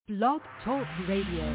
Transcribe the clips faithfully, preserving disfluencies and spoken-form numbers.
Blog Talk Radio.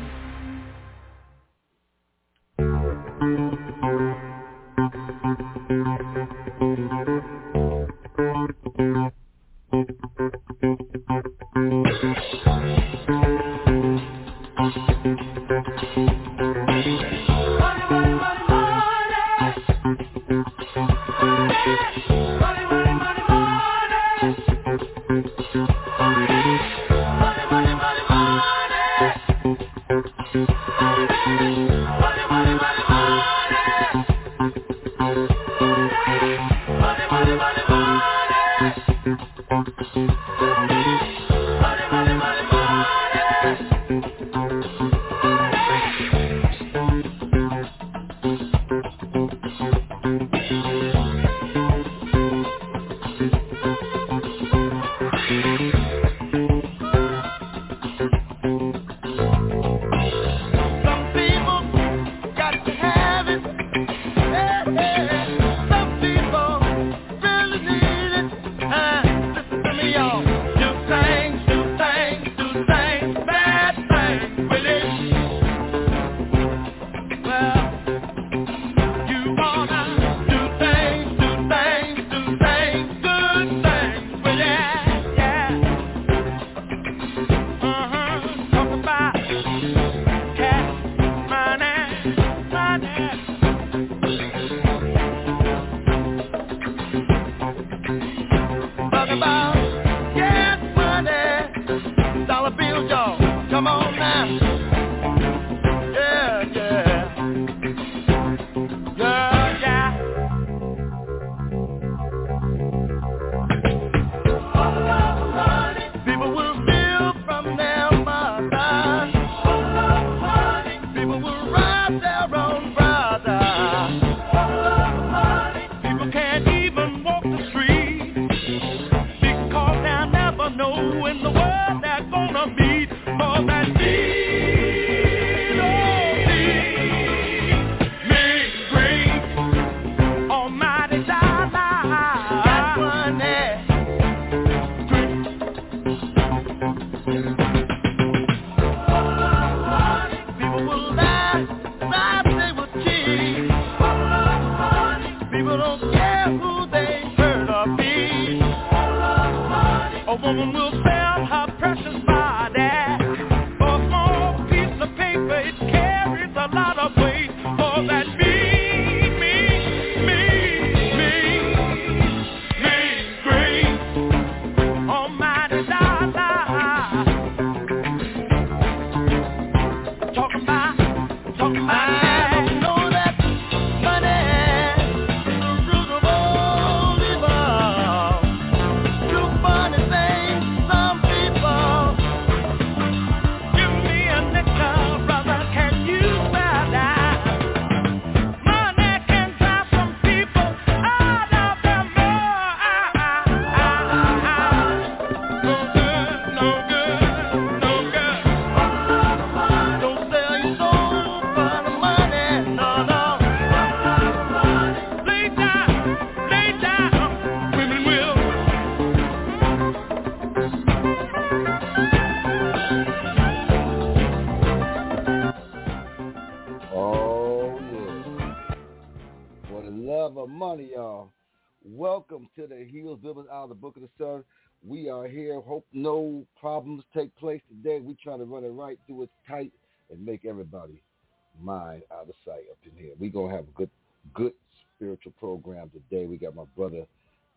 We are here. Hope no problems take place today. We trying to run it right, do it tight, and make everybody mind out of sight up in here. We gonna have a good, good spiritual program today. We got my brother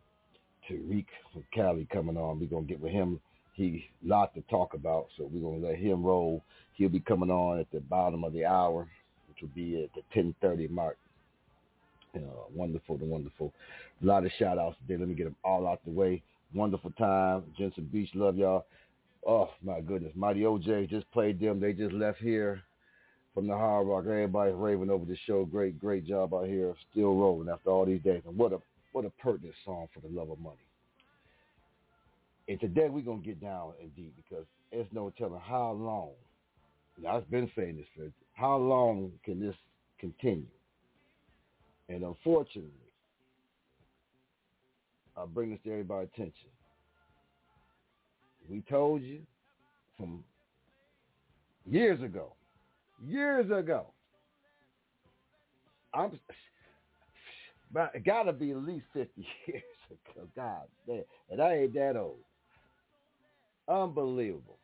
Tariq from Cali coming on. We gonna get with him. He lot to talk about, so we're gonna let him roll. He'll be coming on at the bottom of the hour, which will be at the ten thirty mark. Uh, wonderful, the wonderful. A lot of shout outs today. Let me get them all out the way. Wonderful time. Jensen Beach, love y'all. Oh, my goodness. Mighty O J just played them. They just left here from the Hard Rock. Everybody's raving over the show. Great, great job out here. Still rolling after all these days. And what a what a pertinent song for the love of money. And today we're going to get down and deep because there's no telling how long. Now, I've been saying this for how long can this continue? And unfortunately, I'll bring this to everybody's attention. We told you from Years ago. Years ago. I'm, but it got to be at least fifty years ago. God damn. And I ain't that old. Unbelievable.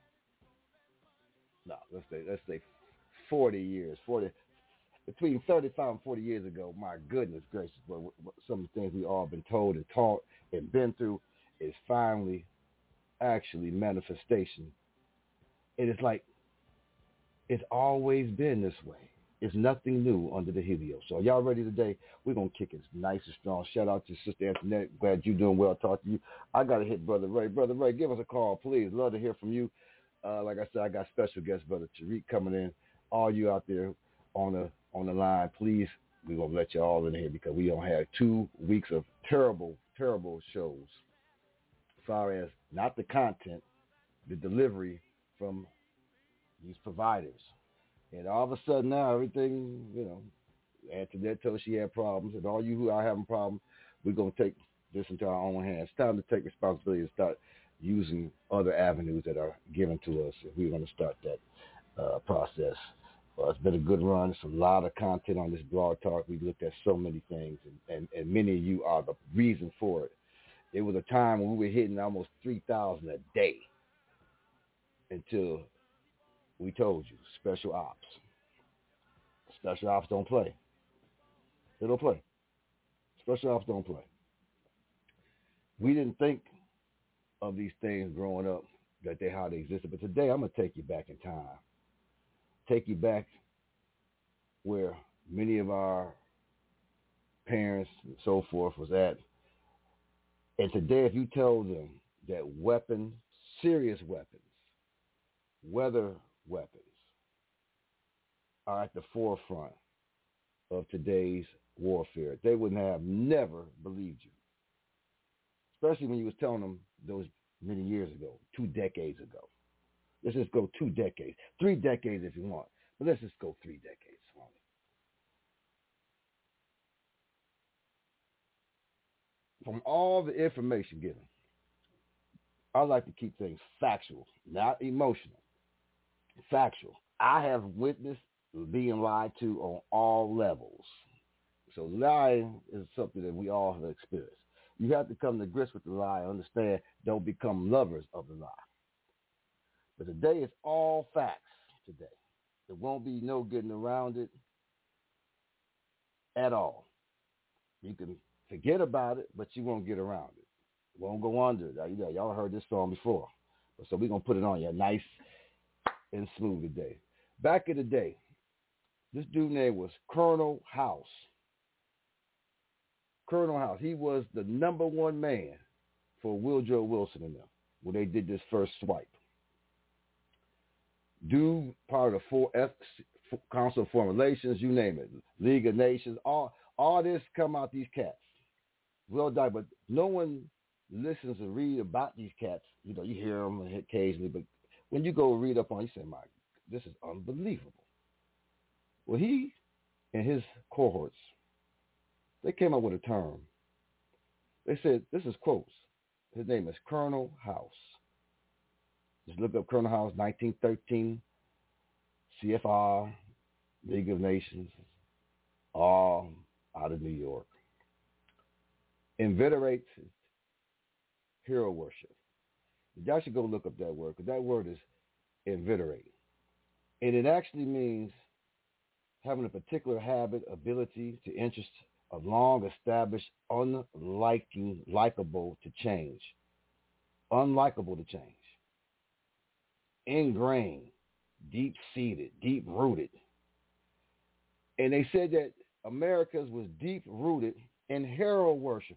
No, let's say, let's say forty years. forty, between thirty-five and forty years ago, my goodness gracious, but some of the things we all been told and taught and been through is finally actually manifestation. It is like it's always been this way. It's nothing new under the Helio. So are y'all ready today? We're going to kick it nice and strong. Shout out to Sister Antoinette. Glad you're doing well. Talk to you. I got to hit Brother Ray. Brother Ray, give us a call, please. Love to hear from you. Uh, like I said, I got special guest, Brother Tariq, coming in. All you out there on the on the line, please, we're going to let you all in here because we don't have two weeks of terrible, terrible shows as far as not the content, the delivery from these providers. And all of a sudden now, everything, you know, Antoinette told she had problems, and all you who are having problems, we're going to take this into our own hands. It's time to take responsibility and start using other avenues that are given to us if we're going to start that uh, process. Well, it's been a good run. It's a lot of content on this Blog Talk. We looked at so many things, and, and, and many of you are the reason for it. It was a time when we were hitting almost three thousand a day until we told you, special ops. Special ops don't play. They don't play. Special ops don't play. We didn't think of these things growing up that they how they existed, but today I'm gonna take you back in time. Take you back where many of our parents and so forth was at. And today, if you tell them that weapons, serious weapons, weather weapons, are at the forefront of today's warfare, they wouldn't have never believed you. Especially when you was telling them those many years ago, two decades ago. Let's just go two decades, three decades if you want, but let's just go three decades, Swami. From all the information given, I like to keep things factual, not emotional. Factual. I have witnessed being lied to on all levels. So lying is something that we all have experienced. You have to come to grips with the lie and understand, don't become lovers of the lie. But today it's all facts today. There won't be no getting around it at all. You can forget about it, but you won't get around it. It won't go under it. You know, y'all heard this song before. So we're going to put it on you nice and smooth today. Back in the day, this dude name was Colonel House. Colonel House. He was the number one man for Woodrow Wilson and them when they did this first swipe. Dude, part of the four F, Council of Foreign Relations, you name it, League of Nations, all all this come out these cats. Well done, but no one listens and read about these cats. You know, you hear them occasionally, but when you go read up on it, you say, my, this is unbelievable. Well, he and his cohorts, they came up with a term. They said, this is quotes. His name is Colonel House. Just look up Colonel House, nineteen thirteen, C F R, League of Nations, all out of New York. Invigorates hero worship. Y'all should go look up that word, because that word is invigorate. And it actually means having a particular habit, ability to interest, a long-established, unliking, likable to change. Unlikable to change. Ingrained, deep-seated, deep-rooted. And they said that America's was deep-rooted in hero worshipers.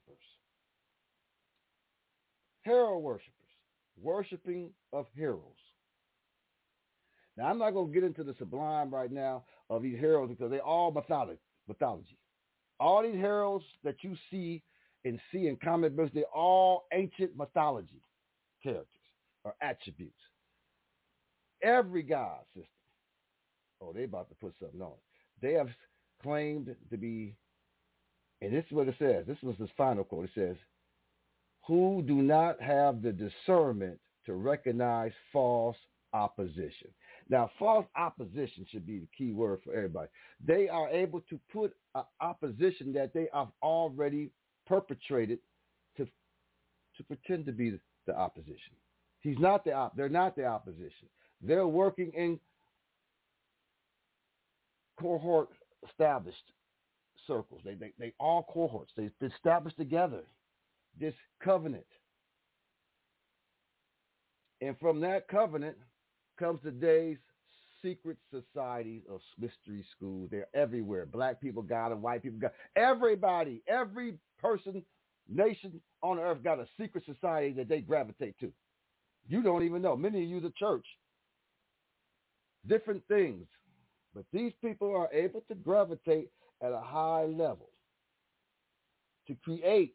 Hero worshipers. Worshiping of heroes. Now, I'm not going to get into the sublime right now of these heroes because they're all mythology. mythology. All these heroes that you see and see in comic books, they're all ancient mythology characters or attributes. Every god system. Oh, they about to put something on. They have claimed to be, and this is what it says. This was his final quote. It says, who do not have the discernment to recognize false opposition. Now, false opposition should be the key word for everybody. They are able to put an opposition that they have already perpetrated to to pretend to be the, the opposition. He's not the op. They're not the opposition. They're working in cohort established circles. They they they all cohorts. They established together this covenant, and from that covenant comes today's secret societies of mystery schools. They're everywhere. Black people got them. White people got everybody. Every person, nation on earth got a secret society that they gravitate to. You don't even know. Many of you, the church, different things. But these people are able to gravitate at a high level to create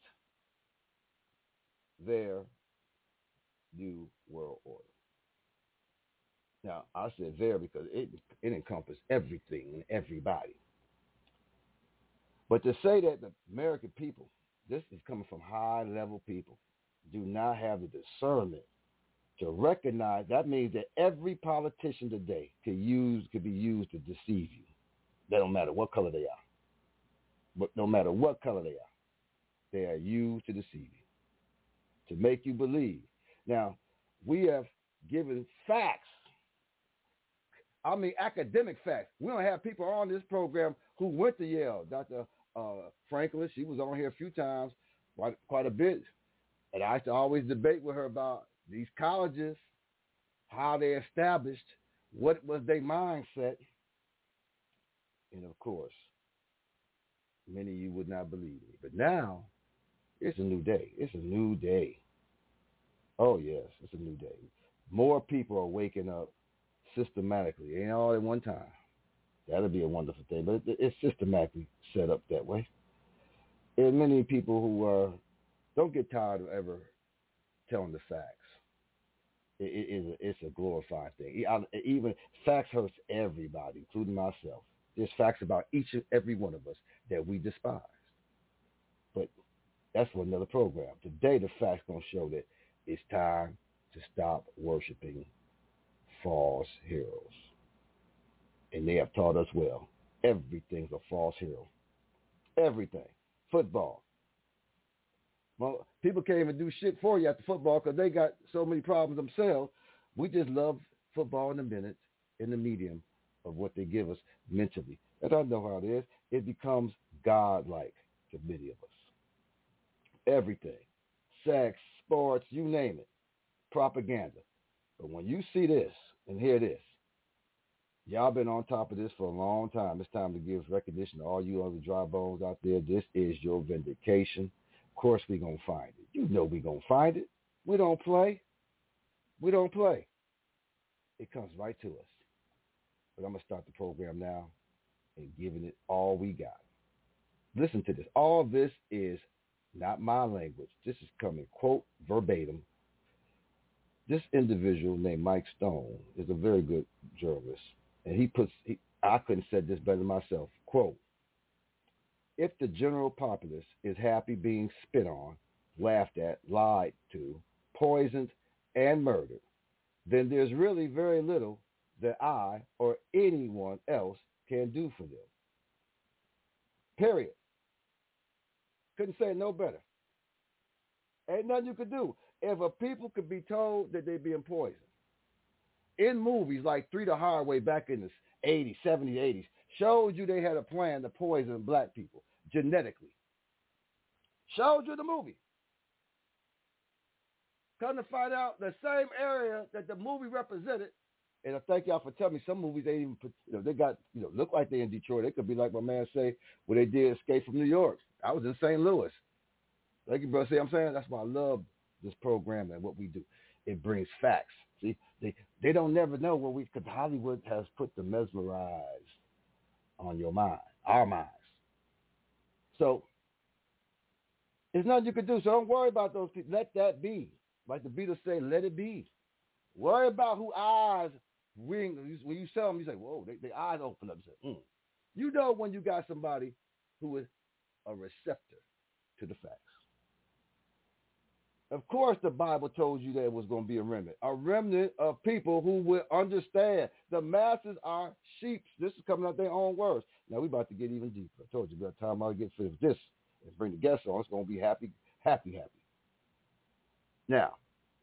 their new world order. Now, I said there because it, it encompasses everything and everybody. But to say that the American people, this is coming from high-level people, do not have the discernment to recognize, that means that every politician today could use could be used to deceive you. That don't matter what color they are. But no matter what color they are, they are used to deceive you, to make you believe. Now, we have given facts. I mean, academic facts. We don't have people on this program who went to Yale. Doctor Uh, Franklin, she was on here a few times, quite, quite a bit. And I used to always debate with her about these colleges, how they established, what was their mindset. And of course, many of you would not believe me. But now, it's a new day. It's a new day. Oh, yes, it's a new day. More people are waking up systematically, ain't all at one time. That'll be a wonderful thing, but it's systematically set up that way. And many people who uh, don't get tired of ever telling the facts. It, it, it's, a, it's a glorified thing. Even facts hurts everybody, including myself. There's facts about each and every one of us that we despise. But that's for another program. Today, the facts going to show that it's time to stop worshiping false heroes. And they have taught us well. Everything's a false hero. Everything. Football. Well, people can't even do shit for you after football because they got so many problems themselves. We just love football in the minutes, in the medium of what they give us mentally. And I know how it is. It becomes godlike to many of us. Everything. Sex, sports, you name it. Propaganda. But when you see this and hear this, y'all been on top of this for a long time. It's time to give recognition to all you other dry bones out there. This is your vindication. Of course we're going to find it. You know we're going to find it. We don't play. We don't play. It comes right to us. But I'm going to start the program now and giving it all we got. Listen to this. All this is not my language. This is coming, quote, verbatim. This individual named Mike Stone is a very good journalist. And he puts, he, I couldn't have said this better myself, quote, if the general populace is happy being spit on, laughed at, lied to, poisoned, and murdered, then there's really very little that I or anyone else can do for them. Period. Couldn't say it no better. Ain't nothing you could do. If a people could be told that they're being poisoned, in movies like Three the Hard Way back in the eighties, seventies, eighties, showed you they had a plan to poison black people genetically. Showed you the movie. Come to find out, the same area that the movie represented, and I thank y'all for telling me some movies they even put, you know, they got, you know, look like they in Detroit. They could be like my man say, where they did Escape from New York. I was in Saint Louis. Thank you, bro. See what I'm saying? That's why I love this program and what we do. It brings facts. See, they they don't never know what we, because Hollywood has put the mesmerized on your mind, our minds. So there's nothing you can do. So don't worry about those people. Let that be. Like the Beatles say, let it be. Worry about who eyes ring. When you tell them, you say, whoa, they, their eyes open up and say, mm. You know when you got somebody who is a receptor to the facts. Of course, the Bible told you there was going to be a remnant, a remnant of people who would understand. The masses are sheep. This is coming out their own words. Now, we're about to get even deeper. I told you by the time I get finished with this and bring the guests on, it's going to be happy, happy, happy. Now,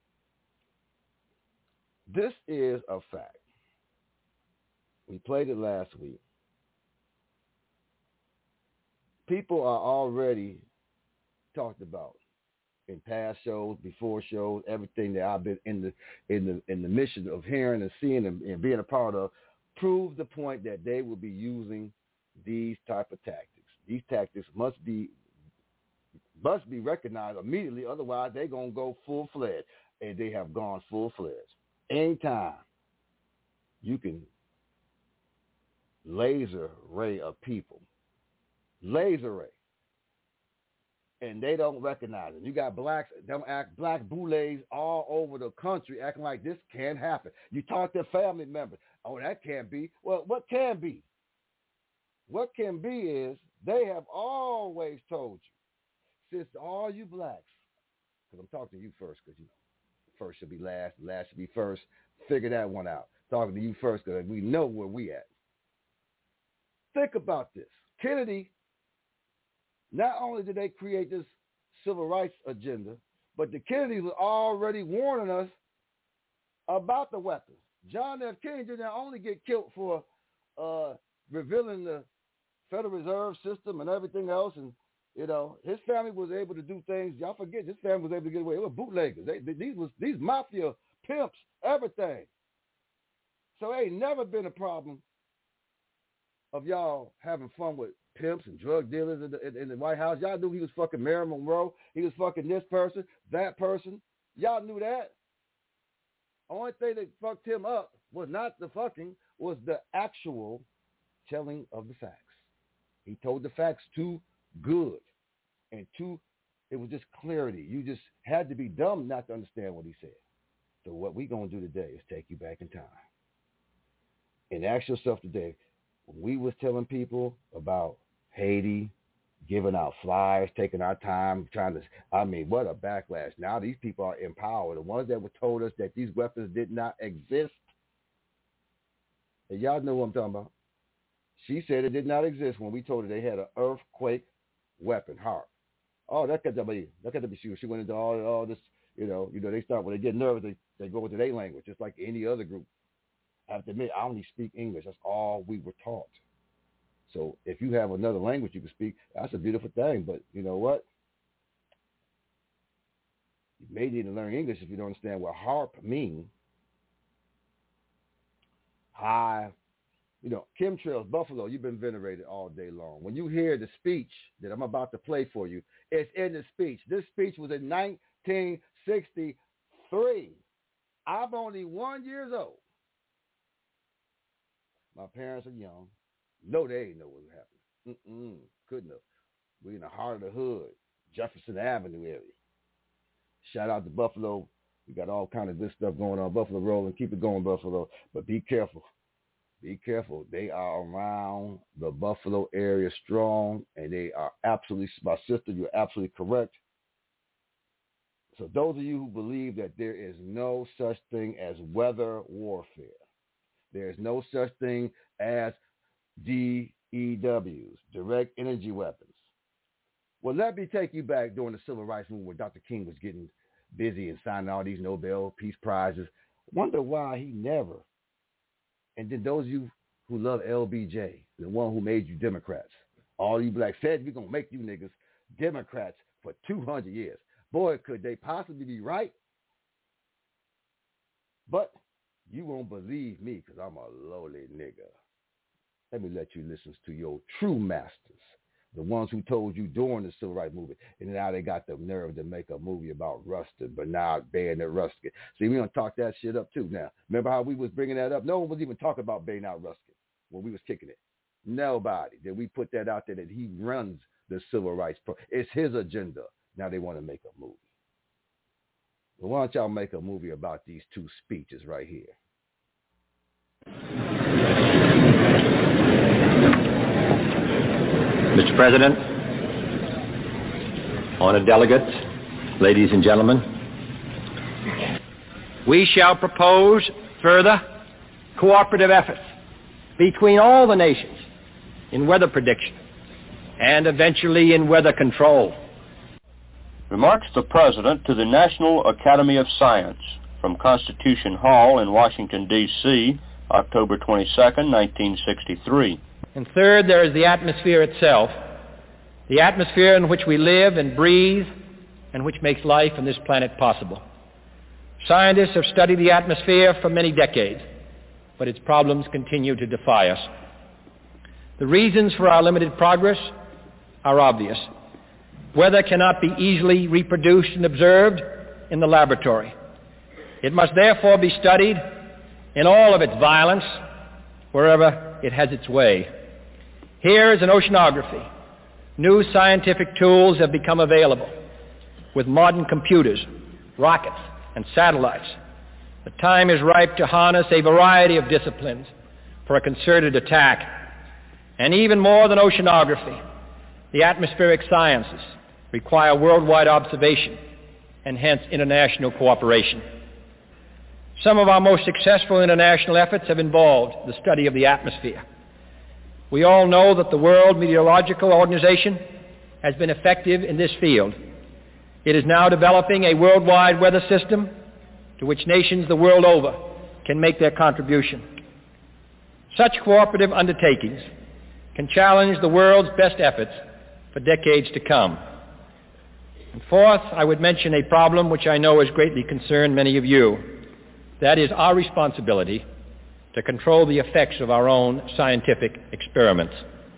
this is a fact. We played it last week. People are already talked about in past shows, before shows, everything that I've been in the in the in the mission of hearing and seeing and, and being a part of, prove the point that they will be using these type of tactics. These tactics must be must be recognized immediately, otherwise they're gonna go full fledged, and they have gone full fledged. Anytime you can laser ray of people, laser ray. And they don't recognize it. You got blacks, them act black boulets all over the country acting like this can't happen. You talk to family members. Oh, that can't be. Well, what can be? What can be is they have always told you, since all you blacks, because I'm talking to you first, because you know, first should be last, last should be first. Figure that one out. Talking to you first, because we know where we at. Think about this. Kennedy. Not only did they create this civil rights agenda, but the Kennedys were already warning us about the weapons. John F. Kennedy did not only get killed for uh, revealing the Federal Reserve System and everything else, and you know his family was able to do things. Y'all forget his family was able to get away. They were bootleggers. They, they, these was these mafia pimps, everything. So it ain't never been a problem of y'all having fun with pimps and drug dealers in the, in, in the White House. Y'all knew he was fucking Marilyn Monroe. He was fucking this person, that person. Y'all knew that. Only thing that fucked him up was not the fucking, was the actual telling of the facts. He told the facts too good and too, it was just clarity. You just had to be dumb not to understand what he said. So what we going to do today is take you back in time and ask yourself today, when we was telling people about Haiti, giving out flyers, taking our time, trying to, I mean, what a backlash. Now these people are in power. The ones that were told us that these weapons did not exist. And y'all know what I'm talking about. She said it did not exist when we told her they had an earthquake weapon, HAARP. Oh, that could be, that could be she. She went into all, all this, you know, you know, they start, when they get nervous, they, they go into their language, just like any other group. I have to admit, I only speak English. That's all we were taught. So if you have another language you can speak, that's a beautiful thing. But you know what? You may need to learn English if you don't understand what HAARP means. High, you know, chemtrails, Buffalo, you've been venerated all day long. When you hear the speech that I'm about to play for you, it's in the speech. This speech was in nineteen sixty-three. I'm only one years old. My parents are young. No, they ain't know what was happening. Mm-mm, couldn't have. We in the heart of the hood, Jefferson Avenue area. Shout out to Buffalo. We got all kind of good stuff going on. Buffalo rolling. Keep it going, Buffalo. But be careful. Be careful. They are around the Buffalo area strong, and they are absolutely, my sister, you're absolutely correct. So those of you who believe that there is no such thing as weather warfare, there is no such thing as D E Ws, direct energy weapons. Well, let me take you back during the Civil Rights Movement where Doctor King was getting busy and signing all these Nobel Peace Prizes. Wonder why he never. And then those of you who love L B J, the one who made you Democrats, all you blacks said we're going to make you niggas Democrats for two hundred years. Boy, could they possibly be right? But you won't believe me because I'm a lowly nigga. Let me let you listen to your true masters, the ones who told you during the Civil Rights Movement, and now they got the nerve to make a movie about Rustin, Bernard Baynard Ruskin. See, we gonna talk that shit up too now. Remember how we was bringing that up? No one was even talking about Baynard Ruskin when we was kicking it. Nobody. Did we put that out there that he runs the Civil Rights Pro? It's his agenda. Now they want to make a movie. Well, why don't y'all make a movie about these two speeches right here? Mister President, honored delegates, ladies and gentlemen, We shall propose further cooperative efforts between all the nations in weather prediction and eventually in weather control. Remarks the President to the National Academy of Science from Constitution Hall in Washington, D C, October twenty-second, nineteen sixty-three. And third, there is the atmosphere itself, the atmosphere in which we live and breathe and which makes life on this planet possible. Scientists have studied the atmosphere for many decades, but its problems continue to defy us. The reasons for our limited progress are obvious. Weather cannot be easily reproduced and observed in the laboratory. It must therefore be studied in all of its violence wherever it has its way. Here is an oceanography. New scientific tools have become available with modern computers, rockets, and satellites. The time is ripe to harness a variety of disciplines for a concerted attack. And even more than oceanography, the atmospheric sciences require worldwide observation and hence international cooperation. Some of our most successful international efforts have involved the study of the atmosphere. We all know that the World Meteorological Organization has been effective in this field. It is now developing a worldwide weather system to which nations the world over can make their contribution. Such cooperative undertakings can challenge the world's best efforts for decades to come. And fourth, I would mention a problem which I know has greatly concerned many of you. That is our responsibility to control the effects of our own scientific experiments.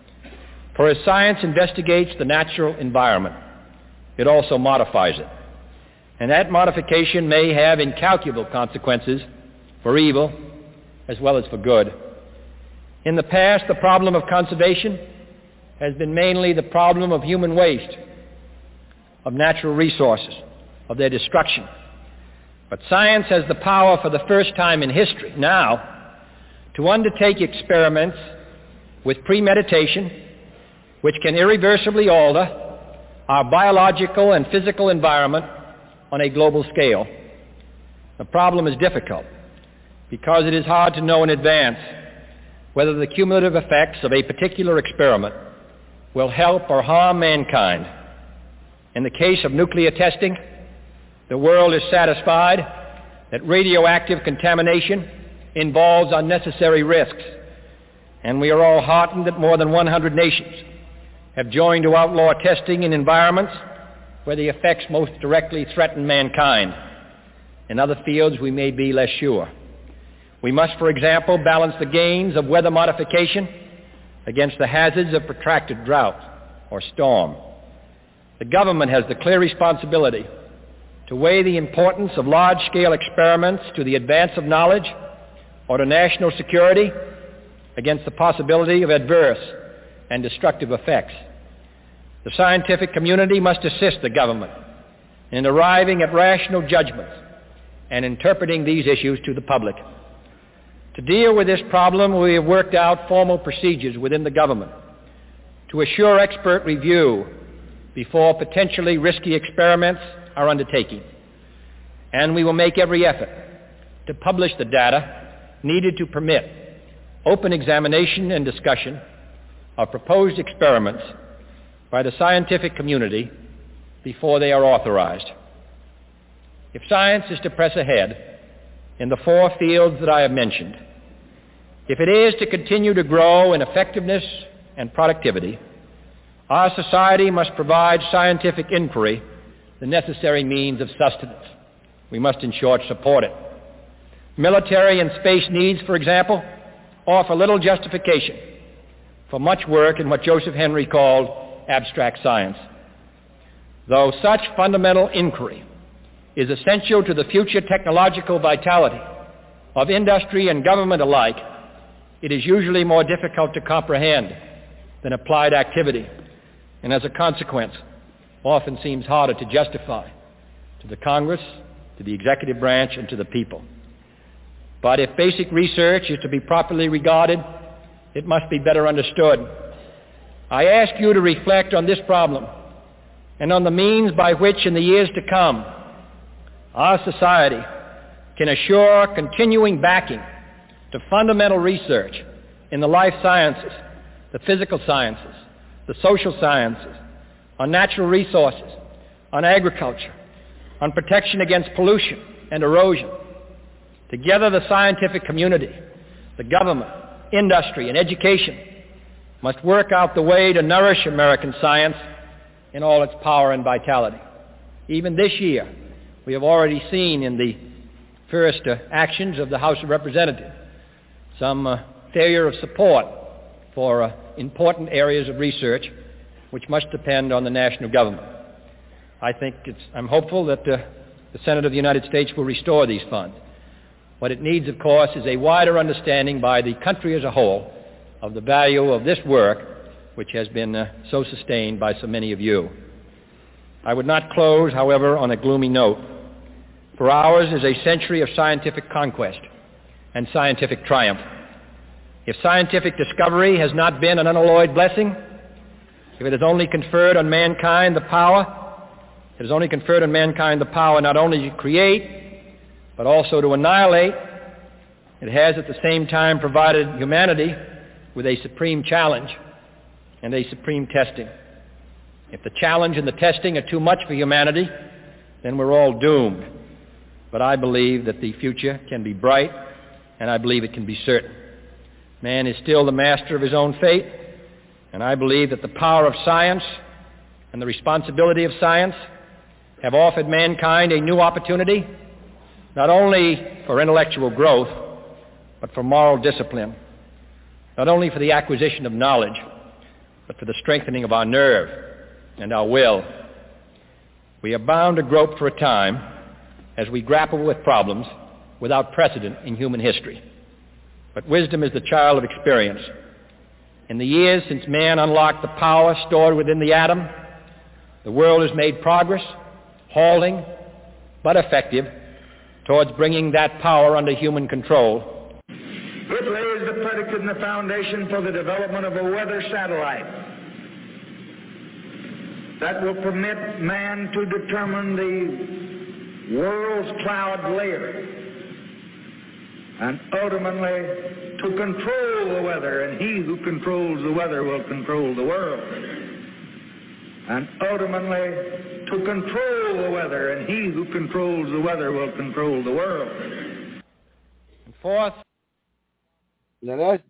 For as science investigates the natural environment, it also modifies it. And that modification may have incalculable consequences for evil as well as for good. In the past, the problem of conservation has been mainly the problem of human waste, of natural resources, of their destruction. But science has the power for the first time in history now to undertake experiments with premeditation which can irreversibly alter our biological and physical environment on a global scale. The problem is difficult because it is hard to know in advance whether the cumulative effects of a particular experiment will help or harm mankind. In the case of nuclear testing, the world is satisfied that radioactive contamination involves unnecessary risks, and we are all heartened that more than one hundred nations have joined to outlaw testing in environments where the effects most directly threaten mankind. In other fields, we may be less sure. We must, for example, balance the gains of weather modification against the hazards of protracted drought or storm. The government has the clear responsibility to weigh the importance of large-scale experiments to the advance of knowledge or to national security against the possibility of adverse and destructive effects. The scientific community must assist the government in arriving at rational judgments and interpreting these issues to the public. To deal with this problem, we have worked out formal procedures within the government to assure expert review before potentially risky experiments are undertaken. And we will make every effort to publish the data needed to permit open examination and discussion of proposed experiments by the scientific community before they are authorized. If science is to press ahead in the four fields that I have mentioned, if it is to continue to grow in effectiveness and productivity, our society must provide scientific inquiry the necessary means of sustenance. We must, in short, support it. Military and space needs, for example, offer little justification for much work in what Joseph Henry called abstract science. Though such fundamental inquiry is essential to the future technological vitality of industry and government alike, it is usually more difficult to comprehend than applied activity, and as a consequence, often seems harder to justify to the Congress, to the executive branch, and to the people. But if basic research is to be properly regarded, it must be better understood. I ask you to reflect on this problem and on the means by which in the years to come our society can assure continuing backing to fundamental research in the life sciences, the physical sciences, the social sciences, on natural resources, on agriculture, on protection against pollution and erosion. Together, the scientific community, the government, industry, and education must work out the way to nourish American science in all its power and vitality. Even this year, we have already seen in the first uh, actions of the House of Representatives some uh, failure of support for uh, important areas of research which must depend on the national government. I think it's, I'm hopeful that uh, the Senate of the United States will restore these funds. What it needs, of course, is a wider understanding by the country as a whole of the value of this work, which has been uh, so sustained by so many of you. I would not close, however, on a gloomy note, for ours is a century of scientific conquest and scientific triumph. If scientific discovery has not been an unalloyed blessing, if it has only conferred on mankind the power, it has only conferred on mankind the power not only to create, but also to annihilate, it has at the same time provided humanity with a supreme challenge and a supreme testing. If the challenge and the testing are too much for humanity, then we're all doomed. But I believe that the future can be bright, and I believe it can be certain. Man is still the master of his own fate, and I believe that the power of science and the responsibility of science have offered mankind a new opportunity, not only for intellectual growth, but for moral discipline, not only for the acquisition of knowledge, but for the strengthening of our nerve and our will. We are bound to grope for a time as we grapple with problems without precedent in human history. But wisdom is the child of experience. In the years since man unlocked the power stored within the atom, the world has made progress, halting but effective, towards bringing that power under human control. It lays the predicate and the foundation for the development of a weather satellite that will permit man to determine the world's cloud layer and ultimately to control the weather, and he who controls the weather will control the world. And ultimately to control the weather, and he who controls the weather will control the world. And fourth, now that's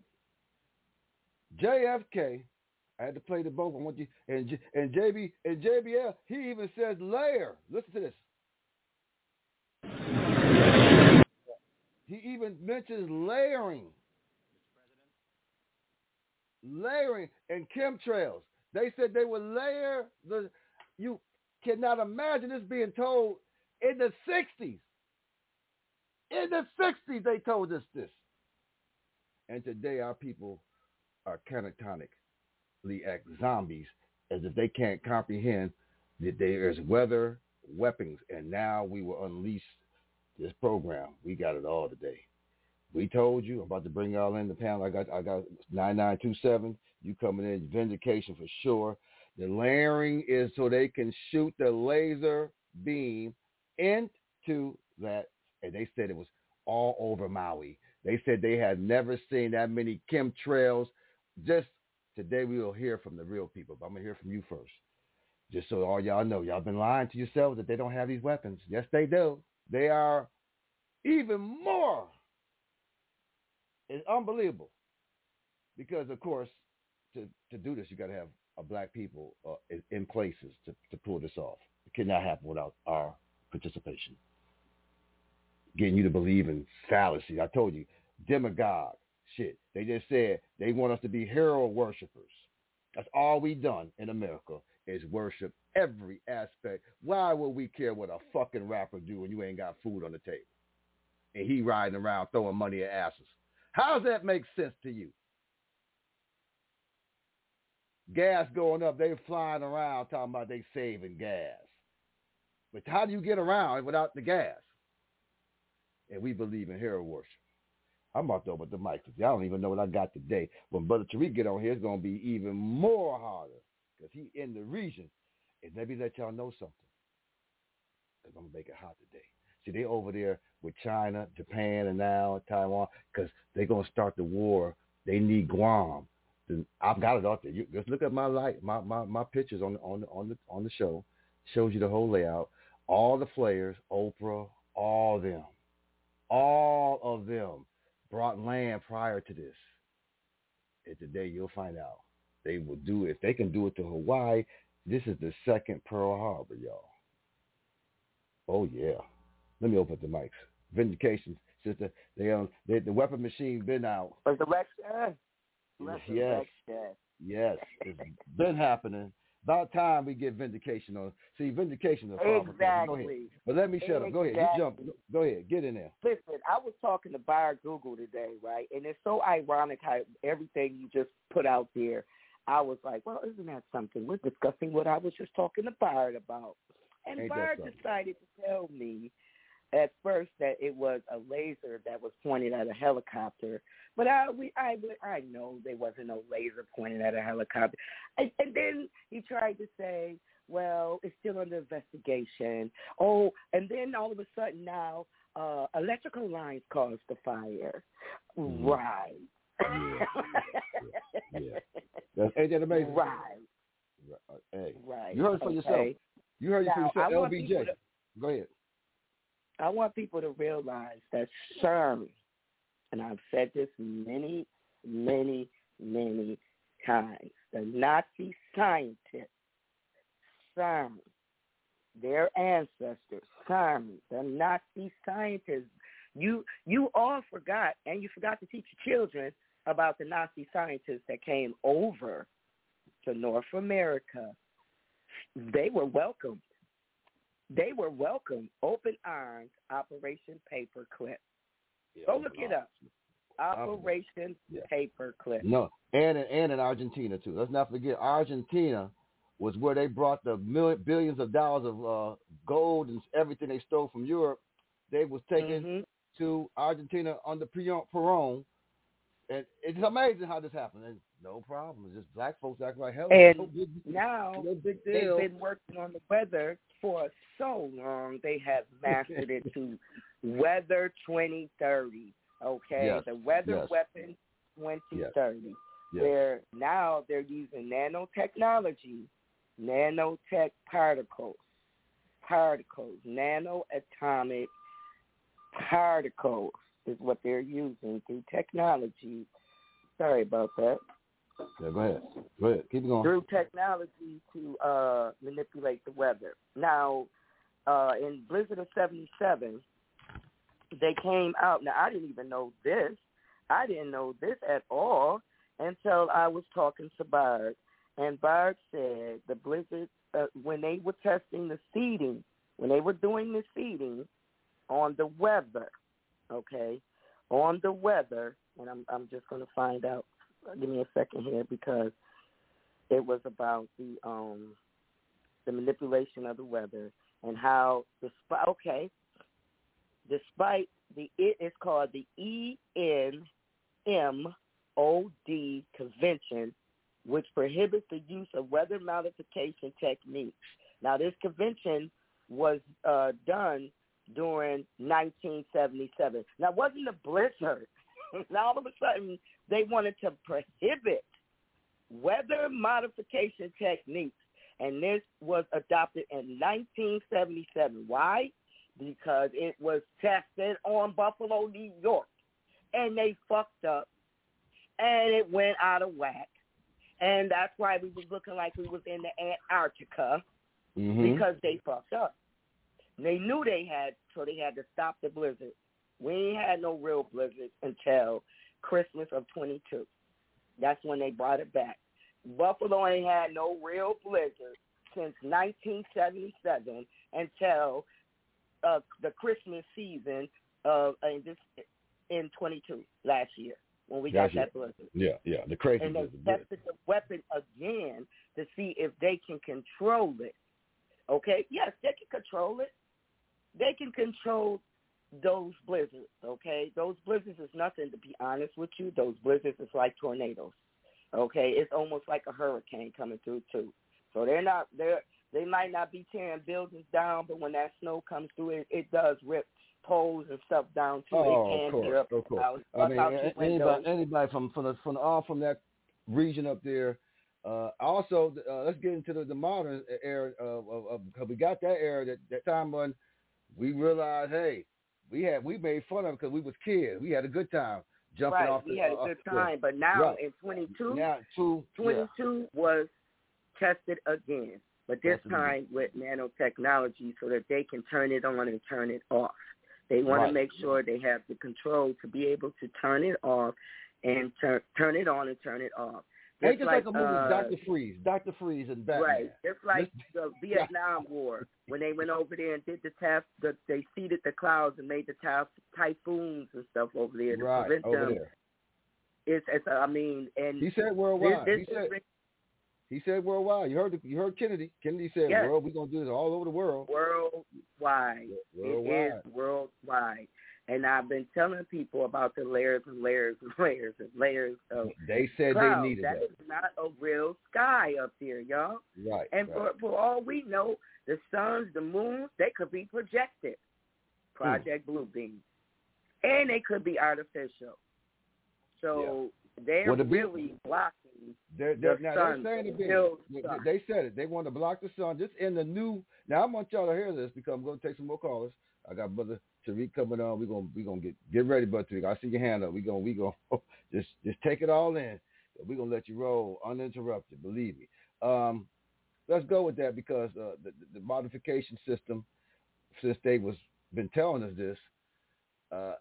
J F K. I had to play the both. I want you and J, and J B and J B L. He even says layer. Listen to this. He even mentions layering, layering and chemtrails. They said they would layer the. You cannot imagine this being told in the sixties. In the sixties, they told us this. And today, our people are catatonically act zombies, as if they can't comprehend that there is weather, weapons, and now we will unleash this program. We got it all today. We told you. I'm about to bring y'all in the panel. I got, I got nine nine two seven. You coming in, vindication for sure. The layering is so they can shoot the laser beam into that. And they said it was all over Maui. They said they had never seen that many chemtrails. Just today we will hear from the real people. But I'm going to hear from you first. Just so all y'all know, y'all been lying to yourselves that they don't have these weapons. Yes, they do. They are even more. It's unbelievable. Because, of course, to, to do this, you got to have a black people uh, in, in places to, to pull this off. It cannot happen without our participation. Getting you to believe in fallacy. I told you, demagogue shit. They just said they want us to be hero worshipers. That's all we done in America is worship every aspect. Why would we care what a fucking rapper do when you ain't got food on the table? And he riding around throwing money at asses. How does that make sense to you? Gas going up, they flying around talking about they saving gas. But how do you get around without the gas? And we believe in hero worship. I'm about to open the mic because y'all don't even know what I got today. When Brother Tariq get on here, it's going to be even more harder because he in the region. And let me let y'all know something because I'm going to make it hot today. See, they over there with China, Japan, and now Taiwan, because they're gonna start the war. They need Guam. I've got it out there. You just look at my light, my, my, my pictures on the on the on the on the show. Shows you the whole layout. All the players, Oprah, all of them, all of them brought land prior to this. And today you'll find out they will do it. If they can do it to Hawaii, this is the second Pearl Harbor, y'all. Oh yeah. Let me open up the mics. Vindication, sister. They um, they, the weapon machine been out. Resurrection. Yes, yes, it's been happening. About time we get vindication on. See, vindication is a problem. Exactly. Go ahead. But let me shut exactly. up. Go ahead. You jump. Go ahead. Get in there. Listen, I was talking to Byard Google today, right? And it's so ironic how everything you just put out there, I was like, well, isn't that something? We're discussing what I was just talking to Byard about. And Ain't Byard decided to tell me at first that it was a laser that was pointed at a helicopter, but I we I I know there wasn't no laser pointed at a helicopter, and, and then he tried to say, well, it's still under investigation. Oh, and then all of a sudden now, uh, electrical lines caused the fire. Mm-hmm. Right. Yeah. yeah. yeah. That's, ain't that amazing? Right. Hey. Right. You heard it for okay. yourself. You heard it for now, yourself. L B J. To, Go ahead. I want people to realize that CERN, and I've said this many, many, many times, the Nazi scientists, CERN, their ancestors, CERN, the Nazi scientists, you you all forgot, and you forgot to teach your children about the Nazi scientists that came over to North America. They were welcomed. They were welcome, open arms, Operation Paperclip. Yeah, Go look it up. Operation yeah. Paperclip. No, and and in Argentina too. Let's not forget, Argentina was where they brought the million, billions of dollars of uh, gold and everything they stole from Europe. They was taken mm-hmm. to Argentina under Perón, and it's amazing how this happened. And no problem. It's just black folks act like hell. And no big, now no big deal. They've been working on the weather for so long. They have mastered it to Weather twenty thirty. Okay, yes. the Weather yes. Weapon twenty thirty. Yes. Yes. They're now they're using nanotechnology, nanotech particles, particles, nanoatomic particles is what they're using through technology. Sorry about that. Yeah, go ahead. Go ahead. Keep going. Through technology to uh, manipulate the weather. Now, uh, in Blizzard of seventy-seven, they came out. Now, I didn't even know this. I didn't know this at all until I was talking to Byard. And Byard said the Blizzard, uh, when they were testing the seeding, when they were doing the seeding on the weather, okay, on the weather, and I'm I'm just going to find out. Give me a second here because it was about the um the manipulation of the weather and how despite okay despite the it is called the E N M O D Convention, which prohibits the use of weather modification techniques. Now, this convention was uh, done during nineteen seventy-seven. Now, it wasn't a blizzard. Now, all of a sudden, they wanted to prohibit weather modification techniques, and this was adopted in nineteen seventy-seven. Why? Because it was tested on Buffalo, New York, and they fucked up, and it went out of whack, and that's why we was looking like we was in the Antarctica, mm-hmm. because they fucked up. They knew they had, so they had to stop the blizzard. We ain't had no real blizzard until Christmas of twenty-two. That's when they brought it back. Buffalo ain't had no real blizzard since nineteen seventy-seven until uh, the Christmas season of uh, this in twenty-two last year when we got that blizzard. Yeah, yeah, the crazy and they blizzard. tested the weapon again to see if they can control it. Okay, yes, they can control it. They can control those blizzards, okay? Those blizzards is nothing, to be honest with you. Those blizzards is like tornadoes, okay? It's almost like a hurricane coming through, too. So they're not, they're, they might not be tearing buildings down, but when that snow comes through, it, it does rip poles and stuff down too. Oh, they can't of course, hear up of course. out, I mean, out a- your anybody, windows. anybody from from the, from all from that region up there. Uh, also, uh, let's get into the, the modern era of, of, of because we got that era that, that time when we realized, hey, we had we made fun of it because we was kids. We had a good time jumping right, off. we the, had uh, a good uh, time, but now right. in twenty-two, now two, twenty-two yeah. was tested again, but this Tested time with nanotechnology so that they can turn it on and turn it off. They want Right. to make sure they have the control to be able to turn it off and turn turn it on and turn it off. Ain't just like, like a movie, uh, Doctor Freeze, Doctor Freeze and Batman. Right, just like the Vietnam War when they went over there and did the tap, the, they seeded the clouds and made the ty- typhoons and stuff over there to right, prevent over them. there. It's, it's, I mean, and he said worldwide. This, this he said. is, He said worldwide. You heard the, you heard Kennedy. Kennedy said, yes. "World, we're gonna do this all over the world." Worldwide. Worldwide. It is worldwide. And I've been telling people about the layers and layers and layers and layers of They said clouds. they needed that. That is not a real sky up there, y'all. Right. And right. for for all we know, the suns, the moons, they could be projected. Project hmm. Bluebeam. And they could be artificial. So yeah. they're well, the really big, blocking they're, they're, the now sun. They're saying The they, they said it. They want to block the sun. Just in the new. Now I want y'all to hear this because I'm going to take some more callers. I got Brother Tariq coming on. We're gonna we gonna get get ready, Brother Tariq. I see your hand up. We gonna we gonna just just take it all in. We're gonna let you roll uninterrupted. Believe me. Um, let's go with that because uh, the, the modification system, since they was been telling us this, uh,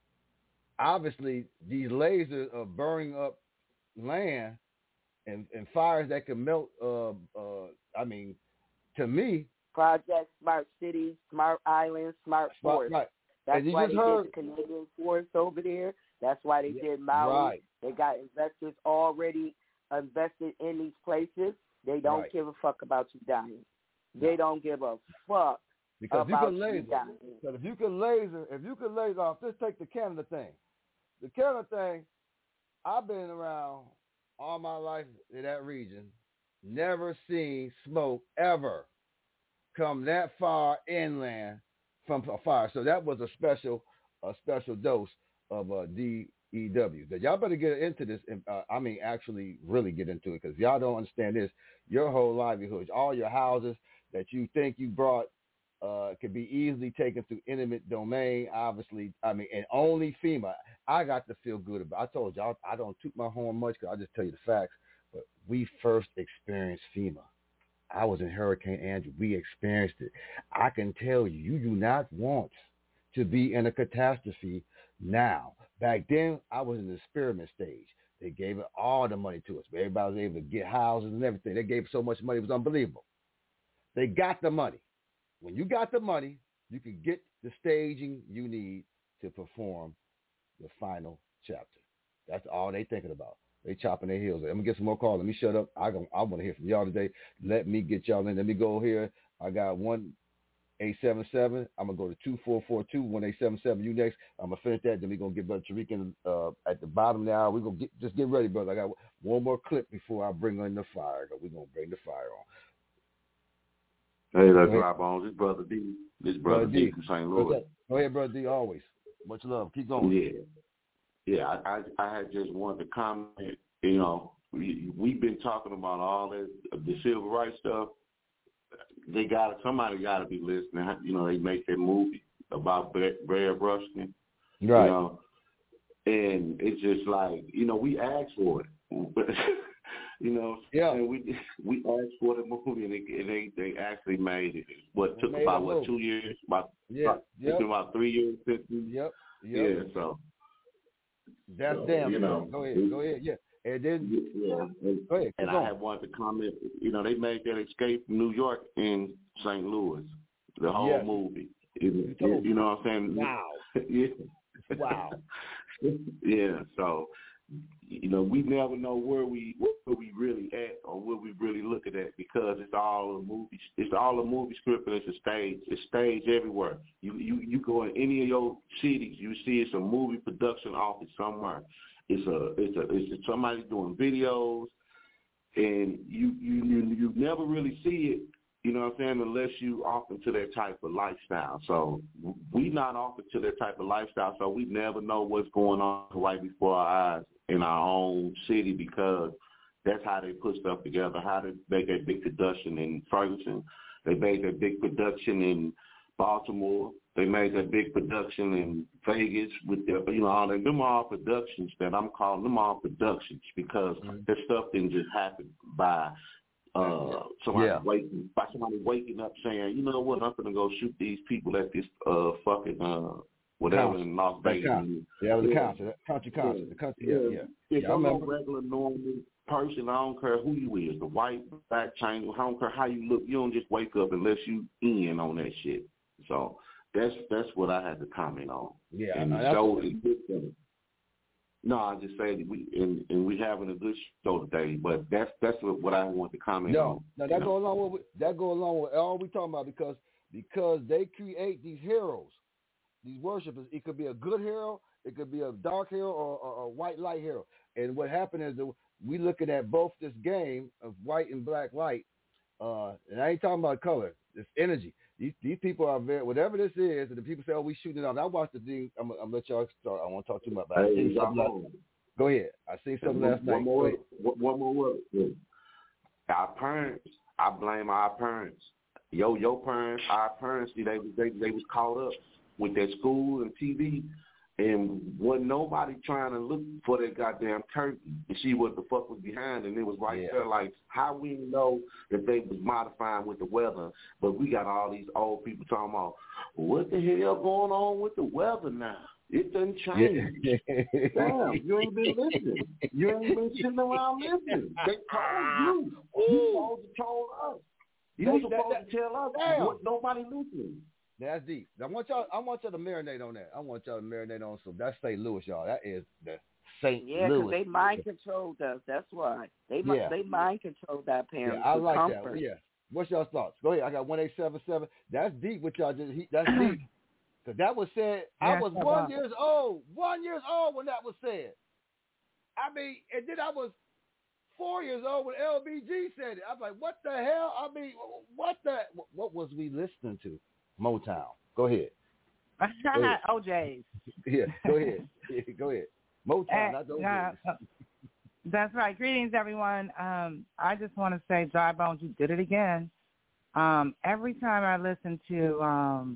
obviously these lasers are burning up land and, and fires that can melt. Uh, uh, I mean, to me. Project Smart Cities, Smart Islands, Smart Forests. Right. That's why they heard... did the Canadian forest over there. That's why they yeah, did Maui. Right. They got investors already invested in these places. They don't right. give a fuck about you dying. They no. don't give a fuck because about you, can laser, you dying. Because if you can laser, if you can laser off, just take the Canada thing. The Canada thing, I've been around all my life in that region, never seen smoke ever come that far inland from a fire. So that was a special a special dose of uh, D E W. That y'all better get into this. And, uh, I mean, actually really get into it because y'all don't understand this. Your whole livelihood, all your houses that you think you brought uh, could be easily taken through intimate domain, obviously. I mean, and only FEMA. I got to feel good about it. I told y'all I don't toot my horn much because I just tell you the facts. But we first experienced FEMA. I was in Hurricane Andrew. We experienced it. I can tell you, you do not want to be in a catastrophe now. Back then, I was in the experiment stage. They gave it all the money to us. Everybody was able to get houses and everything. They gave so much money. It was unbelievable. They got the money. When you got the money, you can get the staging you need to perform the final chapter. That's all they thinking about. They chopping their heels. Let me get some more calls. Let me shut up. I go, I want to hear from y'all today. Let me get y'all in. Let me go here. I got one eight seven seven. I'm going to go to two four four two, one eight seven seven. You next. I'm going to finish that. Then we're going to get Brother Tariq in, uh, at the bottom of the hour. We're going to get, just get ready, brother. I got one more clip before I bring on the fire. We're going to bring the fire on. Hey, that's Rob Bones. This Brother D. This Brother, brother D. D from Saint Louis. Go ahead, Brother D. Always. Much love. Keep going. Yeah. Yeah, I, I I had just wanted to comment, you know, we, we've been talking about all this, the civil rights stuff. They got somebody got to be listening. You know, they make that movie about Brad Ruskin. Right. You know, and it's just like, you know, we asked for it. you know, yeah. and we we asked for the movie, and they and they, they actually made it. What took about what two years? About yeah, about, yep. about three years. fifty Yep. Yep. Yeah. So. That's so, damn. You know, go ahead. Go ahead. Yeah. And then. Yeah. And, go ahead. And I had wanted to comment. You know, they made that escape from New York in Saint Louis. The whole yes. movie. You, you, you know what I'm saying? Wow. yeah. Wow. yeah. So. You know, we never know where we where we really at or where we really looking at because it's all a movie. It's all a movie script and it's a stage. It's staged everywhere. You you you go in any of your cities, you see it's a movie production office somewhere. It's a it's a it's a, somebody doing videos, and you you you, you never really see it You know what I'm saying? Unless you offer to that type of lifestyle. So we not offered to that type of lifestyle, so we never know what's going on right before our eyes in our own city, because that's how they put stuff together, how they make that big production in Ferguson. They made that big production in Baltimore. They made that big production in Vegas with the, you know, all that. Them all productions that I'm calling them all productions, because mm-hmm. that stuff didn't just happen by uh, somebody yeah. waking by somebody waking up saying, you know what, I'm gonna go shoot these people at this uh fucking uh whatever concert. In Las Vegas. Yeah, it was yeah. a concert, country concert. Yeah. The country, yeah, yeah. yeah. If yeah, I'm a regular normal person, I don't care who you is, the white, black, Chinese, I don't care how you look, you don't just wake up unless you in on that shit. So that's that's what I had to comment on. Yeah, and I, show it. No, I just say that we and, and we having a good show today, but that's that's what, what I want to comment no, on. No, that go along with that go along with all we talking about, because because they create these heroes, these worshipers. It could be a good hero, it could be a dark hero, or, or a white light hero. And what happened is that we looking at both this game of white and black light, uh, and I ain't talking about color. It's energy. These these people are very, whatever this is, and the people say, "Oh, we shooting it off." I watched the thing. I'm, I'm gonna let y'all start. I won't talk too much about it. Hey, last, go ahead. I seen something one, last night. One more, one more word. Yeah. Our parents. I blame our parents. Yo, your parents, our parents. See, they they they was caught up with that school and T V. And wasn't nobody trying to look for that goddamn curtain and see what the fuck was behind, and it was right yeah. there. Like, how we know that they was modifying with the weather, but we got all these old people talking about, what the hell going on with the weather now? It doesn't change. Yeah. Damn, you ain't been listening. You ain't been sitting around listening. They told you. You supposed to tell us. You were supposed that, that, to tell us. Damn. What, nobody listening. That's deep. I want y'all. I want y'all to marinate on that. I want y'all to marinate on some. That's Saint Louis, y'all. That is the Saint Yeah, Louis. Yeah, because they mind controlled us. That's why they yeah. they mind controlled our parents. Yeah, I like comfort. that. Yeah. What's y'all's thoughts? Go ahead. I got one eight seven seven. That's deep. What y'all just. He, that's deep. Because that was said. Yeah, I was one years old. One years old when that was said. I mean, and then I was four years old when L B G said it. I was like, what the hell? I mean, what the? What was we listening to? Motown. Go ahead. Go ahead. O J's. Yeah, go ahead. Yeah, go ahead. Motown, uh, not the O J's. Uh, that's right. Greetings, everyone. Um, I just want to say, Dry Bones, you did it again. Um, every time I listen to um,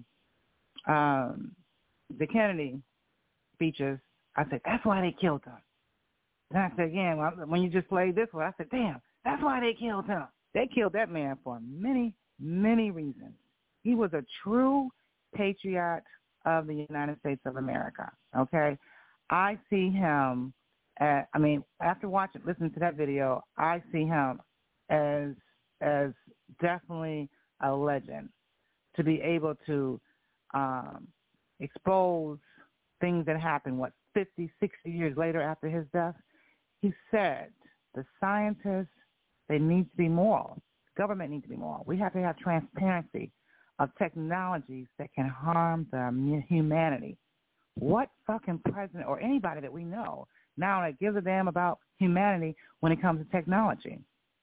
um, the Kennedy speeches, I said, that's why they killed him. And I said, again, when you just played this one, I said, damn, that's why they killed him. They killed that man for many, many reasons. He was a true patriot of the United States of America, okay? I see him, at, I mean, after watching, listening to that video, I see him as as definitely a legend to be able to um, expose things that happened, what, fifty, sixty years later after his death. He said the scientists, they need to be moral. Government needs to be moral. We have to have transparency of technologies that can harm the humanity. What fucking president or anybody that we know now that gives a damn about humanity when it comes to technology?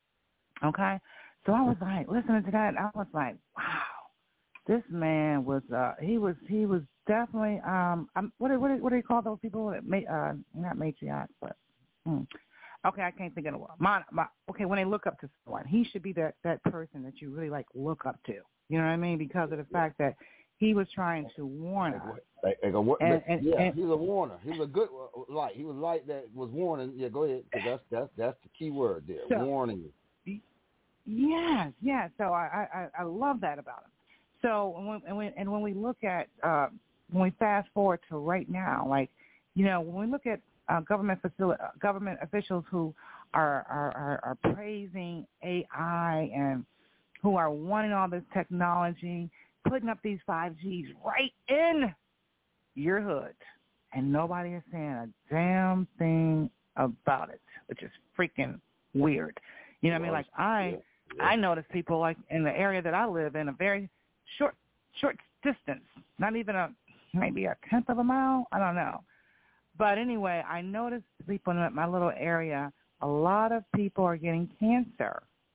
Okay? So I was like, listening to that, I was like, wow, this man was, uh, he was, he was definitely, um, um what, do, what, do, what do you call those people that, ma- uh, not matriarchs, but, hmm. Okay, I can't think of the word. My, my, okay, when they look up to someone, he should be that, that person that you really, like, look up to. You know what I mean? Because of the fact that he was trying to warn us. Like, like a, and, and, yeah, and, he was a warner. He was a good light. He was light that was warning. Yeah, go ahead. Cause that's that's that's the key word there. So, warning you. Yes, yes. So I, I, I love that about him. So and when and when, and when we look at uh, when we fast forward to right now, like you know, when we look at uh, government facility, uh, government officials who are are, are are praising A I and who are wanting all this technology, putting up these five Gs right in your hood, and nobody is saying a damn thing about it, which is freaking weird. You know what I mean? Like I, yeah, yeah. I notice people like in the area that I live in, a very short, short distance, not even a maybe a tenth of a mile. I don't know, but anyway, I noticed people in my little area. A lot of people are getting cancer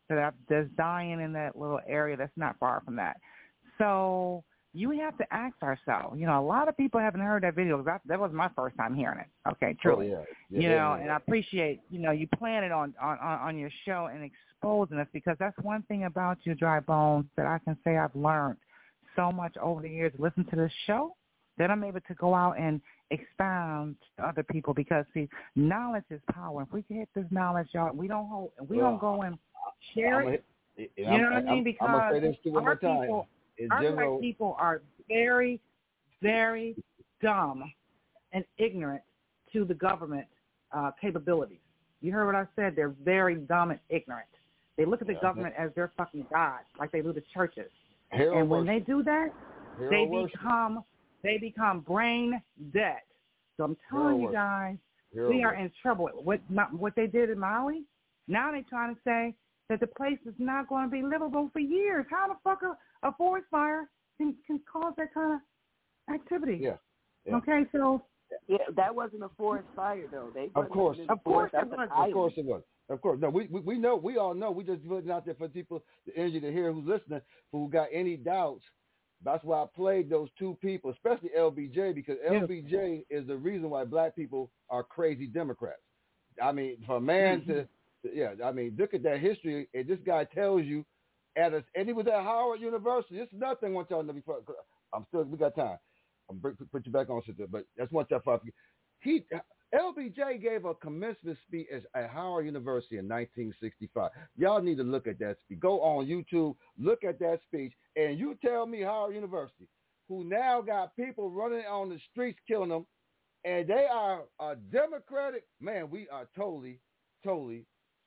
that that's dying in that little area that's not far from that. So you have to ask ourselves, you know, a lot of people haven't heard that video because that was my first time hearing it. Okay, truly. Oh, yeah. Yeah, you yeah, know, yeah. and I appreciate, you know, you playing it on, on, on your show and exposing us because that's one thing about you, Dry Bones, that I can say I've learned so much over the years. Listen to this show, that I'm able to go out and expound to other people because, see, knowledge is power. If we can hit this knowledge, y'all, we don't hold, we well, don't go and share it. Hit, you know what I mean? I'm, because I'm say this too one our more time. people, In our general, black people are very, very dumb and ignorant to the government uh, capabilities. You heard what I said? They're very dumb and ignorant. They look at the yeah, government as their fucking god, like they do the churches. Hero and when worship. they do that, Hero they worship. become they become brain dead. So I'm telling Hero you guys, Hero we are worship. in trouble. What what they did in Maui, now they're trying to say that the place is not going to be livable for years. How the fuck a, a forest fire can, can cause that kind of activity? Yeah. yeah. Okay, so yeah, that wasn't a forest fire though. They of course, of course, it was. Of course it was. Of course, no, we, we we know, we all know. We just putting out there for people, the energy to hear who's listening, who got any doubts. That's why I played those two people, especially L B J, because L B J is the reason why black people are crazy Democrats. I mean, for a man mm-hmm. to, yeah, I mean, look at that history. And this guy tells you, at a, and he was at Howard University. It's nothing. One y'all know before. I'm still, we got time. I'm put you back on, sister, but that's one time. He. L B J gave a commencement speech at Howard University in nineteen sixty-five. Y'all need to look at that speech. Go on YouTube, look at that speech, and you tell me Howard University, who now got people running on the streets killing them, and they are a Democratic, man, we are totally, totally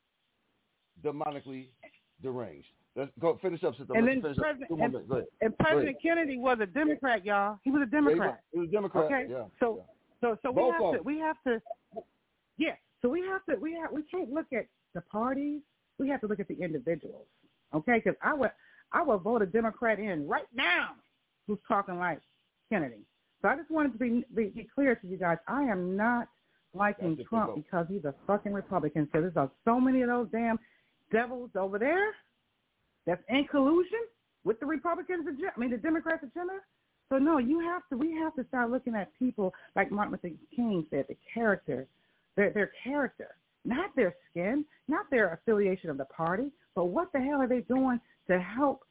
demonically deranged. Let's go finish up. Sister. And then finish President, up. and, Go ahead. and President Kennedy was a Democrat, y'all. He was a Democrat. Yeah, he, was, he was a Democrat. Okay, yeah. so. Yeah. So, so we Both have to, we have to, yeah. So we have to, we have, we can't look at the parties. We have to look at the individuals, okay? Because I would, I would vote a Democrat in right now who's talking like Kennedy. So I just wanted to be be, be clear to you guys. I am not liking Trump because he's a fucking Republican. So there's so many of those damn devils over there that's in collusion with the Republicans' agenda. I mean, the Democrats' agenda. So, no, you have to, we have to start looking at people, like Martin Luther King said, the character, their, their character, not their skin, not their affiliation of the party, but what the hell are they doing to help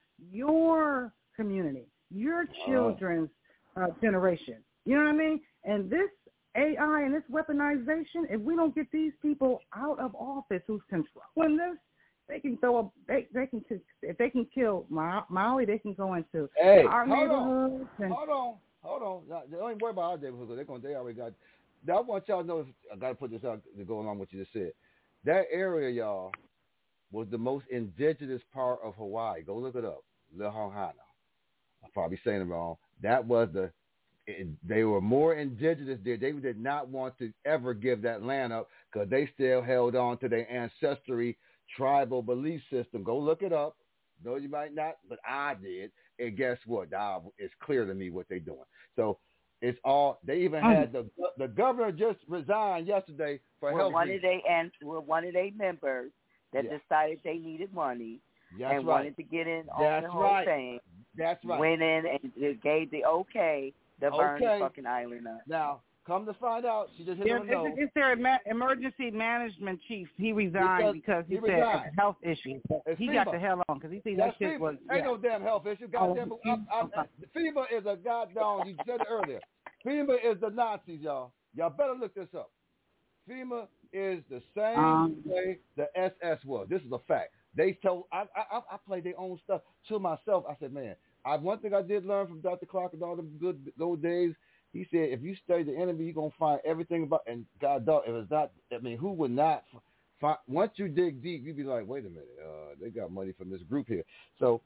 your community, your children's uh, generation? You know what I mean? And this A I and this weaponization, if we don't get these people out of office who's controlling this, they can throw a, they they can if they can kill Maui, they can go into hey, our hold neighborhoods. On, and, hold on, hold on. They don't even worry about our neighborhoods. They're going. They already got. Now, I want y'all to know. If, I got to put this out to go along with what you just said. That area, y'all, was the most indigenous part of Hawaii. Go look it up. Lehohana. I'm probably saying it wrong. That was the. It, they were more indigenous there. They did not want to ever give that land up because they still held on to their ancestry. Tribal belief system. Go look it up. No, you might not, but I did. And guess what? Now it's clear to me what they're doing. So it's all. They even mm. had the the governor just resigned yesterday for well, health one reasons. of they and well, one of their members that yeah. decided they needed money That's and right. wanted to get in on That's the whole right. thing. That's right. Went in and gave the okay to burn okay. the fucking island up. Now. Come to find out, she just hit yeah, on the nose. It's, it's their ma- emergency management chief. He resigned because, because he, he said resigned. it's health issues. It's he FEMA. got the hell on because he said that shit FEMA. was. Ain't Yeah. no damn health issue. Goddamn, oh, I, I, I, FEMA is a goddamn. You said it earlier. FEMA is the Nazis, y'all. Y'all better look this up. FEMA is the same um, way the S S was. This is a fact. They told I I, I played their own stuff to myself. I said, man, I one thing I did learn from Doctor Clark and all the good old days. He said, if you study the enemy, you're going to find everything about, and God, dog, if it's not, I mean, who would not find, once you dig deep, you'd be like, wait a minute, uh, they got money from this group here. So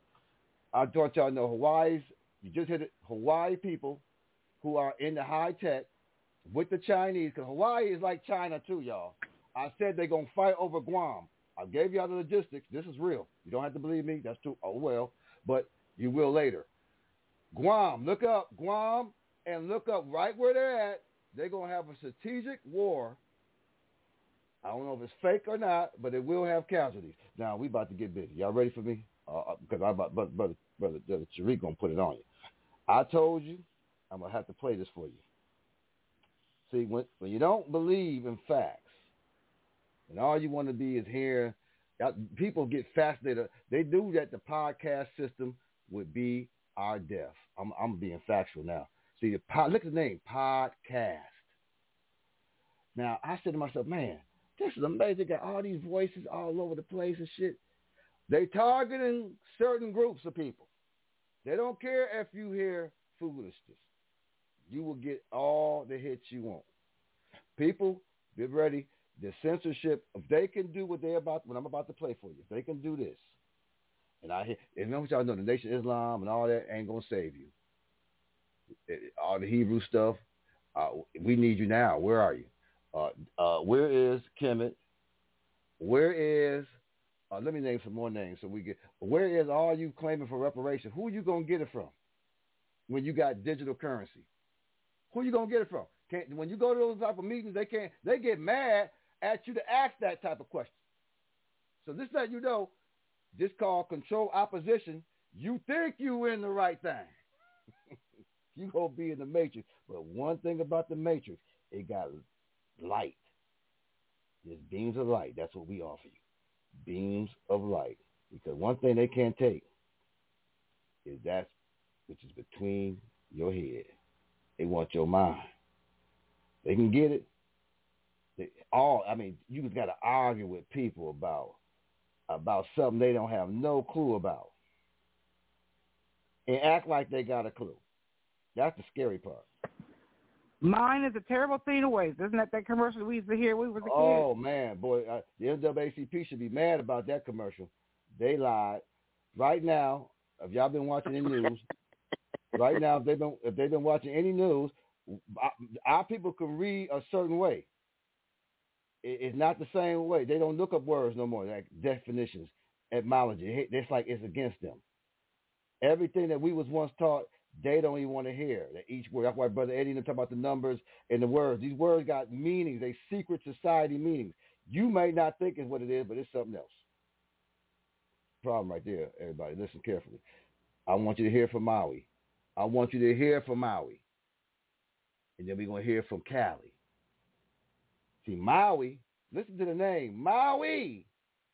I thought y'all know Hawaii's, you just hit it, Hawaii people who are in the high tech with the Chinese, because Hawaii is like China too, y'all. I said they're going to fight over Guam. I gave y'all the logistics. This is real. You don't have to believe me. That's too, oh well, but you will later. Guam, look up Guam. And look up right where they're at. They're going to have a strategic war I don't know if it's fake or not, but it will have casualties. Now, we about to get busy. Y'all ready for me? Uh, because I about, brother, brother, brother, brother Tariq going to put it on you. I told you I'm going to have to play this for you. See, when, when you don't believe in facts, and all you want to be is hearing, people get fascinated. They do that. The podcast system would be our death. I'm, I'm being factual now. See, the pod, look at the name, podcast. Now, I said to myself, man, this is amazing. They got all these voices all over the place and shit. They targeting certain groups of people. They don't care if you hear foolishness. You will get all the hits you want. People, get ready. The censorship, if they can do what they're about, what I'm about to play for you, if they can do this, and I hear, and know what y'all know, the Nation of Islam and all that ain't gonna save you. It, all the Hebrew stuff, uh, we need you now. Where are you? Uh, uh, where is Kemet? Where is? Uh, let me name some more names so we get. Where is all you claiming for reparation? Who are you gonna get it from? When you got digital currency, who are you gonna get it from? Can't, when you go to those type of meetings, they can't. They get mad at you to ask that type of question. So this let you know, this called control opposition. You think you in the right thing. You gonna be in the matrix. But one thing about the matrix, it got light. There's beams of light. That's what we offer you. Beams of light. Because one thing they can't take is that which is between your head. They want your mind. They can get it. They, all I mean, you just got to argue with people about about something they don't have no clue about, and act like they got a clue. That's the scary part. Mine is a terrible thing to waste. Isn't that that commercial we used to hear when we was a kid? Oh man, boy, uh, the N double A C P should be mad about that commercial. They lied. Right now, if y'all been watching the news, right now if they've been if they've been watching any news, our people can read a certain way. It's not the same way. They don't look up words no more, like definitions, etymology. It's like it's against them. Everything that we was once taught, they don't even want to hear. That each word. That's why Brother Eddie talk about the numbers and the words. These words got meanings. They secret society meanings. You may not think it's what it is, but it's something else. Problem right there, everybody. Listen carefully. I want you to hear from Maui. I want you to hear from Maui. And then we're going to hear from Cali. See, Maui, listen to the name, Maui.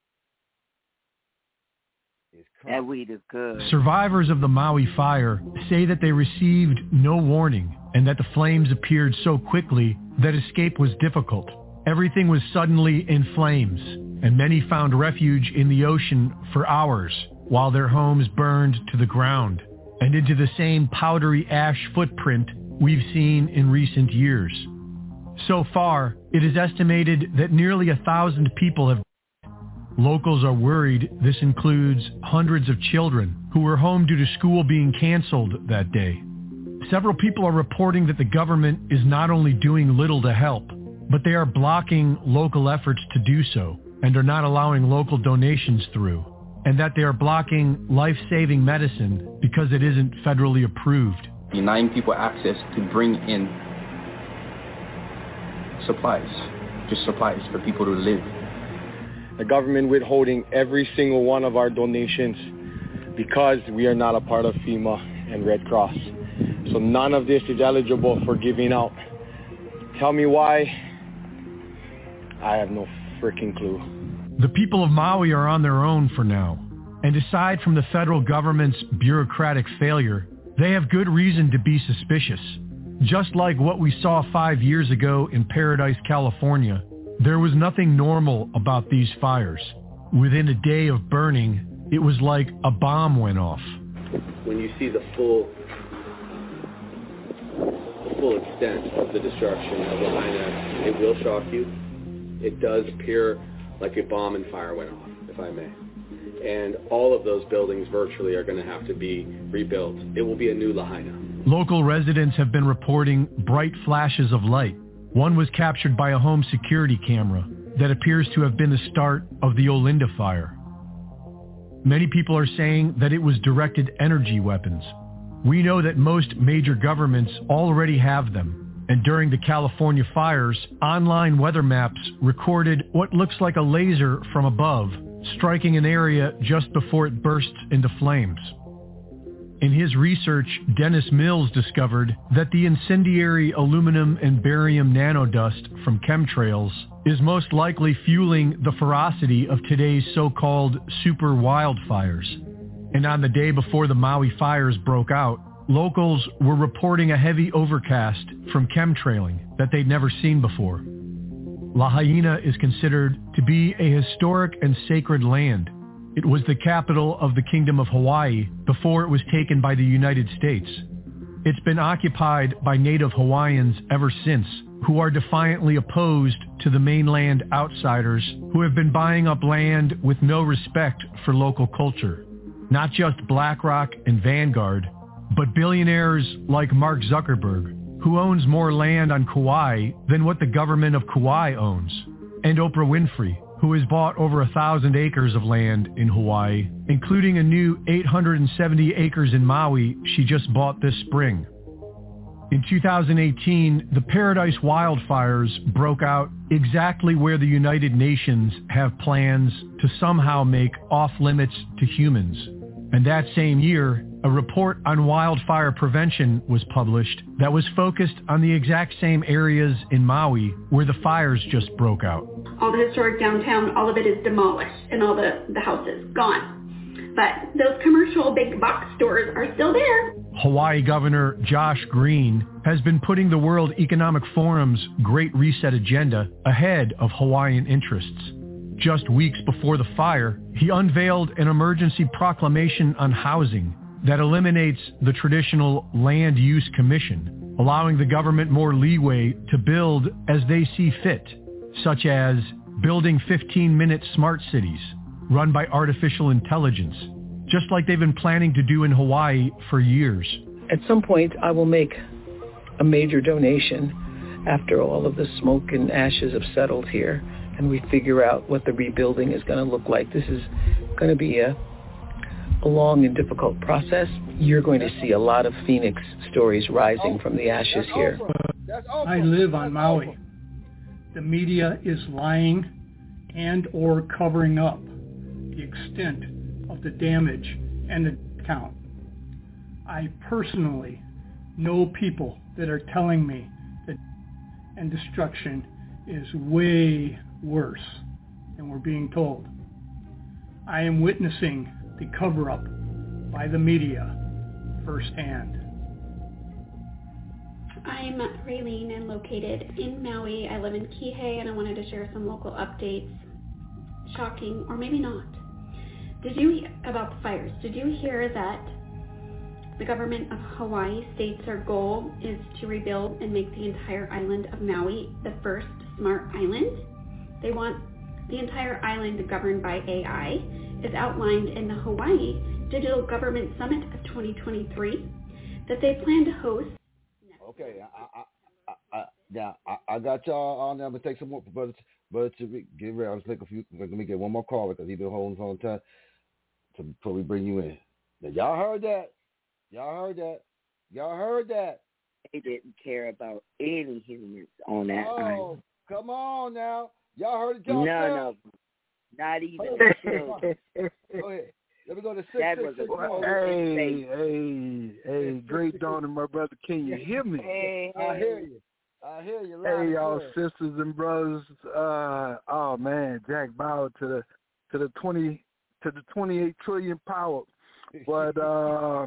That weed is good. Survivors of the Maui fire say that they received no warning and that the flames appeared so quickly that escape was difficult. Everything was suddenly in flames, and many found refuge in the ocean for hours while their homes burned to the ground and into the same powdery ash footprint we've seen in recent years. So far, it is estimated that nearly a thousand people have. Locals are worried this includes hundreds of children who were home due to school being canceled that day. Several people are reporting that the government is not only doing little to help, but they are blocking local efforts to do so and are not allowing local donations through, and that they are blocking life-saving medicine because it isn't federally approved. Denying people access to bring in supplies, just supplies for people to live. The government withholding every single one of our donations because we are not a part of FEMA and Red Cross. So none of this is eligible for giving out. Tell me why? I have no freaking clue. The people of Maui are on their own for now. And aside from the federal government's bureaucratic failure, they have good reason to be suspicious. Just like what we saw five years ago in Paradise, California, there was nothing normal about these fires. Within a day of burning, it was like a bomb went off. When you see the full, the full extent of the destruction of Lahaina, it will shock you. It does appear like a bomb and fire went off, if I may. And all of those buildings virtually are going to have to be rebuilt. It will be a new Lahaina. Local residents have been reporting bright flashes of light. One was captured by a home security camera that appears to have been the start of the Olinda fire. Many people are saying that it was directed energy weapons. We know that most major governments already have them, And during the California fires, online weather maps recorded what looks like a laser from above, striking an area just before it bursts into flames. In his research, Dennis Mills discovered that the incendiary aluminum and barium nanodust from chemtrails is most likely fueling the ferocity of today's so-called super wildfires. And on the day before the Maui fires broke out, locals were reporting a heavy overcast from chemtrailing that they'd never seen before. Lahaina is considered to be a historic and sacred land. It was the capital of the Kingdom of Hawaii before it was taken by the United States. It's been occupied by native Hawaiians ever since, who are defiantly opposed to the mainland outsiders who have been buying up land with no respect for local culture. Not just BlackRock and Vanguard, but billionaires like Mark Zuckerberg, who owns more land on Kauai than what the government of Kauai owns, and Oprah Winfrey, who has bought over a thousand acres of land in Hawaii, including a new eight hundred seventy acres in Maui she just bought this spring. In two thousand eighteen, the Paradise wildfires broke out exactly where the United Nations have plans to somehow make off-limits to humans. And that same year, a report on wildfire prevention was published that was focused on the exact same areas in Maui where the fires just broke out. All the historic downtown, all of it is demolished and all the, the houses gone. But those commercial big box stores are still there. Hawaii Governor Josh Green has been putting the World Economic Forum's Great Reset agenda ahead of Hawaiian interests. Just weeks before the fire, he unveiled an emergency proclamation on housing that eliminates the traditional Land Use Commission, allowing the government more leeway to build as they see fit, such as building fifteen-minute smart cities run by artificial intelligence, just like they've been planning to do in Hawaii for years. At some point, I will make a major donation after all of the smoke and ashes have settled here and we figure out what the rebuilding is going to look like. This is going to be a, a long and difficult process. You're going to see a lot of Phoenix stories rising from the ashes here. I live on Maui. The media is lying and or covering up the extent of the damage and the count. I personally know people that are telling me that and destruction is way worse than we're being told. I am witnessing the cover-up by the media firsthand. I'm Raylene and located in Maui. I live in Kihei and I wanted to share some local updates. Shocking, or maybe not. Did you, about the fires, did you hear that the government of Hawaii states their goal is to rebuild and make the entire island of Maui the first smart island? They want the entire island governed by A I, as outlined in the Hawaii Digital Government Summit of twenty twenty-three, that they plan to host. Okay, I, I, I, I, yeah, I, I got y'all on there. I'm gonna take some more, brother. Brother, to get ready. Let's take a few. Let me get one more call because he's been holding on time to, before we bring you in. Now, y'all heard that? Y'all heard that? Y'all heard that? They didn't care about any humans on that oh, island. Come on now. Y'all heard it yourself? None of them. Not even the children. Go ahead. Let me go to six, that six, was six, a six, Hey, hey, hey, great dawning, my brother. Can you hear me? Hey, hey. I hear you. I hear you. Hey, y'all, good. sisters and brothers. Uh, oh man, Jack Bauer to the to the twenty to the twenty-eight trillion power. But uh,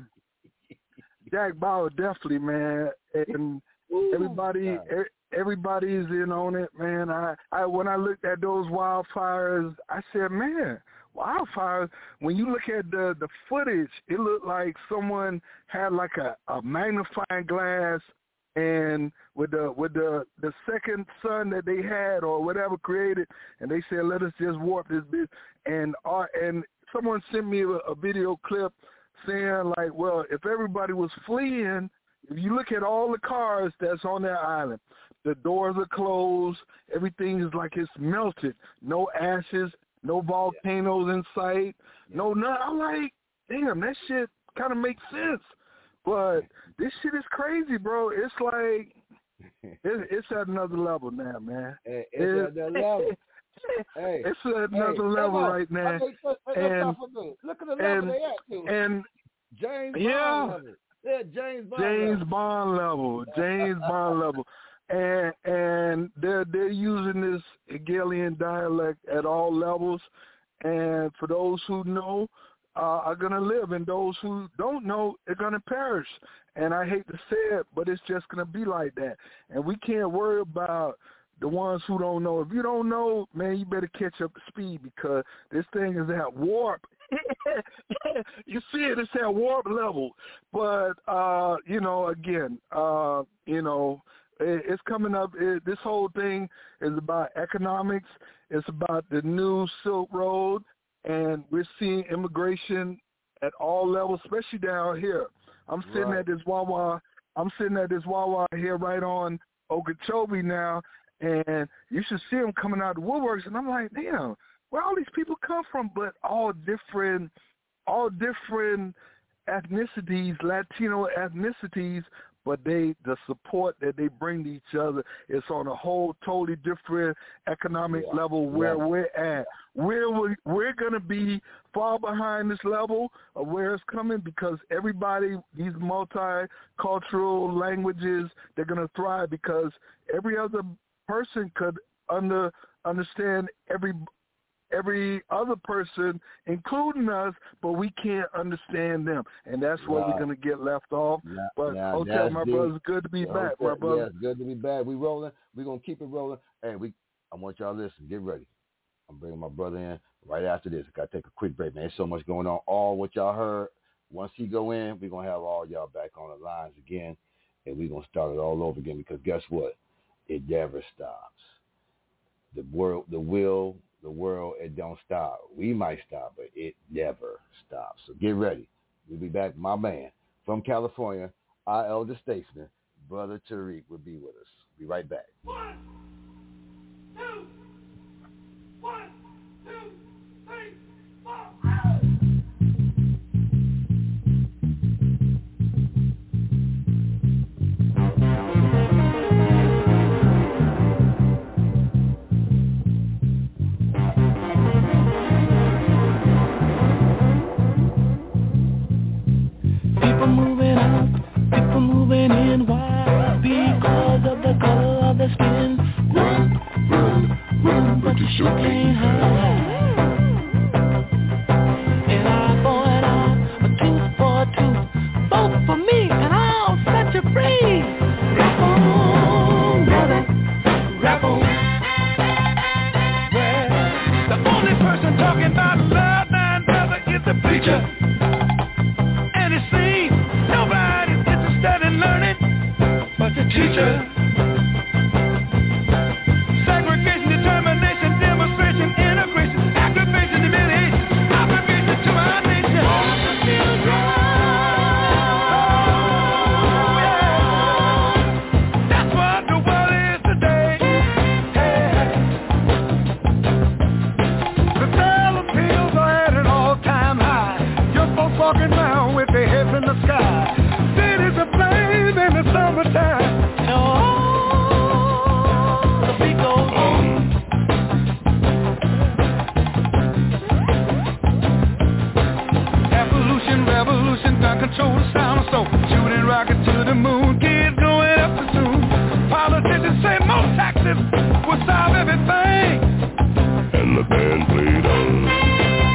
Jack Bauer definitely, man, and everybody. Er, Everybody's in on it, man. I, I when I looked at those wildfires, I said, man, wildfires. When you look at the, the footage, it looked like someone had like a, a magnifying glass, and with the with the the second sun that they had or whatever created, and they said, let us just warp this bit. And our, and someone sent me a, a video clip saying like, well, if everybody was fleeing, if you look at all the cars that's on that island, the doors are closed. Everything is like it's melted. No ashes, no volcanoes in sight, no none. I'm like, damn, that shit kind of makes sense. But this shit is crazy, bro. It's like it, it's at another level now, man. Hey, it's it, at another level. Hey, it's at another hey, level on. right now. I mean, let's, let's and, look at the level and, they at, too. And James yeah, Bond level. Yeah, James Bond James level. Bond level. James Bond level. And and they're they're using this Hegelian dialect at all levels. And for those who know, uh, are gonna live, and those who don't know are gonna perish. And I hate to say it, but it's just gonna be like that. And we can't worry about the ones who don't know. If you don't know, man, you better catch up to speed, because this thing is at warp. You see it, it's at warp level. But, uh, you know, again, uh, you know, it, it's coming up. It, this whole thing is about economics. It's about the new Silk Road, and we're seeing immigration at all levels, especially down here. I'm sitting right. at this Wawa. I'm sitting at this Wawa here right on Okeechobee now, and you should see them coming out of the woodworks, and I'm like, damn, where all these people come from? But all different, all different ethnicities, Latino ethnicities, but they, the support that they bring to each other is on a whole totally different economic yeah. level where yeah. we're at. We're, we're, we're going to be far behind this level of where it's coming, because everybody, these multicultural languages, they're going to thrive, because every other person could under understand every every other person, including us, but we can't understand them, and that's where wow. we're gonna get left off. Now, but now, okay, my deep. brother, it's good to be yeah, back, okay. my brother. Yeah, it's good to be back. We rolling. We're gonna keep it rolling. Hey, we. I want y'all to listen. Get ready. I'm bringing my brother in right after this. I gotta take a quick break, man. There's so much going on. All what y'all heard. Once he go in, we're gonna have all y'all back on the lines again, and we're gonna start it all over again, because guess what? It never stops. The world, the will, the world, it don't stop. We might stop, but it never stops. So get ready. We'll be back. My man from California, our elder statesman, Brother Tariq, will be with us. Be right back. One, two, one, two, three, four. Moving out, people moving in. Why? Because of the color of the skin. Run, run, run, but you sure can't hide. An eye for an eye, a tooth for a tooth. Vote for me and I'll set you free. Rap on, brother, rap on. Well, the only person talking about love, nine brother, is the preacher. And it seems nobody's interested in learning but the teacher. Segregation, determination, demonstration, integration, aggravation, humiliation, obligation to our nation. That's what the world is today. Hey. The dollar bills are at an all-time high. Young folks walking around with their heads in the sky. Cities aflame in the summertime. Oh, the beat goes on. Evolution, revolution, gun control the sound of soul. Shooting rocket to the moon, kids going up too soon. Politicians say more taxes will solve everything. And the band played on.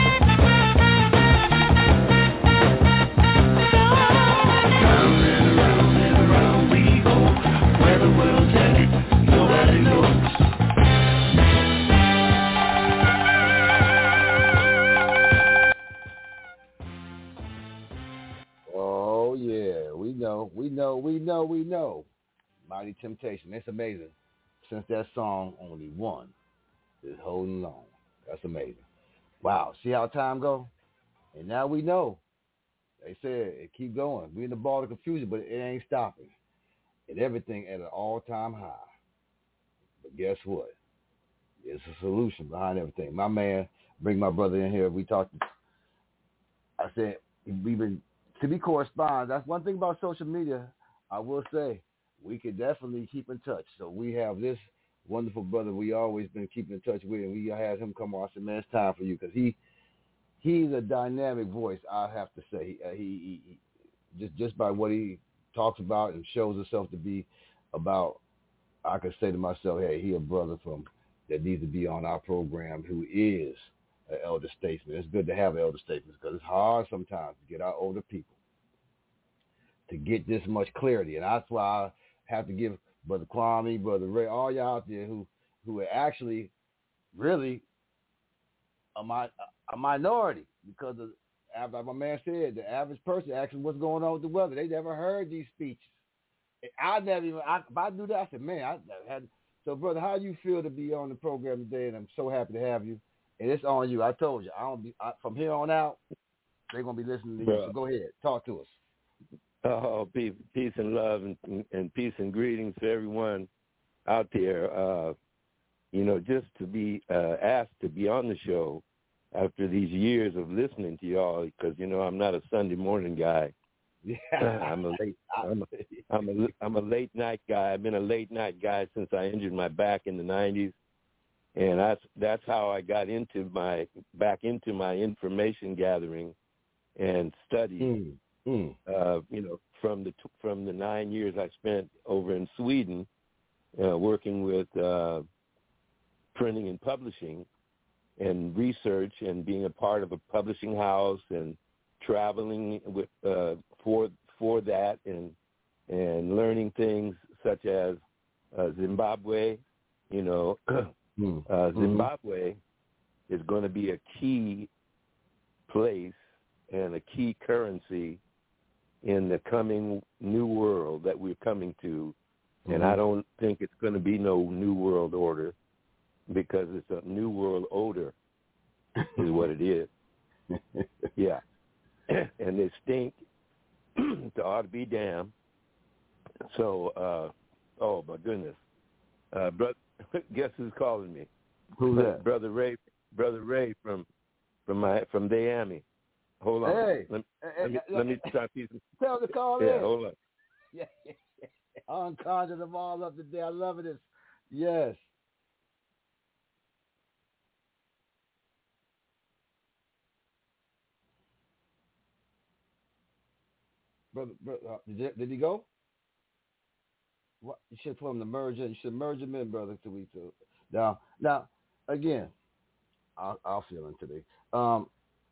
Oh yeah, we know, we know, we know, we know. Mighty Temptation. It's amazing. Since that song, only one is holding on. That's amazing. Wow. See how time go? And now we know. They said it keep going. We in the ball of confusion, but it ain't stopping. And everything at an all-time high. But guess what? There's a solution behind everything. My man, bring my brother in here. We talked. I said, we've been, to be correspond. That's one thing about social media. I will say, we could definitely keep in touch. So we have this wonderful brother we always been keeping in touch with, and we had him come on. I said, man, it's time for you, because he he's a dynamic voice, I have to say. He, he, he just just by what he talks about and shows himself to be about, I could say to myself, hey, he a brother from that needs to be on our program who is an elder statesman. It's good to have elder statesmen, because it's hard sometimes to get our older people to get this much clarity. And that's why I have to give Brother Kwame, Brother Ray, all y'all out there who, who are actually really a, mi- a minority, because of, like my man said, the average person asking what's going on with the weather. They never heard these speeches. I never even, I, if I do that, I said, man, I had. So, brother, how you feel to be on the program today? And I'm so happy to have you. And it's on you. I told you, I don't be I, from here on out. They're gonna be listening to you. So go ahead, talk to us. Oh, peace, peace and love, and, and peace and greetings to everyone out there. Uh, you know, just to be uh, asked to be on the show after these years of listening to y'all, because you know I'm not a Sunday morning guy. Yeah. I'm a late. I'm a, I'm a I'm a late night guy. I've been a late night guy since I injured my back in the nineties, and that's that's how I got into my back into my information gathering and study. Mm. Mm. Uh, you know, from the from the nine years I spent over in Sweden, uh, working with uh, printing and publishing, and research, and being a part of a publishing house, and traveling with uh, for for that, and and learning things such as uh, Zimbabwe. You know, mm. uh, Zimbabwe mm-hmm. is going to be a key place and a key currency in the coming new world that we're coming to. Mm-hmm. And I don't think it's going to be no new world order, because it's a new world odor is what it is. Yeah. And they stink to ought to be damned. So, uh, oh, my goodness. Uh, bro- guess who's calling me? Who's that? Brother Ray, Brother Ray from from my from Miami. Hold on. Hey, let, hey, let me hey, let me try to piece. Tell the call yeah, in. hold on. Yeah, I'm conjuring them all up today. I love it. Yes. Brother, brother uh, did, did he go? What, you should tell him to merge in. You should merge him in, brother, to we too. Now, now, again, I'll, I'll feel in today. Um,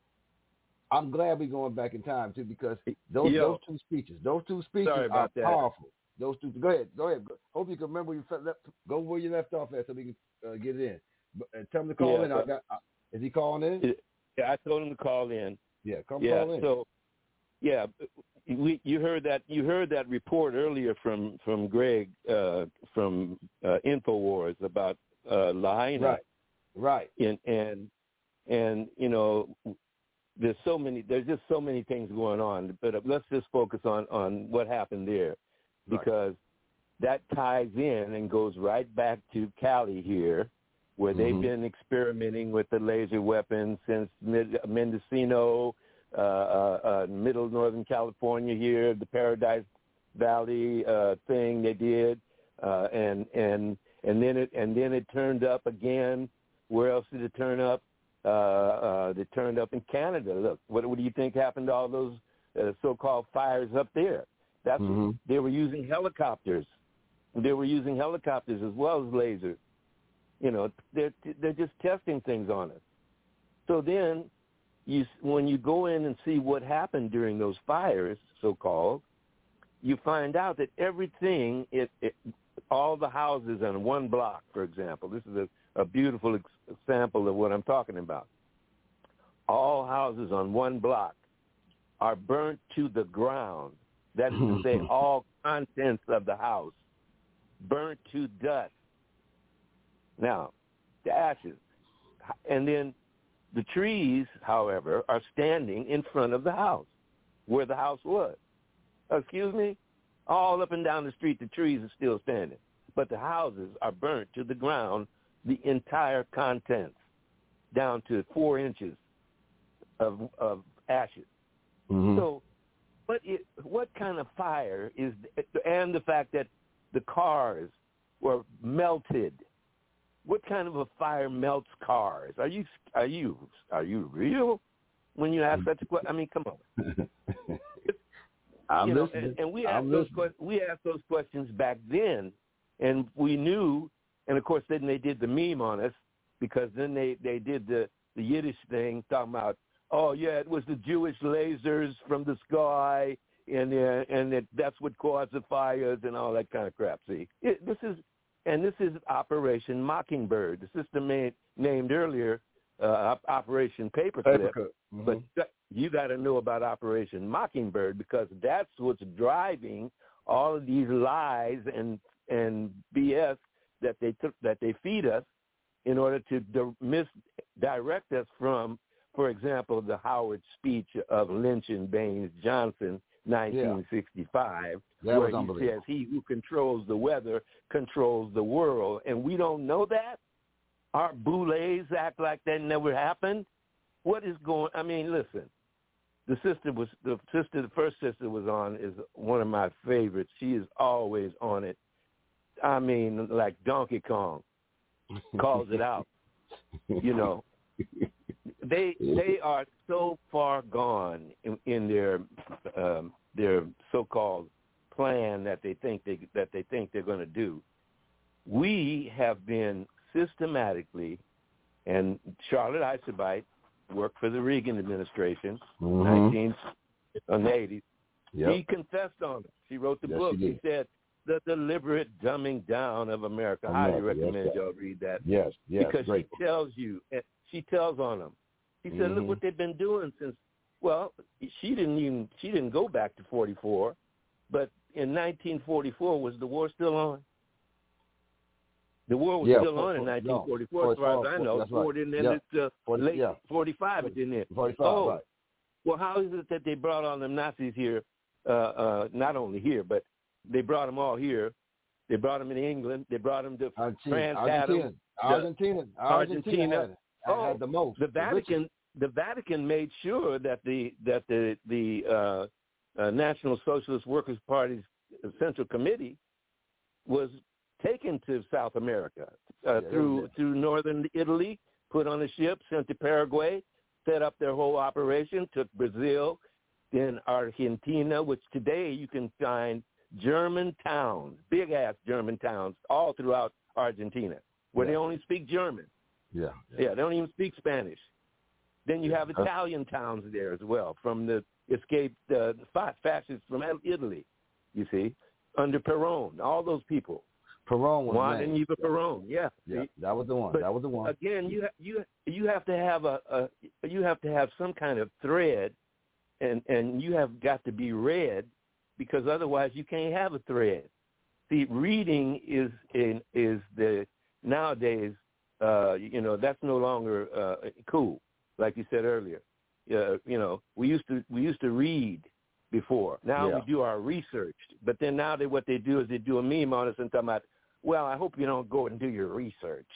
I'm glad we're going back in time too, because those Yo. those two speeches, those two speeches Sorry are about that. powerful. Those two. Go ahead, go ahead. Hope you can remember where you left. Go where you left off at, so we can uh, get it in. But, uh, tell him to call Yeah, in. I got, uh, is he calling in? Yeah, I told him to call in. Yeah, come yeah, call in. So, yeah, we you heard that you heard that report earlier from from Greg uh, from uh, InfoWars about uh, Lahaina. Right. Right. And and and you know, there's so many. There's just so many things going on. But let's just focus on on what happened there, because right. that ties in and goes right back to Cali here, where mm-hmm. they've been experimenting with the laser weapons since Mendocino, uh, uh, uh, middle Northern California here, the Paradise Valley uh, thing they did, uh, and and and then it and then it turned up again. Where else did it turn up? Uh, uh, they turned up in Canada. Look, what, what do you think happened to all those uh, so-called fires up there? That's mm-hmm. They were using helicopters. They were using helicopters as well as lasers. You know, they're they're just testing things on us. So then, you when you go in and see what happened during those fires, so-called, you find out that everything, it, it all the houses on one block, for example. This is a a beautiful example of what I'm talking about. All houses on one block are burnt to the ground. That is to say, all contents of the house burnt to dust. Now, the ashes. And then the trees, however, are standing in front of the house, where the house was. Excuse me? All up and down the street, the trees are still standing. But the houses are burnt to the ground, the entire contents, down to four inches of of ashes. Mm-hmm. So, what it, what kind of fire is? And the fact that the cars were melted. What kind of a fire melts cars? Are you are you are you real when you ask such a question? I mean, come on. I'm you know, listening. and, and we I'm asked those listening. que- we asked those questions back then, and we knew. And of course, then they did the meme on us because then they, they did the, the Yiddish thing talking about, oh yeah, it was the Jewish lasers from the sky, and uh, and it, that's what caused the fires and all that kind of crap. See, it, this is and this is Operation Mockingbird, the system made, named earlier uh, Operation Paperclip. Paperclip. Mm-hmm. But th- you got to know about Operation Mockingbird because that's what's driving all of these lies and and B S that they took that they feed us in order to di- misdirect us from, for example, the Howard speech of Lynch and Baines Johnson, nineteen sixty-five, That where was he unbelievable. says, "He who controls the weather controls the world," and we don't know that. Our boulets act like that never happened. What is going? I mean, listen. The sister was the sister. The first sister was on is one of my favorites. She is always on it. I mean, like Donkey Kong calls it out. You know, they they are so far gone in, in their um, their so-called plan that they think they that they think they're going to do. We have been systematically, and Charlotte Iserbyt worked for the Reagan administration, Mhm. nineteen in the eighties. Yep. She confessed on it. She wrote the Yes, book. she She did. said, "The Deliberate Dumbing Down of America." I highly America, yes, recommend sir. y'all read that. Yes, yes, Because great. she tells you, she tells on them. She said, "Look Mhm. what they've been doing since." Well, she didn't even she didn't go back to forty-four, but in nineteen forty-four was the war still on? The war was Yeah, still for- on in for- nineteen forty-four, as far as I know. that's The war right. didn't Yeah. end until Forty- late yeah. forty-five. It didn't end. forty-five, oh, right. well, how is it that they brought all them Nazis here? Uh, uh, not only here, but they brought them all here. They brought them in England. They brought them to Argentina. France. Had them. Argentina. The- Argentina. Argentina had, had, oh, had the most. The Vatican. The Vatican made sure that the that the the uh, uh, National Socialist Workers Party's Central Committee was taken to South America uh, Yeah, through yeah. through northern Italy, put on a ship, sent to Paraguay, set up their whole operation, took Brazil, then Argentina, which today you can find German towns, big-ass German towns, all throughout Argentina, where Yeah. they only speak German. Yeah. Yeah, they don't even speak Spanish. Then you have Italian towns there as well, from the escaped uh, fascists from Italy, you see, under Perón, all those people. Perón was Juan named. and Eva Perón, yeah. Yeah, see? that was the one. But that was the one. Again, you ha- you you have to have a, a you have to have some kind of thread, and and you have got to be read, because otherwise you can't have a thread. See, reading is in is the nowadays, uh, you know, that's no longer uh, cool, like you said earlier. Uh, you know, we used to we used to read before. Now Yeah. we do our research, but then now they what they do is they do a meme on us and talk about, well, I hope you don't go and do your research.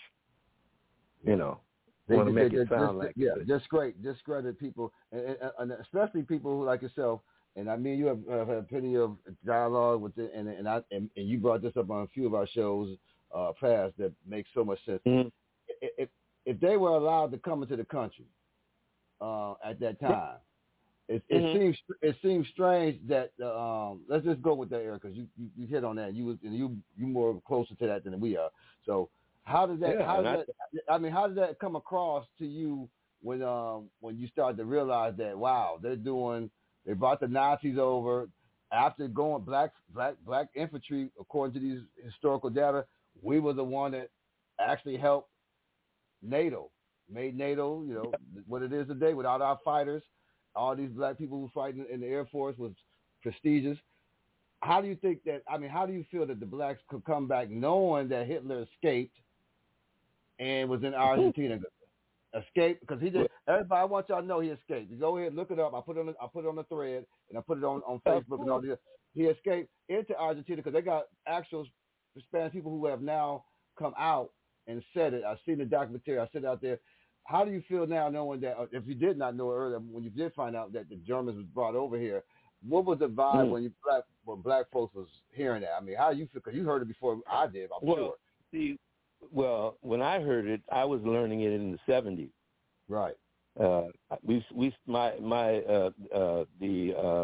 You know, They want to just- make they it just- sound just- like yeah, it. discredit discredit people, and, and, and especially people who like yourself. And I mean, you have, have had plenty of dialogue with it, and and I and, and you brought this up on a few of our shows uh, past that makes so much sense. Mm-hmm. If if they were allowed to come into the country uh, at that time, it, it Mhm. seems it seems strange that uh, um, let's just go with that era, because you, you you hit on that. You was and you you more closer to that than we are. So how does that? Yeah, how and does that? I mean, how does that come across to you when um when you start to realize that, wow, they're doing they brought the Nazis over after going black black black infantry, according to these historical data, we were the one that actually helped NATO, made NATO, you know, what it is today. Without our fighters, all these black people who fight in the Air Force was prestigious. How do you think that, I mean, how do you feel that the blacks could come back knowing that Hitler escaped and was in Argentina? Escaped, because he did. Everybody, I want y'all to know he escaped. You go ahead, look it up. I put it on, the, I put it on the thread, and I put it on, on Facebook and all this. He escaped into Argentina because they got actual Spanish people who have now come out and said it. I've seen the documentary. I said it out there. How do you feel now knowing that, if you did not know earlier, when you did find out that the Germans was brought over here, what was the vibe Mm. when you black when black folks was hearing that? I mean, how you feel? Because you heard it before I did, I'm well, sure. See, well, when I heard it, I was learning it in the seventies. Right. Uh, we we my my uh, uh, the uh,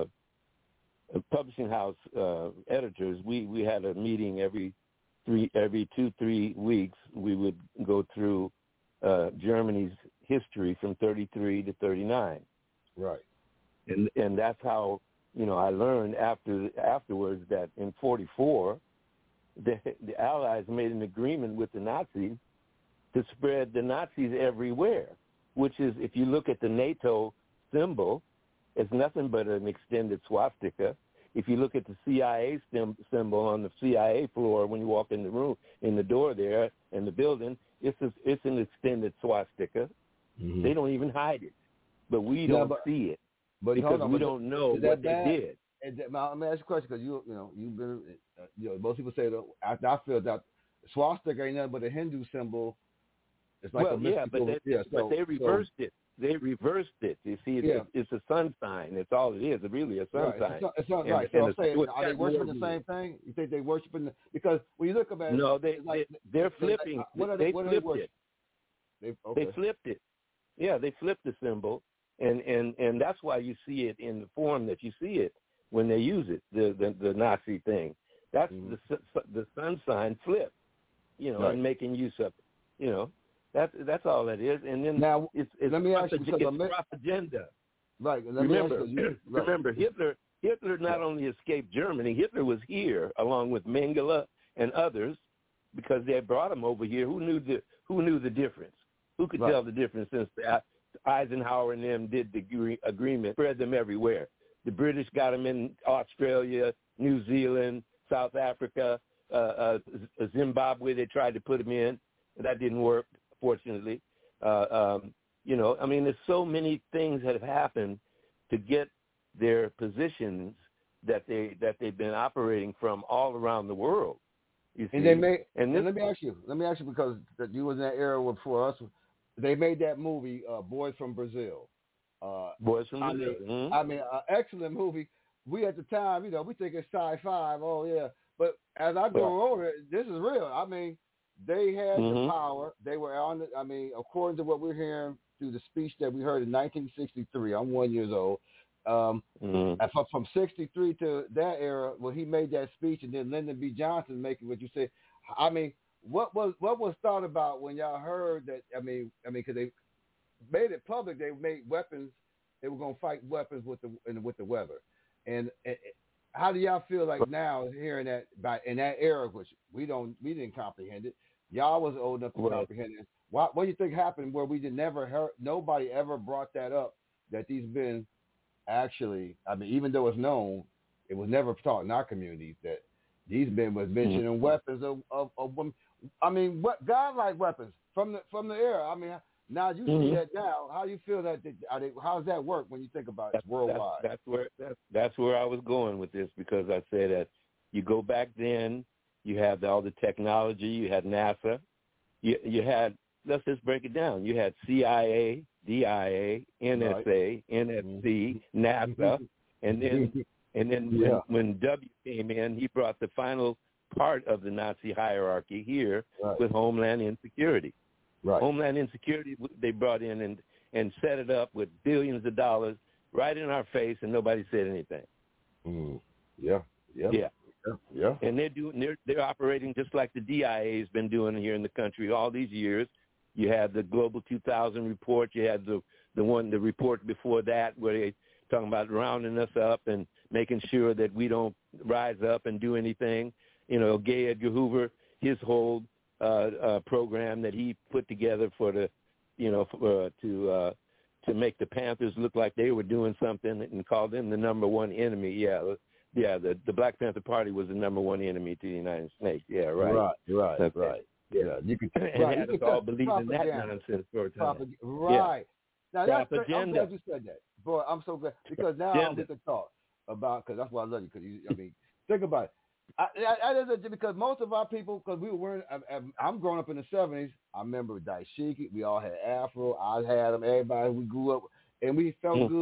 publishing house uh, editors. We, we had a meeting every three every two three weeks. We would go through uh, Germany's history from thirty-three to thirty-nine. Right. And and that's how, you know, I learned after afterwards that in forty-four, the the Allies made an agreement with the Nazis to spread the Nazis everywhere, which is, if you look at the NATO symbol, it's nothing but an extended swastika. If you look at the C I A stem, symbol on the C I A floor when you walk in the room, in the door there in the building, it's a, it's an extended swastika. Mm-hmm. They don't even hide it, but we Yeah, don't but, see it but because on, we but don't know is that what bad? they did. And that, now, let me ask you a question, because you you know you've been uh, you know most people say that I, I feel that swastika ain't nothing but a Hindu symbol. It's like well, a yeah, but they, yeah, but so, they reversed so, it. They reversed it. You see, it's, yeah. it's a sun sign. It's all it is. It's really a sun right. sign. It's not, it's not and, right. So and I'm saying, it's, are they worshiping the same thing? You think they worshiping the, because when you look about it, no, they, like, they they're flipping. Like, what are they, they, what flipped are they it. They, okay. They flipped it. Yeah, they flipped the symbol, and, and, and that's why you see it in the form that you see it when they use it. The the, the Nazi thing. That's mm-hmm. the the sun sign flip. You know, right. and making use of it. You know. That's that's all that is, and then now it's, it's let me ask you, because it's propaganda. Right. Let remember, me ask you, right. remember, Hitler Hitler not yeah. only escaped Germany, Hitler was here along with Mengele and others because they brought him over here. Who knew the Who knew the difference? Who could right. tell the difference since the, Eisenhower and them did the agree, agreement, spread them everywhere. The British got them in Australia, New Zealand, South Africa, uh, uh, Zimbabwe. They tried to put them in. That didn't work. Fortunately, uh, um, you know, I mean, there's so many things that have happened to get their positions that they that they've been operating from all around the world. You see? And they made. And, this, and let me ask you. Let me ask you because you was in that era before us. They made that movie, uh, Boys from Brazil. Uh, Boys from I Brazil. Mean, mm-hmm. I mean, an excellent movie. We at the time, you know, we think it's sci-fi. Oh yeah, but as I go right. over it, this is real. I mean. They had mm-hmm. the power. They were on the, I mean, according to what we're hearing through the speech that we heard in nineteen sixty-three, I'm one years old. Um, mm-hmm. from, from sixty-three to that era, when he made that speech, and then Lyndon B. Johnson making what you said, I mean, what was what was thought about when y'all heard that? I mean, I mean, because they made it public, they made weapons. They were going to fight weapons with the with the weather, and. and how do y'all feel like now hearing that by in that era, which we don't we didn't comprehend it? Y'all was old enough to right. comprehend it. What what do you think happened where we did never heard nobody ever brought that up that these men actually? I mean, even though it's known, it was never taught in our communities that these men was mentioning mm-hmm. weapons of, of, of women. I mean, what godlike weapons from the from the era. I mean. Now you mm-hmm. see that now. How you feel that? Are they, how does that work when you think about it that's, worldwide? That's, that's where that's, that's where I was going with this because I said that you go back then, you had all the technology, you had NASA, you you had let's just break it down. You had C I A, D I A, N S A, right. N S C, mm-hmm. NASA, and then and then yeah. when, when W came in, he brought the final part of the Nazi hierarchy here right. with Homeland Insecurity. Right. Homeland Insecurity, they brought in and, and set it up with billions of dollars right in our face, and nobody said anything. Mm. Yeah. Yeah. Yeah. Yeah. Yeah. And they're doing they're they're operating just like the D I A has been doing here in the country all these years. You had the Global two thousand report. You had the the one the report before that where they talking about rounding us up and making sure that we don't rise up and do anything. You know, Gay Edgar Hoover, his whole Uh, uh, program that he put together for the, you know, for, uh, to uh, to make the Panthers look like they were doing something and called them the number one enemy. Yeah, yeah. The the Black Panther Party was the number one enemy to the United States. Yeah, right. Right, right, okay. right. Yeah, you can. and right, had you us can all believing that nonsense for a time. Propag- right. Yeah. Now that's great. I'm Propaganda. glad you said that, boy. I'm so glad because now Propaganda. we can talk about because that's why I love you. Because I mean, think about it. I, I, I, because most of our people, because we were wearing, I, I'm growing up in the seventies. I remember Daishiki. We all had Afro. I had them. Everybody we grew up, and we felt mm. good.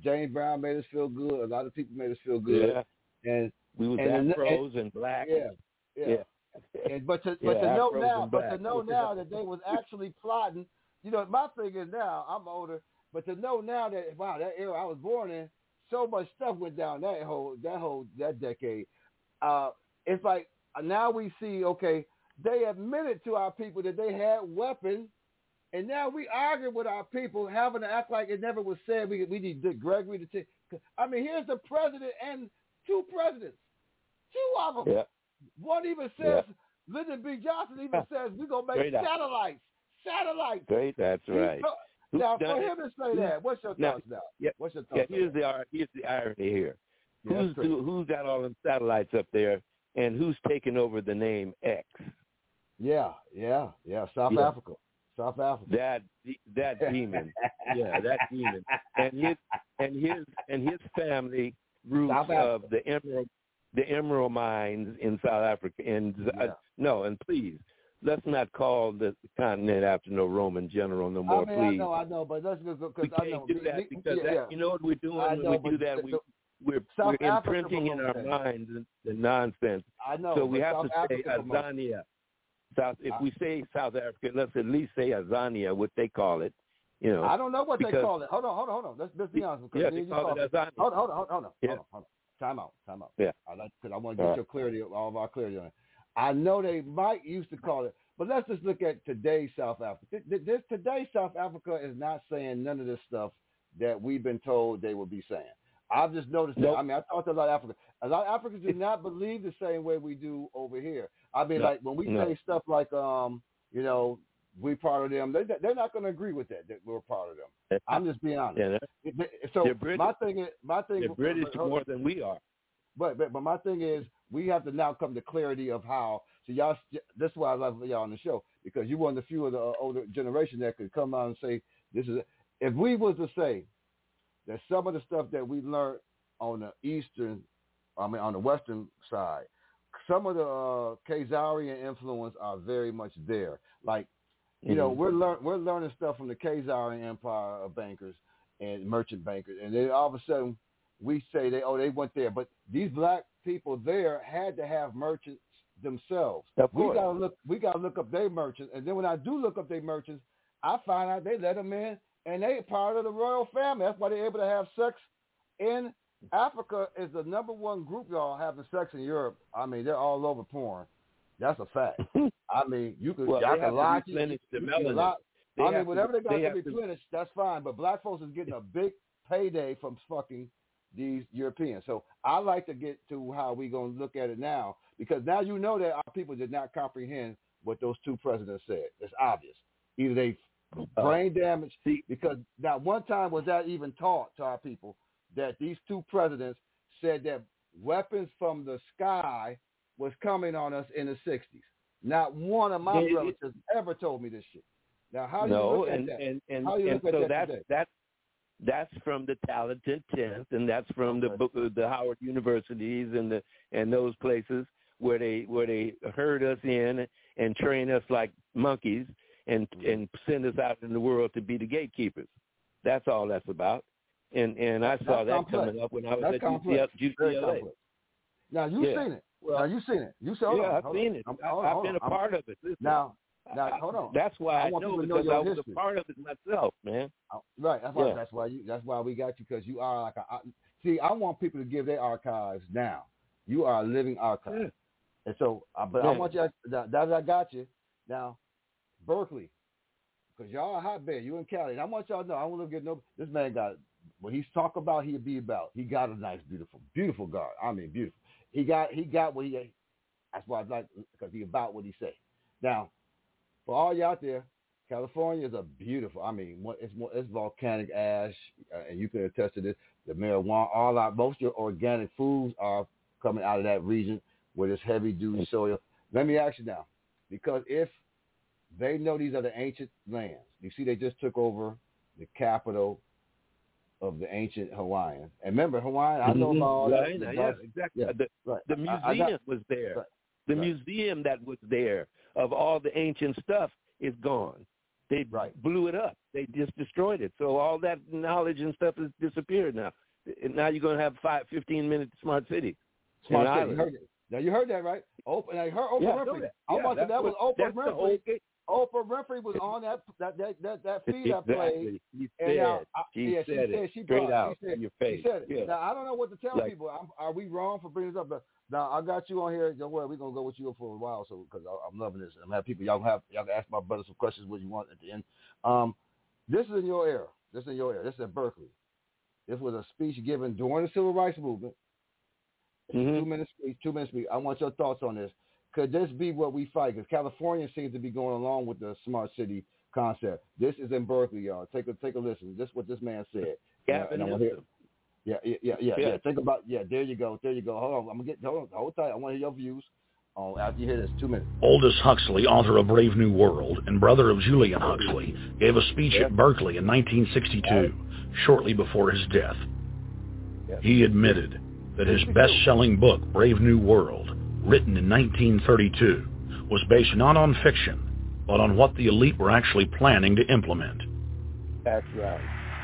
James Brown made us feel good. A lot of people made us feel good. Yeah. And we was and, Afros and, and black. Yeah, yeah. yeah. And but to but yeah, to know Afros now, but black. to know now that they was actually plotting. You know, my thing is now I'm older, but to know now that wow, that era I was born in, so much stuff went down that whole that whole that decade. Uh, it's like now we see okay, they admitted to our people that they had weapons. And now we argue with our people, having to act like it never was said. We we need Dick Gregory to take. I mean, here's the president and two presidents, two of them. Yeah. One even says, yeah. Lyndon B. Johnson even says, we're going to make Great satellites. Satellites. Great, that's right. So, now, for him to say that, what's your thoughts now? Yeah, what's your thoughts yeah, here's the, here's the irony here. Yeah, who's, who, who's got all them satellites up there, and who's taking over the name X? Yeah, yeah, yeah, South yeah. Africa. South Africa. That that demon, yeah, that demon, and his and his and his family roots of the emerald, the emerald mines in South Africa. And yeah. uh, no, and please, let's not call the continent after no Roman general no more. I mean, please, I know, I know, but let's go because we can't I know do that we, because yeah, that, yeah. you know what we're doing I when know, we do that. The, we the, we're, South we're Africa imprinting in our that. minds the, the nonsense. I know. So we have South to Africa say Azania. South, if we say South Africa, let's at least say Azania, what they call it. You know, I don't know what because, they call it. Hold on, hold on, hold on. Let's, let's be honest. Yeah, they call it Azania. Hold on, hold on, hold on, hold on. Yeah. Hold on, hold on. Time out, time out. Yeah. I like because I want to get all your clarity, all of our clarity on it. I know they might used to call it, but let's just look at today's South Africa. This today's South Africa is not saying none of this stuff that we've been told they will be saying. I've just noticed that. Nope. I mean, I talked to a lot of Africans. A lot of Africans do not believe the same way we do over here. I mean, no. like when we no. say stuff like, um, you know, we part of them, they, they're not going to agree with that, that we're part of them. I'm just being honest. Yeah, so British, my thing is, my thing they're British but, more than we are. But, but but my thing is, we have to now come to clarity of how. So y'all, this is why I love y'all on the show, because you're one of the few of the uh, older generation that could come out and say, this is, if we was to say that some of the stuff that we learned on the eastern, I mean on the western side, some of the uh, Khazarian influence are very much there. Like, you mm-hmm. know, we're learn we're learning stuff from the Khazarian empire of bankers and merchant bankers, and then all of a sudden we say they oh they went there, but these black people there had to have merchants themselves. Of we course. gotta look we gotta look up their merchants, and then when I do look up their merchants, I find out they let them in, and they part of the royal family. That's why they're able to have sex in Africa. Is the number one group y'all having sex in Europe. I mean, they're all over porn. That's a fact. I mean, you could, well, y'all they can lie have to replenish the melanin. I mean, whatever to, they got they to replenish, to, that's fine. But black folks is getting a big payday from fucking these Europeans. So I like to get to how we going to look at it now, because now you know that our people did not comprehend what those two presidents said. It's obvious. Either they brain damage, because not one time was that even taught to our people that these two presidents said that weapons from the sky was coming on us in the sixties. Not one of my yeah, relatives it, ever told me this shit. Now, how do no, you look at and, that? And, and, how do you and look so at that that's, today? that's, that's from the talented tenth, and that's from okay. the the Howard universities and the and those places where they where they herd us in and train us like monkeys and mm-hmm. and send us out in the world to be the gatekeepers. That's all that's about. And and I saw that's that complex. coming up when I was that's at complex. U C L A. Now you've yeah. seen it. Well, now you've seen it. You saw yeah, on, I've seen on. it. I'm, I, hold, I've hold been a on. part I'm, of it. Listen, now, now, hold on. That's why I, I want know to because know I your was history. a part of it myself, man. Right. That's why. Yeah. That's why you. That's why we got you, because you are like a. I, see, I want people to give their archives now. You are a living archive, yeah. and so. Uh, but yeah. I want you. That, that I got you. Now, Berkeley, because y'all are hotbed. You in Cali, and I want y'all to know. I want to get no. This man got. What he's talk about, he'll be about. He got a nice, beautiful, beautiful guard. I mean, beautiful. He got. He got what he. That's why I like, because he about what he say. Now, for all you out there, California is a beautiful. I mean, it's more, it's volcanic ash, uh, and you can attest to this. The marijuana, all our most of your organic foods are coming out of that region where there's heavy duty soil. Let me ask you now, because if they know these are the ancient lands, you see, they just took over the capital of the ancient Hawaiians. And remember, Hawaiian, I know about all right. that. Yes, exactly. Yeah, the, right. the museum I, I got, was there. Right. The right. museum that was there of all the ancient stuff is gone. They right. blew it up. They just destroyed it. So all that knowledge and stuff has disappeared now. And now you're going to have five, fifteen-minute smart city. Smart city. You heard it. Now, you heard that, right? Oprah, I heard Oprah yeah, Winfrey. I yeah, about that, that was Oprah Winfrey. Oprah Winfrey was on that that that that, that feed exactly. I played. She and said, now, I, she yeah, said she it said she straight brought, out she said, in your face. She said it. Yeah. Now, I don't know what to tell like, people. I'm, are we wrong for bringing this up? But now, I got you on here. Don't worry, we're going to go with you for a while so because I'm loving this. I'm have people, y'all can, have, y'all can ask my brother some questions what you want at the end. Um, this is in your era. This is in your era. This is at Berkeley. This was a speech given during the Civil Rights Movement. Mm-hmm. Two minute speech, two minute speech. I want your thoughts on this. Could this be what we fight? Because California seems to be going along with the smart city concept. This is in Berkeley, y'all. Take a take a listen. This is what this man said. Yeah, and I want to hear. Yeah, yeah, yeah, yeah, yeah. Think about. Yeah, there you go. There you go. Hold on. I'm gonna get. Hold on. Hold tight. I want to hear your views. Oh, after you hear this, two minutes. Aldous Huxley, author of Brave New World and brother of Julian Huxley, gave a speech yeah. at Berkeley in nineteen sixty-two, shortly before his death. Yeah. He admitted that his best-selling book, Brave New World, written in nineteen thirty-two, was based not on fiction, but on what the elite were actually planning to implement. That's right.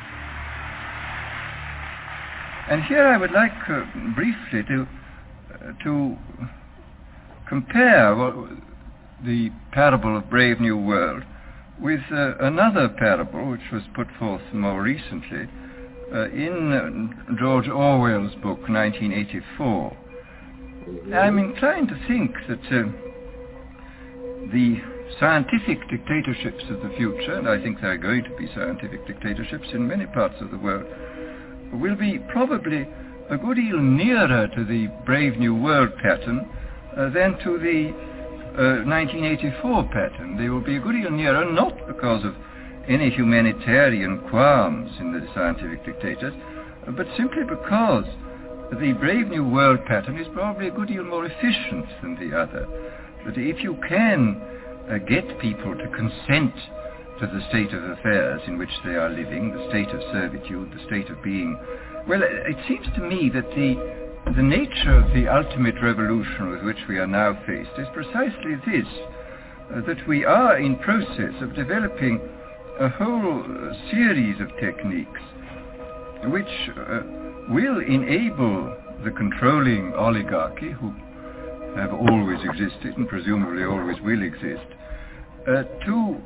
And here I would like uh, briefly to uh, to compare what, the parable of Brave New World with uh, another parable which was put forth more recently uh, in uh, George Orwell's book, nineteen eighty-four. I'm inclined to think that uh, the scientific dictatorships of the future, and I think there are going to be scientific dictatorships in many parts of the world, will be probably a good deal nearer to the Brave New World pattern uh, than to the uh, nineteen eighty-four pattern. They will be a good deal nearer, not because of any humanitarian qualms in the scientific dictators, uh, but simply because the Brave New World pattern is probably a good deal more efficient than the other. That if you can uh, get people to consent to the state of affairs in which they are living, the state of servitude, the state of being, well, it seems to me that the the nature of the ultimate revolution with which we are now faced is precisely this, uh, that we are in process of developing a whole uh, series of techniques which uh, will enable the controlling oligarchy, who have always existed and presumably always will exist, uh, to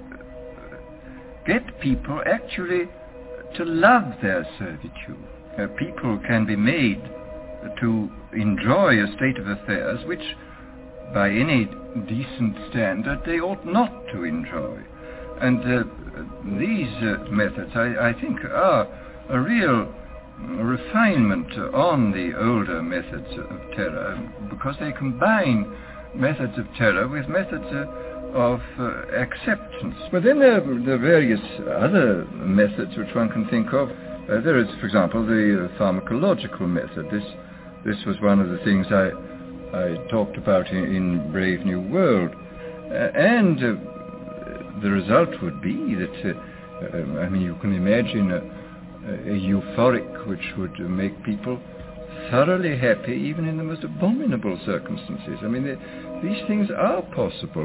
get people actually to love their servitude. Uh, people can be made to enjoy a state of affairs which, by any decent standard, they ought not to enjoy. And uh, these uh, methods, I, I think, are a real refinement on the older methods of terror, because they combine methods of terror with methods uh, of uh, acceptance. But then there are the various other methods which one can think of. Uh, there is, for example, the uh, pharmacological method. This this was one of the things I I talked about in, in Brave New World, uh, and uh, the result would be that uh, um, I mean, you can imagine a, a euphoric which would uh, make people thoroughly happy, even in the most abominable circumstances. I mean, they, these things are possible.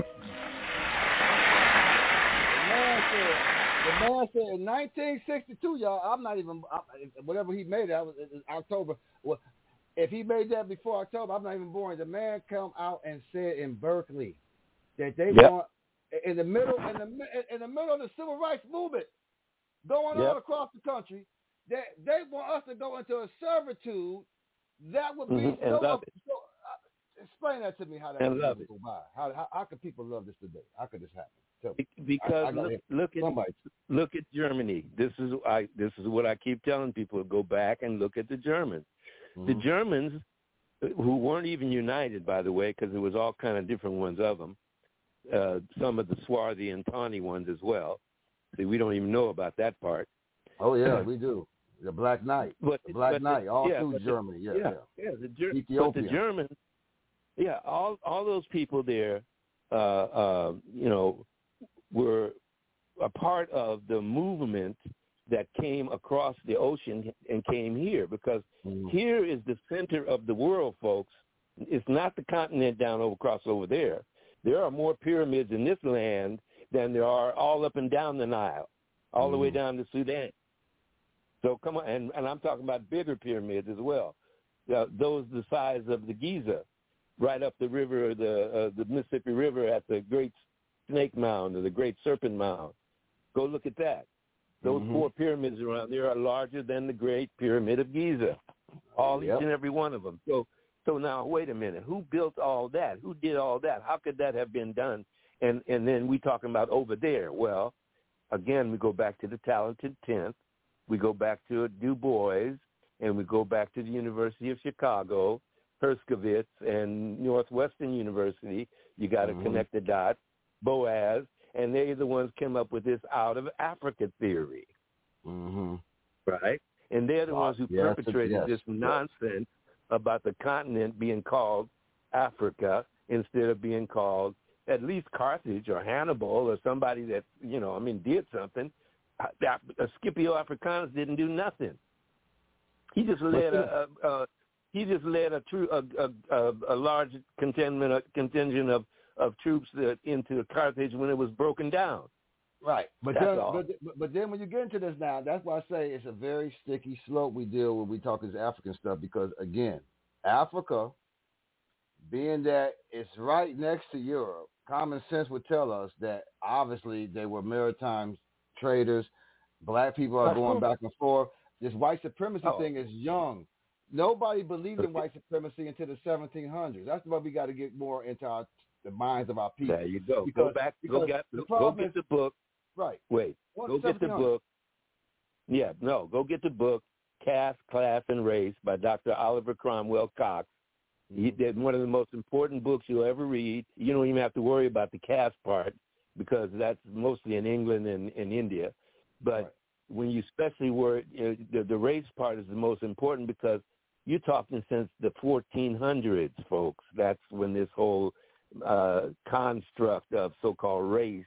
The man said in nineteen sixty-two, y'all, I'm not even, I, whatever he made, that was in October. Well, if he made that before October, I'm not even born. The man come out and said in Berkeley that they yep. want, in the middle, in the in the middle of the civil rights movement going yep. on across the country, that they want us to go into a servitude that would be mm-hmm. so. love it. so uh, explain that to me, how that and love go by. How, how how could people love this today? How could this happen? Because I, I look, look at somebody. look at Germany. This is I. This is what I keep telling people: go back and look at the Germans. Mm-hmm. The Germans, who weren't even united, by the way, because there was all kind of different ones of them. Uh, some of the swarthy and tawny ones as well. See, we don't even know about that part. Oh yeah, we do. The Black Knight, but, the Black but Knight, the, all yeah, through Germany. The, yeah, yeah, yeah. yeah. The, Ger- Ethiopia. But the Germans, yeah, all all those people there, uh, uh, you know, were a part of the movement that came across the ocean and came here, because mm. here is the center of the world, folks. It's not the continent down over across over there. There are more pyramids in this land than there are all up and down the Nile, all mm. the way down to Sudan. So come on, and, and I'm talking about bigger pyramids as well. Uh, those the size of the Giza, right up the river, the uh, the Mississippi River at the Great Snake Mound or the Great Serpent Mound. Go look at that. Those mm-hmm. four pyramids around there are larger than the Great Pyramid of Giza, all yep. each and every one of them. So, so now wait a minute. Who built all that? Who did all that? How could that have been done? And and then we talking about over there. Well, again, we go back to the Talented Tenth. We go back to Du Bois, and we go back to the University of Chicago, Herskovitz, and Northwestern University. You got to mm-hmm. connect the dots. Boaz, and they're the ones came up with this out of Africa theory, mm-hmm. right? And they're the wow. ones who yes, perpetrated yes. this nonsense about the continent being called Africa instead of being called at least Carthage or Hannibal or somebody that, you know, I mean, did something. Uh, Scipio Africanus didn't do nothing. He just led a, a, a he just led a true a, a, a large contingent a contingent of of troops that into Carthage when it was broken down. Right, but that's then, all. but, but then when you get into this now, that's why I say it's a very sticky slope we deal when we talk this African stuff, because again, Africa, being that it's right next to Europe, common sense would tell us that obviously they were maritime traders. Black people are going back and forth. This white supremacy oh. thing is young. Nobody believed in white supremacy until the seventeen hundreds. That's why we got to get more into our, the minds of our people. There you go. Because, go back. Go get, the go get is, the book. Right. Wait. What, go get the book. Yeah, no. Go get the book, Caste, Class, and Race by Doctor Oliver Cromwell Cox. He did one of the most important books you'll ever read. You don't even have to worry about the caste part because that's mostly in England and in India. But right. when you especially were, you know, the, the race part is the most important because you're talking since the fourteen hundreds, folks. That's when this whole uh, construct of so-called race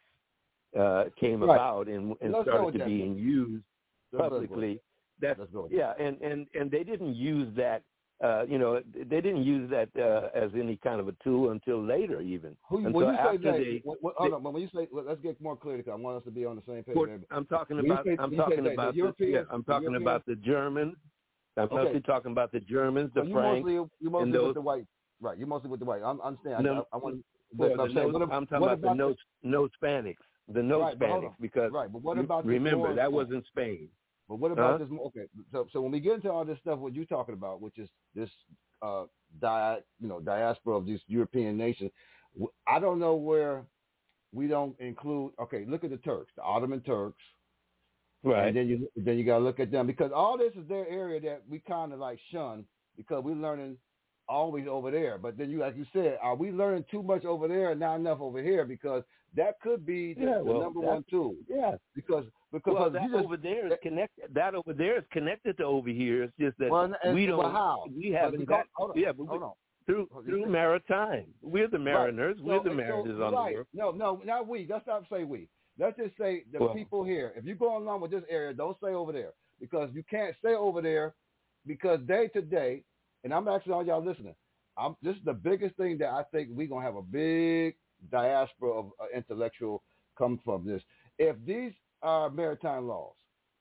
uh, came right. about and, and started to being used Let's publicly. That's yeah, and, and, and they didn't use that. Uh, you know, they didn't use that uh, as any kind of a tool until later, even. Who, until when you say that, they, what, what, hold they, on, when you say, let's get more clear because I want us to be on the same page. For, I'm talking when about, say, I'm talking say, about, the, the yeah, I'm talking the about the Germans. I'm okay. mostly talking about the Germans, the so you Franks, mostly, you mostly and those, with the white, right? You're mostly with the white. I understand. No, I, I want. Well, I'm, no, saying, I'm talking about the no, no Hispanics, the no right, Hispanics, because right. But what about remember that was in Spain. But what about huh? this? Okay, so so when we get into all this stuff, what you're talking about, which is this. Uh, di- you know, diaspora of these European nations. I don't know where we don't include. Okay, look at the Turks, the Ottoman Turks, right? And then you then you got to look at them because all this is their area that we kind of like shun because we're learning always over there. But then you, like you said, are we learning too much over there and not enough over here? Because that could be the, yeah, the well, number one tool. Yeah, because because well, that you just, over there is connected. That over there is connected to over here. It's just that well, and, we don't. Well, how? We haven't got. Hold on, yeah, but hold we, on. through through maritime. We're the mariners. Right. We're so, the mariners so, on right. the river. No, no, not we. Let's not say we. Let's just say the well, people here. If you're going along with this area, don't stay over there because you can't stay over there because day to day, and I'm asking all y'all listening. I'm, this is the biggest thing that I think we're gonna have a big diaspora of uh, intellectual come from this. If these are maritime laws,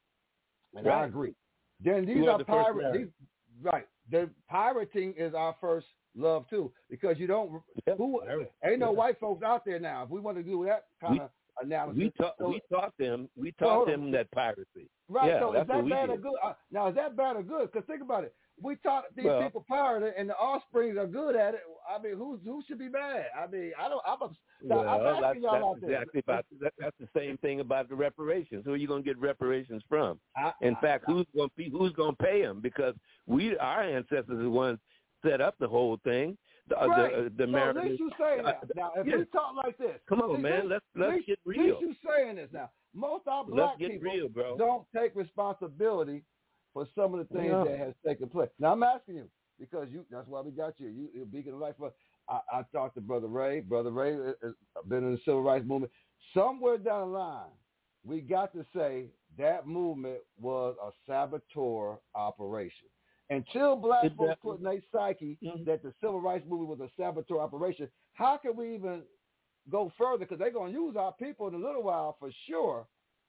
and right. I agree, then these you are the pirates. Right, the pirating is our first love too, because you don't. Yep. Who ain't no white folks out there now. If we want to do that kind of analysis, we taught so, we taught them we taught so, them that piracy. Right. Yeah, so that's is that what bad we or did. good? Uh, now is that bad or good? Because think about it. We taught these well, people pirating, and the offsprings are good at it. I mean, who's who should be mad? I mean, I don't. I'm, a, well, I'm asking that's, y'all that's out there. exactly about that, that's the same thing about the reparations. Who are you going to get reparations from? I, In I, fact, I, who's going to who's going to pay them? Because we, our ancestors, are the ones set up the whole thing. The, right. the, the so mariners, at least you saying that. Now, if yeah. we talk like this, come on, see, man, this, let's let's least, get At real. least you saying this now. Most of our black let's get people real, bro. don't take responsibility for some of the things yeah. that has taken place. Now I'm asking you because you. That's why we got you. You, you're a beacon of light for. I, I talked to Brother Ray. Brother Ray has been in the civil rights movement. Somewhere down the line, we got to say that movement was a saboteur operation. Until black exactly. folks put in their psyche mm-hmm. that the civil rights movement was a saboteur operation, how can we even go further because they're going to use our people in a little while for sure,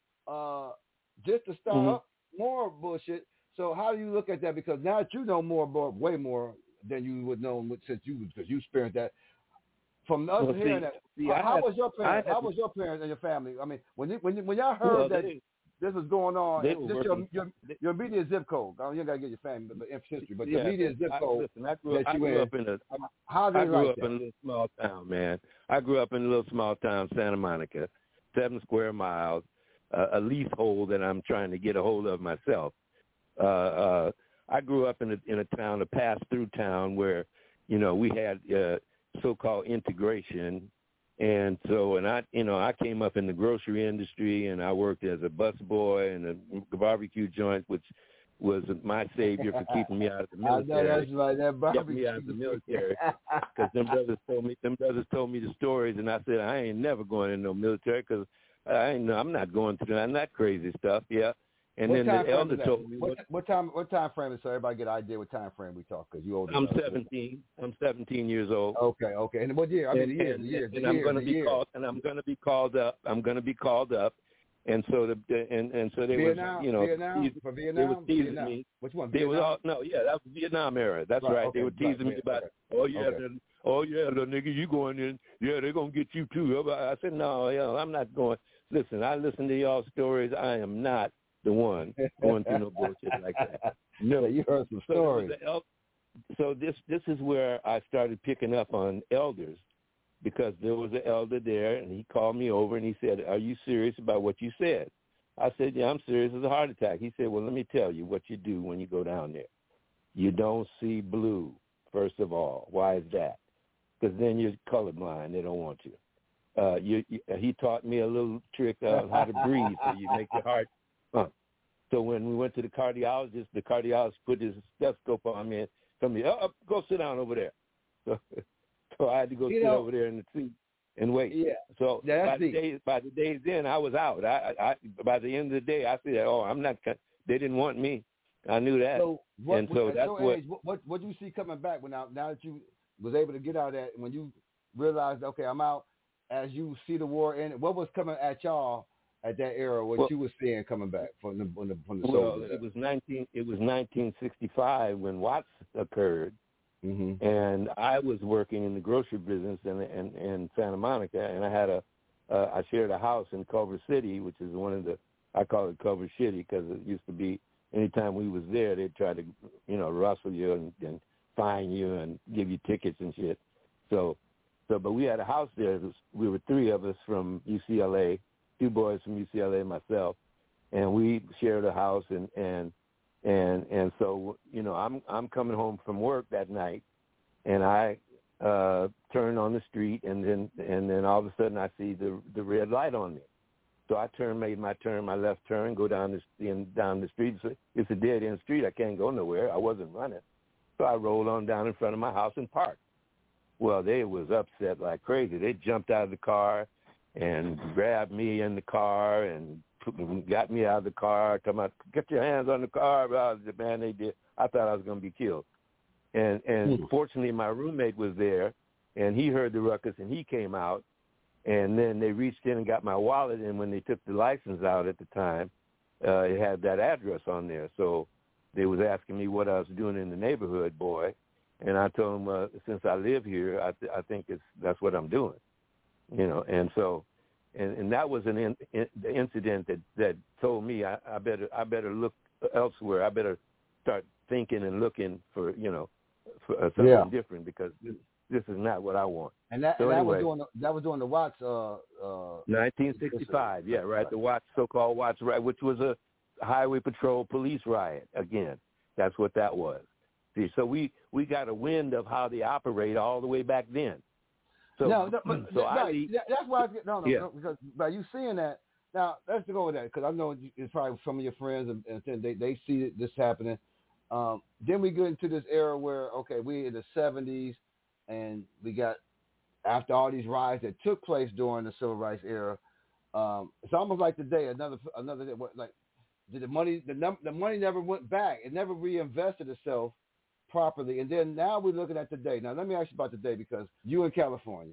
uh, just to start Mhm. up more bullshit. So how do you look at that? Because now that you know more, more way more than you would know since you because you experienced that. From us Well, hearing see- that, see, how, I how had- was your parents? I had- How was your parents and your family? I mean, when you, when you, when y'all heard Well, that they- this was going on, they this were your, working- your your immediate zip code. I mean, you ain't gotta get your family but history, but yeah, the immediate zip I, code listen, I grew, that I you grew in. up in a, How they I grew like up that? in a little small town, man. I grew up in a little small town, Santa Monica, seven square miles, uh, a leasehold that I'm trying to get a hold of myself. Uh, uh, I grew up in a, in a town, a pass-through town where, you know, we had uh, so-called integration. And so, and I, you know, I came up in the grocery industry, and I worked as a busboy and a barbecue joint, which was my savior for keeping me out of the military. I know that's right. That Kept me out of the military because them brothers told me, them brothers told me the stories, and I said I ain't never going in no military because I ain't, I'm not going through that, that crazy stuff. Yeah. And what then time the elder frame is that? told me, what, what time what time frame is so everybody get an idea what time frame we talk because you older. I'm than us. seventeen. I'm seventeen years old. Okay, okay. And what year? I mean, and, the years, and, the years, and the I'm years, going to the be years. called, and I'm going to be called up. I'm going to be called up, and so the and and so they Vietnam, were, you know, Vietnam, teasing, for they Vietnam, were teasing Vietnam. me. Which one? They Vietnam? was all no, yeah, that was Vietnam era. That's Right, right. okay, They were teasing right, me about, okay. oh yeah, Okay. the, oh yeah, little nigga, you going in? Yeah, they're gonna get you too. I said, no, yeah, I'm not going. Listen, I listen to y'all stories. I am not the one going through no bullshit like that. No, you heard some so there was stories. an el- So this this is where I started picking up on elders, because there was an elder there, and he called me over and he said, "Are you serious about what you said?" I said, "Yeah, I'm serious. It's a heart attack." He said, "Well, let me tell you what you do when you go down there. You don't see blue, first of all. Why is that? Because then you're colorblind. They don't want you." Uh, you, you. He taught me a little trick on how to breathe, so you make your heart pump. So when we went to the cardiologist, the cardiologist put his stethoscope on me and told me, "Oh, go sit down over there." So, so I had to go You sit know, over there in the seat and wait. Yeah. So Yeah, that's by the deep. days by the days then, I was out. I, I by the end of the day, I said, "Oh, I'm not." They didn't want me. I knew that. So what, and so at that's your what. age, what what what do you see coming back when now now that you was able to get out of that, when you realized, okay, I'm out, as you see the war in, what was coming at y'all at that era, what Well- you were seeing coming back from the from the, from the Well, soldiers? it was nineteen. It was nineteen sixty-five when Watts occurred, Mm-hmm. and I was working in the grocery business in in, in Santa Monica, and I had a uh, I shared a house in Culver City, which is one of the I call it Culver City because it used to be anytime we was there, they'd try to you know rustle you and, and fine you and give you tickets and shit. So, so but we had a house there. It was, we were three of us from U C L A, two boys from U C L A, myself, and we shared a house and and and and so you know I'm I'm coming home from work that night, and I uh turn on the street, and then and then all of a sudden I see the the red light on me. So I turn, made my turn, my left turn, go down the in, down the street. So it's a dead end street. I can't go nowhere. I wasn't running, so I rolled on down in front of my house and parked. Well, they was upset like crazy. They jumped out of the car and grabbed me in the car and got me out of the car. Come out, get your hands on the car, man. They did. I thought I was going to be killed. And and Hmm. fortunately, my roommate was there, and he heard the ruckus, and he came out. And then they reached in and got my wallet, and when they took the license out at the time, uh, it had that address on there. So they was asking me what I was doing in the neighborhood, boy. And I told them, uh, since I live here, I, th- I think it's that's what I'm doing, you know. And so, and, and that was an in, in, the incident that, that told me I, I better I better look elsewhere. I better start thinking and looking for you know for uh, something Yeah. different, because this, this is not what I want. And that, So and that anyway. was doing the, that was doing the Watts. Uh, uh, nineteen sixty-five, yeah, right. The Watts, so-called Watts riot, which was a highway patrol police riot. Again, that's what that was. See, so we, we got a wind of how they operate all the way back then. So, no, no, but so right, I leave, that- that's why I get no, no, Yeah. no, because by you seeing that. Now let's go with that, because I know it's probably some of your friends and, and they they see this happening. Um, then we get into this era where okay, we in the seventies, and we got after all these riots that took place during the civil rights era. Um, it's almost like today, another another day, what, like did the money the num- the money never went back. It never reinvested itself properly. And then now we're looking at today. Now let me ask you about today, because you in California,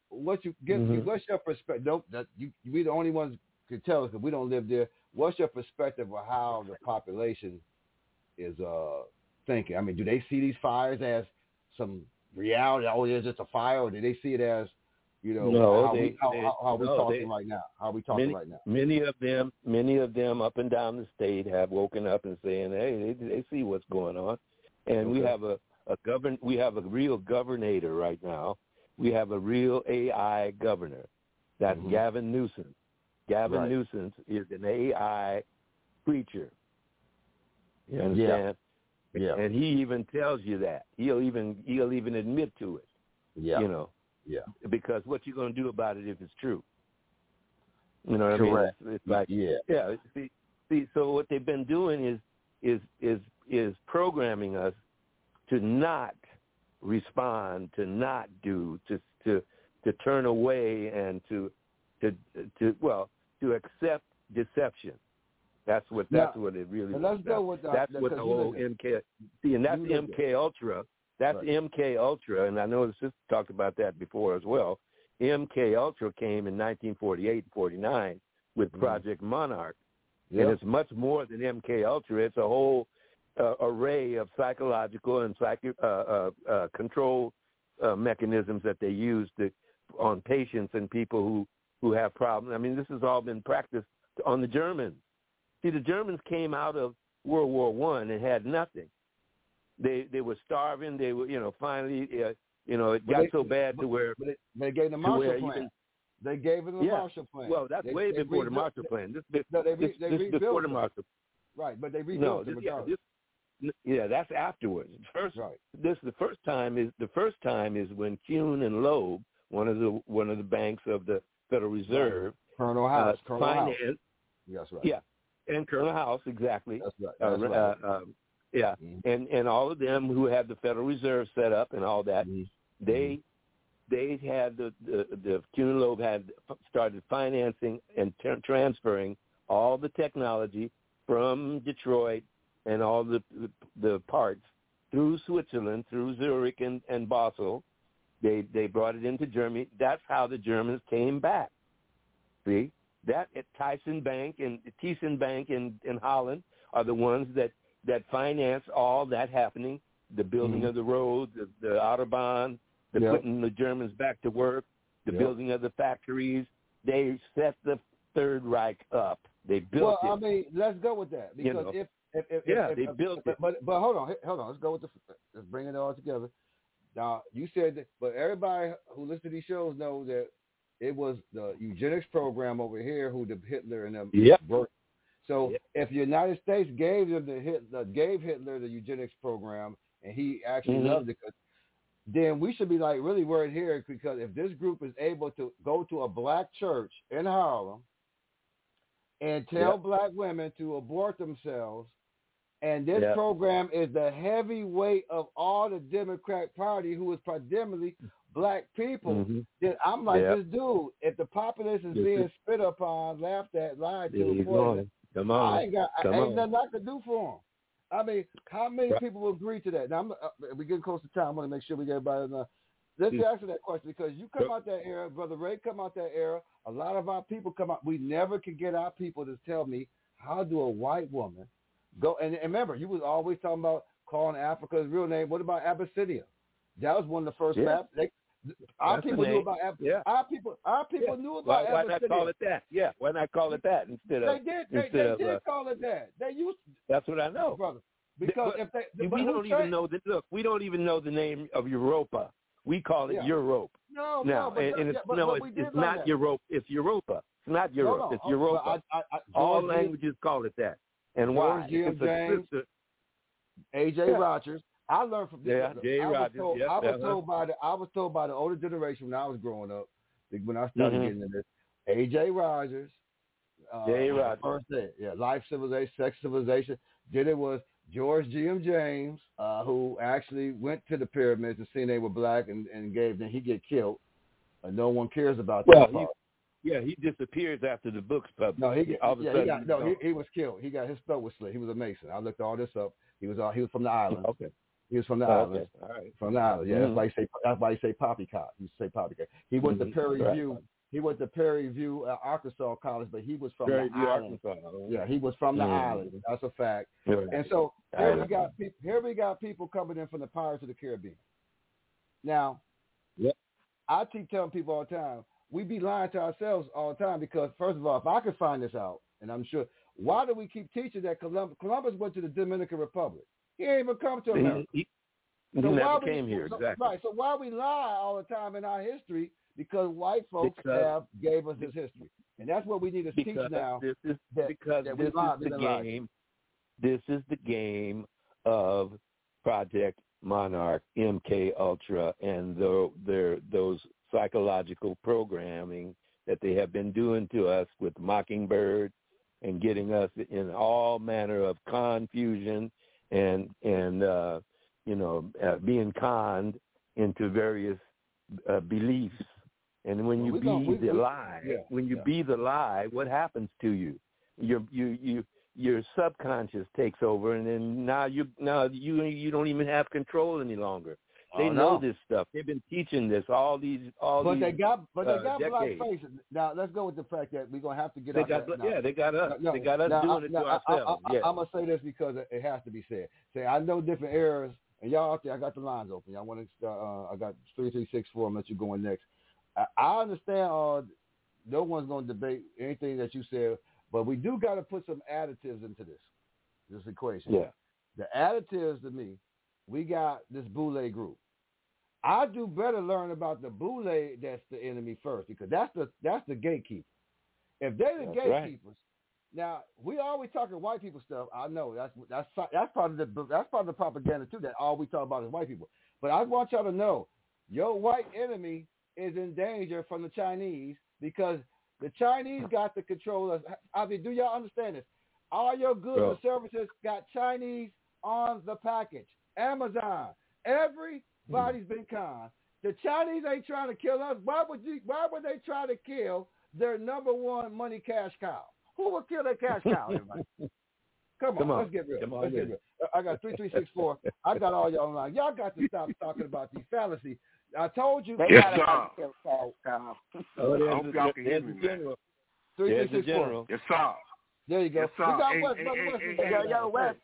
what you get? Mm-hmm. What's your perspective? Nope, that you we the only ones can tell us because we don't live there. What's your perspective of how the population is uh thinking? I mean, do they see these fires as some reality? Oh, it's just a fire, or do they see it as, you know, no, how they, we how, they, how, how we no, talking they, right now? How we talking many, right now? Many of them, many of them up and down the state have woken up and saying, "Hey, they, they see what's going on," and okay. we have a a govern. We have a real governor right now. We have a real A I governor. That's mm-hmm. Gavin Newsom. Gavin right. Newsom is an A I preacher. You understand? Yeah. yeah. And he even tells you that. He'll even he'll even admit to it. Yeah. You know. Yeah. Because what you going to do about it if it's true? You know what Correct. I mean? It's, it's like yeah. Yeah. See, see. So what they've been doing is is is is programming us to not respond, to not do, to to to turn away, and to to to well to accept deception. That's what that's now, what it really is. Let's go with the, that's the, what the whole M K see, and that's M K Ultra. That's right. M K Ultra, and I know the sister talked about that before as well. M K Ultra came in nineteen forty-eight and forty-nine with Project mm-hmm. Monarch, yep. and it's much more than M K Ultra. It's a whole uh, array of psychological and psychic uh, uh, uh, control uh, mechanisms that they use to, on patients and people who, who have problems. I mean, this has all been practiced on the Germans. See, the Germans came out of World War One and had nothing. They they were starving. They were, you know, finally, uh, you know, it got they, so bad but, to where but they, they gave the Marshall Plan. Even, they gave them the yeah. Marshall Plan. Well, that's they, way they before rebuilt, the Marshall Plan. This, this, no, they re, this, they this rebuilt before them. the Marshall. Right, but they rebuilt no, them this, yeah, regardless. this, yeah, that's afterwards. First, right. this the first time is the first time is when Kuhn and Loeb, one of the one of the banks of the Federal Reserve, right. Colonel House, uh, Colonel financed, House. That's right. Yeah, and Colonel House, exactly. That's right. That's uh, right. Uh, um, yeah, mm-hmm. and and all of them who had the Federal Reserve set up and all that, mm-hmm. they they had the the, the Kuhn and Loeb had started financing and t- transferring all the technology from Detroit and all the, the the parts through Switzerland, through Zurich and, and Basel. They they brought it into Germany. That's how the Germans came back. See? That at Thyssen Bank and Thyssen Bank in, in Holland are the ones that, that finance all that happening, the building mm-hmm. of the roads, the, the Autobahn, the yep. putting the Germans back to work, the yep. building of the factories. They set the Third Reich up. They built well, it. I mean, let's go with that because you know, if, if, if yeah, if, they if, built but, it. But but hold on, hold on. Let's go with the let's bring it all together. Now you said that, but everybody who listens to these shows know that it was the eugenics program over here who the Hitler and them yep. worked. So yep. if the United States gave them the Hitler, gave Hitler the eugenics program, and he actually mm-hmm. loved it, then we should be like really worried here because if this group is able to go to a black church in Harlem and tell yep. black women to abort themselves, and this yep. program is the heavyweight of all the Democrat Party, who is predominantly black people, mm-hmm. then I'm like, yep. this dude, if the populace is yes. being spit upon, laughed at, lied to, yeah, poisoned, Come on. I ain't got, Come I ain't on. nothing I can do for them. I mean, how many right. people will agree to that? Now, I'm, uh, we're getting close to time. I want to make sure we get everybody enough. Let's mm. answer that question because you come out that era, Brother Ray come out that era, a lot of our people come out. We never can get our people to tell me, how do a white woman go? And, and remember, you was always talking about calling Africa's real name. What about Abyssinia? That was one of the first yeah. maps. They, our That's people the knew about Ab- yeah. our people. Our people yeah. knew about why, why Abyssinia. not call it that? Yeah. Why not call it that instead of? They did. They, instead they of, did uh, call it that. They used. That's what I know, brother. Because but, if they, we don't changed? even know the look. We don't even know the name of Europa. We call it yeah. Europe. No, now, no, but, and, and it's, yeah, but, no, but it's, we did it's learn not that. Europe. It's Europa. It's not Europe. No, no. It's Oh, Europa. I, I, I, All George languages G- call it that. And George why? G. M. It's James, a sister. A J. Yeah. Rogers. I learned from yeah, J. I Rogers. Was told, yep, I was uh-huh. told by the I was told by the older generation when I was growing up, when I started mm-hmm. getting into this. A J. Rogers. Uh, J. Rogers. First day, yeah, Life Civilization, Sex Civilization. Then it was George G. M. James, uh, who actually went to the pyramids and seen they were black and, and gave them. He get killed. Uh, no one cares about well, that part. He, yeah, he disappears after the book's published. No, he get, all of a yeah, sudden, he got, no, he, he was killed. He got his throat was slit. He was a Mason. I looked all this up. He was uh, he was from the island. Okay. He was from the oh, islands. Okay. All right. From the islands. Yeah, mm-hmm. that's why you say that's why you say poppycock. You say poppycock. He went mm-hmm. to Prairie right. View. He went to Prairie View, uh, Arkansas College, but he was from Prairie the View, islands. Arkansas. Yeah, he was from the mm-hmm. islands. That's a fact. Right. And so here we got people. Here we got people coming in from the Pirates of the Caribbean. Now, yep. I keep telling people all the time, we be lying to ourselves all the time because, first of all, if I could find this out, and I'm sure, why do we keep teaching that Columbus, Columbus went to the Dominican Republic? He ain't even come to America. He, he, so he why never we, came here, so, exactly. Right, so why we lie all the time in our history? Because white folks because, have gave us this history. And that's what we need to teach now. This is, that, because that this is the game. This is the game of Project Monarch, M K Ultra, and the, their, those psychological programming that they have been doing to us with Mockingbird and getting us in all manner of confusion and, and uh, you know, uh, being conned into various uh, beliefs. And when you well, be we, the we, lie, yeah, when you yeah. be the lie, what happens to you? Your you you your subconscious takes over, and then now you now you you don't even have control any longer. They oh, know no. this stuff. They've been teaching this all these all but these. They got, but they uh, got decades. black faces. Now let's go with the fact that we're gonna have to get They out got that. yeah, they got us. No, they got us now, doing I, it now, to I, ourselves. I, I, yeah. I'm gonna say this because it has to be said. Say I know different eras, and y'all out there, I got the lines open. Y'all want to? Uh, I got three three six four. I'm let you go in next. I, I understand. Uh, no one's gonna debate anything that you said, but we do got to put some additives into this this equation. Yeah. The additives to me, we got this Boule group. I do better learn about the Boule that's the enemy first because that's the that's the gatekeeper. If they're the That's gatekeepers, right. now we always talking white people stuff. I know that's that's that's part of the that's part of the propaganda too. That all we talk about is white people. But I want y'all to know, your white enemy is in danger from the Chinese because the Chinese got to control us. I mean, do y'all understand this? All your goods Bro. and services got Chinese on the package. Amazon, everybody's been conned. The Chinese ain't trying to kill us. Why would you? Why would they try to kill their number one money cash cow? Who would kill their cash cow? Everybody, come on, Come on. let's get real. Come on, let's get real. I got three three six four. I got all y'all online. Y'all got to stop talking about these fallacies. I told you. They Yes, got sir. kill cash cow. Oh, I there's hope the, y'all can hear there's me, the man. general. Three There's three the six four. general. Yes, sir. There you go. Yes, sir. We got Hey, West. hey, Brother hey, West hey, is there. Yo, yo, West.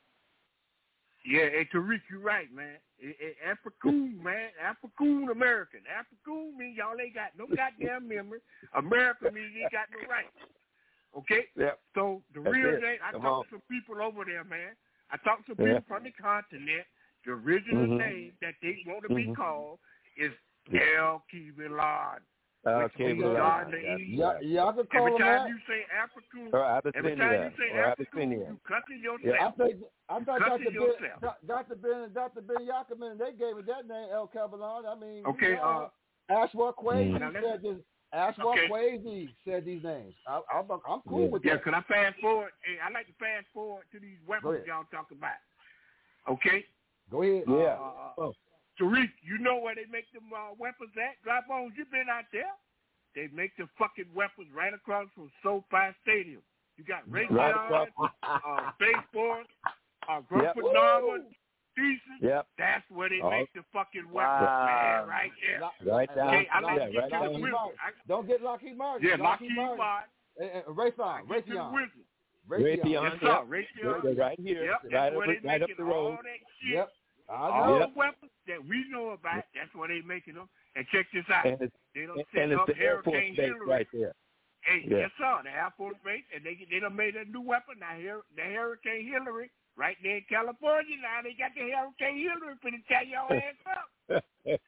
Yeah, hey, Tariq, you right, man. Hey, hey, Africoon, man. Africoon American. Africoon mean y'all ain't got no goddamn memory. America means you ain't got no rights. Okay? Yep. So the That's real it. name, I Come talked on. to some people over there, man. I talked to Yeah. people from the continent. The original Mhm. name that they want to be Mhm. called is El Kibilad. Okay, means well, God in the that's East. right. Y'all can call Every them time that. you say African, Or every time Abyssinia. you say Or African, Abyssinia. you cussing yourself. Yeah. I think I thought Cussing Doctor Ben, yourself. Do- Doctor Ben, Doctor Ben Yakiman, they gave it that name, El Cabalon. I mean, Okay, you know, uh, Ashwa Quasi Now, let's- said this. Ashwa Okay. Quasi said these names. I, I'm, I'm cool Yeah. with Yeah, that. could I fast forward? Hey, I like to fast forward to these Go weapons ahead. y'all talk about. Okay? Go ahead. Yeah. Uh, Oh. Tariq, you know where they make them uh, weapons at? Dry Bones, you been out there? They make the fucking weapons right across from SoFi Stadium. You got Raytheon, Right across. uh, Space Force, uh, Yep. Grumpy Norman, Decent. Yep. That's where they Oh. make the fucking weapons, Wow. man, right there. Right down. Okay, I like yeah, to get right to the down. wizard. Martin. I, Don't get Lockheed Martin. yeah, Lockheed Martin. Martin. Uh, uh, I Raytheon. get to the Raytheon. wizard. Raytheon. Yes, sir. Yep. Raytheon. They're right here. Yep, that's Right where up, they right up making the road. all that shit. Yep. I All know. Yep. the weapons that we know about, that's where they making them. And check this out. And it's, They don't and set it's up the Air Force Hurricane Base Hillary. right there. Hey, Yeah. yes, sir. The Air Force Base, and they they done made a new weapon. Now, here, the Hurricane Hillary, right there in California. Now they got the Hurricane Hillary for to tear your ass up.